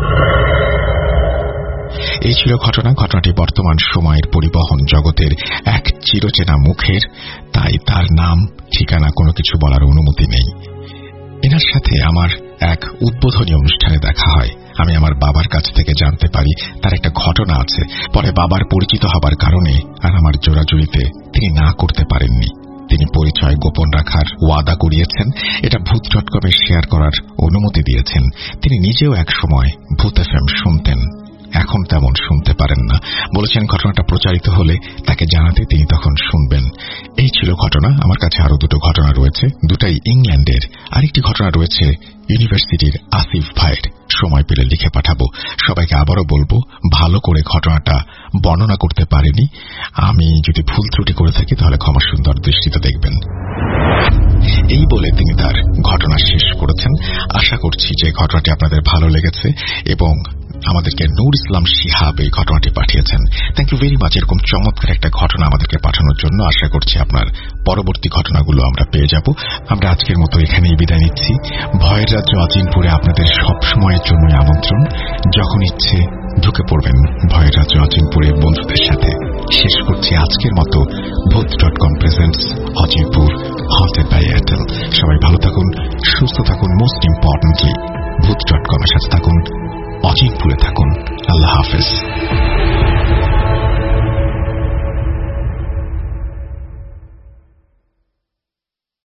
এই ছিল ঘটনা। ঘটনাটি বর্তমান সময়ের পরিবহন জগতের এক চিরচেনা মুখের, তাই তার নাম ঠিকানা কোনো কিছু বলার অনুমতি নেই। এনার সাথে আমার এক উদ্বোধনী অনুষ্ঠানে দেখা হয়। আমি আমার বাবার কাছ থেকে জানতে পারি তার একটা ঘটনা আছে। পরে বাবার পরিচিত হবার কারণে আর আমার জোড়াজুড়িতে তিনি না করতে পারেননি। তিনি পরিচয় গোপন রাখার ওয়াদা করিয়েছেন, এটা ভূত ডট কমে শেয়ার করার অনুমতি দিয়েছেন। তিনি নিজেও এক সময় ভূত এফএম শুনতেন, এখন তেমন শুনতে পারেন না। বলেছেন ঘটনাটা প্রচারিত হলে তাকে জানাতে তিনি তখন শুনবেন। এই ছিল ঘটনা। আমার কাছে আরো দুটো ঘটনা রয়েছে, দুটাই ইংল্যান্ডের। আরেকটি ঘটনা রয়েছে ইউনিভার্সিটির আসিফ ভাইয়ের। সময় পেলে লিখে পাঠাবো। সবাইকে আবারও বলবো, ভালো করে ঘটনাটা বর্ণনা করতে পারিনি। আমি যদি ভুল ত্রুটি করে থাকি তাহলে ক্ষমা সুন্দর দৃষ্টিতে দেখবেন। এই বলে তিনি তার ঘটনা শেষ করেছেন। আশা করছি যে ঘটনাটি আপনাদের ভালো লেগেছে এবং আমাদেরকে নূর ইসলাম শিহাব এই ঘটনাটি পাঠিয়েছেন। থ্যাংক ইউ ভেরি মাচ এরকম চমৎকার একটা ঘটনা আমাদেরকে পাঠানোর জন্য। আশা করছি আপনার পরবর্তী ঘটনাগুলো আমরা পেয়ে যাব। আমরা আজকের মতো এখানেই বিদায় নিচ্ছি। ভয়ের রাজ্য আজিমপুরে আপনাদের সব সময়ের জন্য আমন্ত্রণ। যখন ইচ্ছে ঢুকে পড়বেন ভয়ের রাজ্য আজিমপুরে বন্ধুদের সাথে। শেষ করছি আজকের মতো Bhoot dot com presents Ajaypur haunted by Airtel. সবাই ভালো থাকুন, সুস্থ থাকুন, most importantly Bhoot dot com এর সাথে থাকুন, অজয়পুরে থাকুন। আল্লাহ হাফেজ।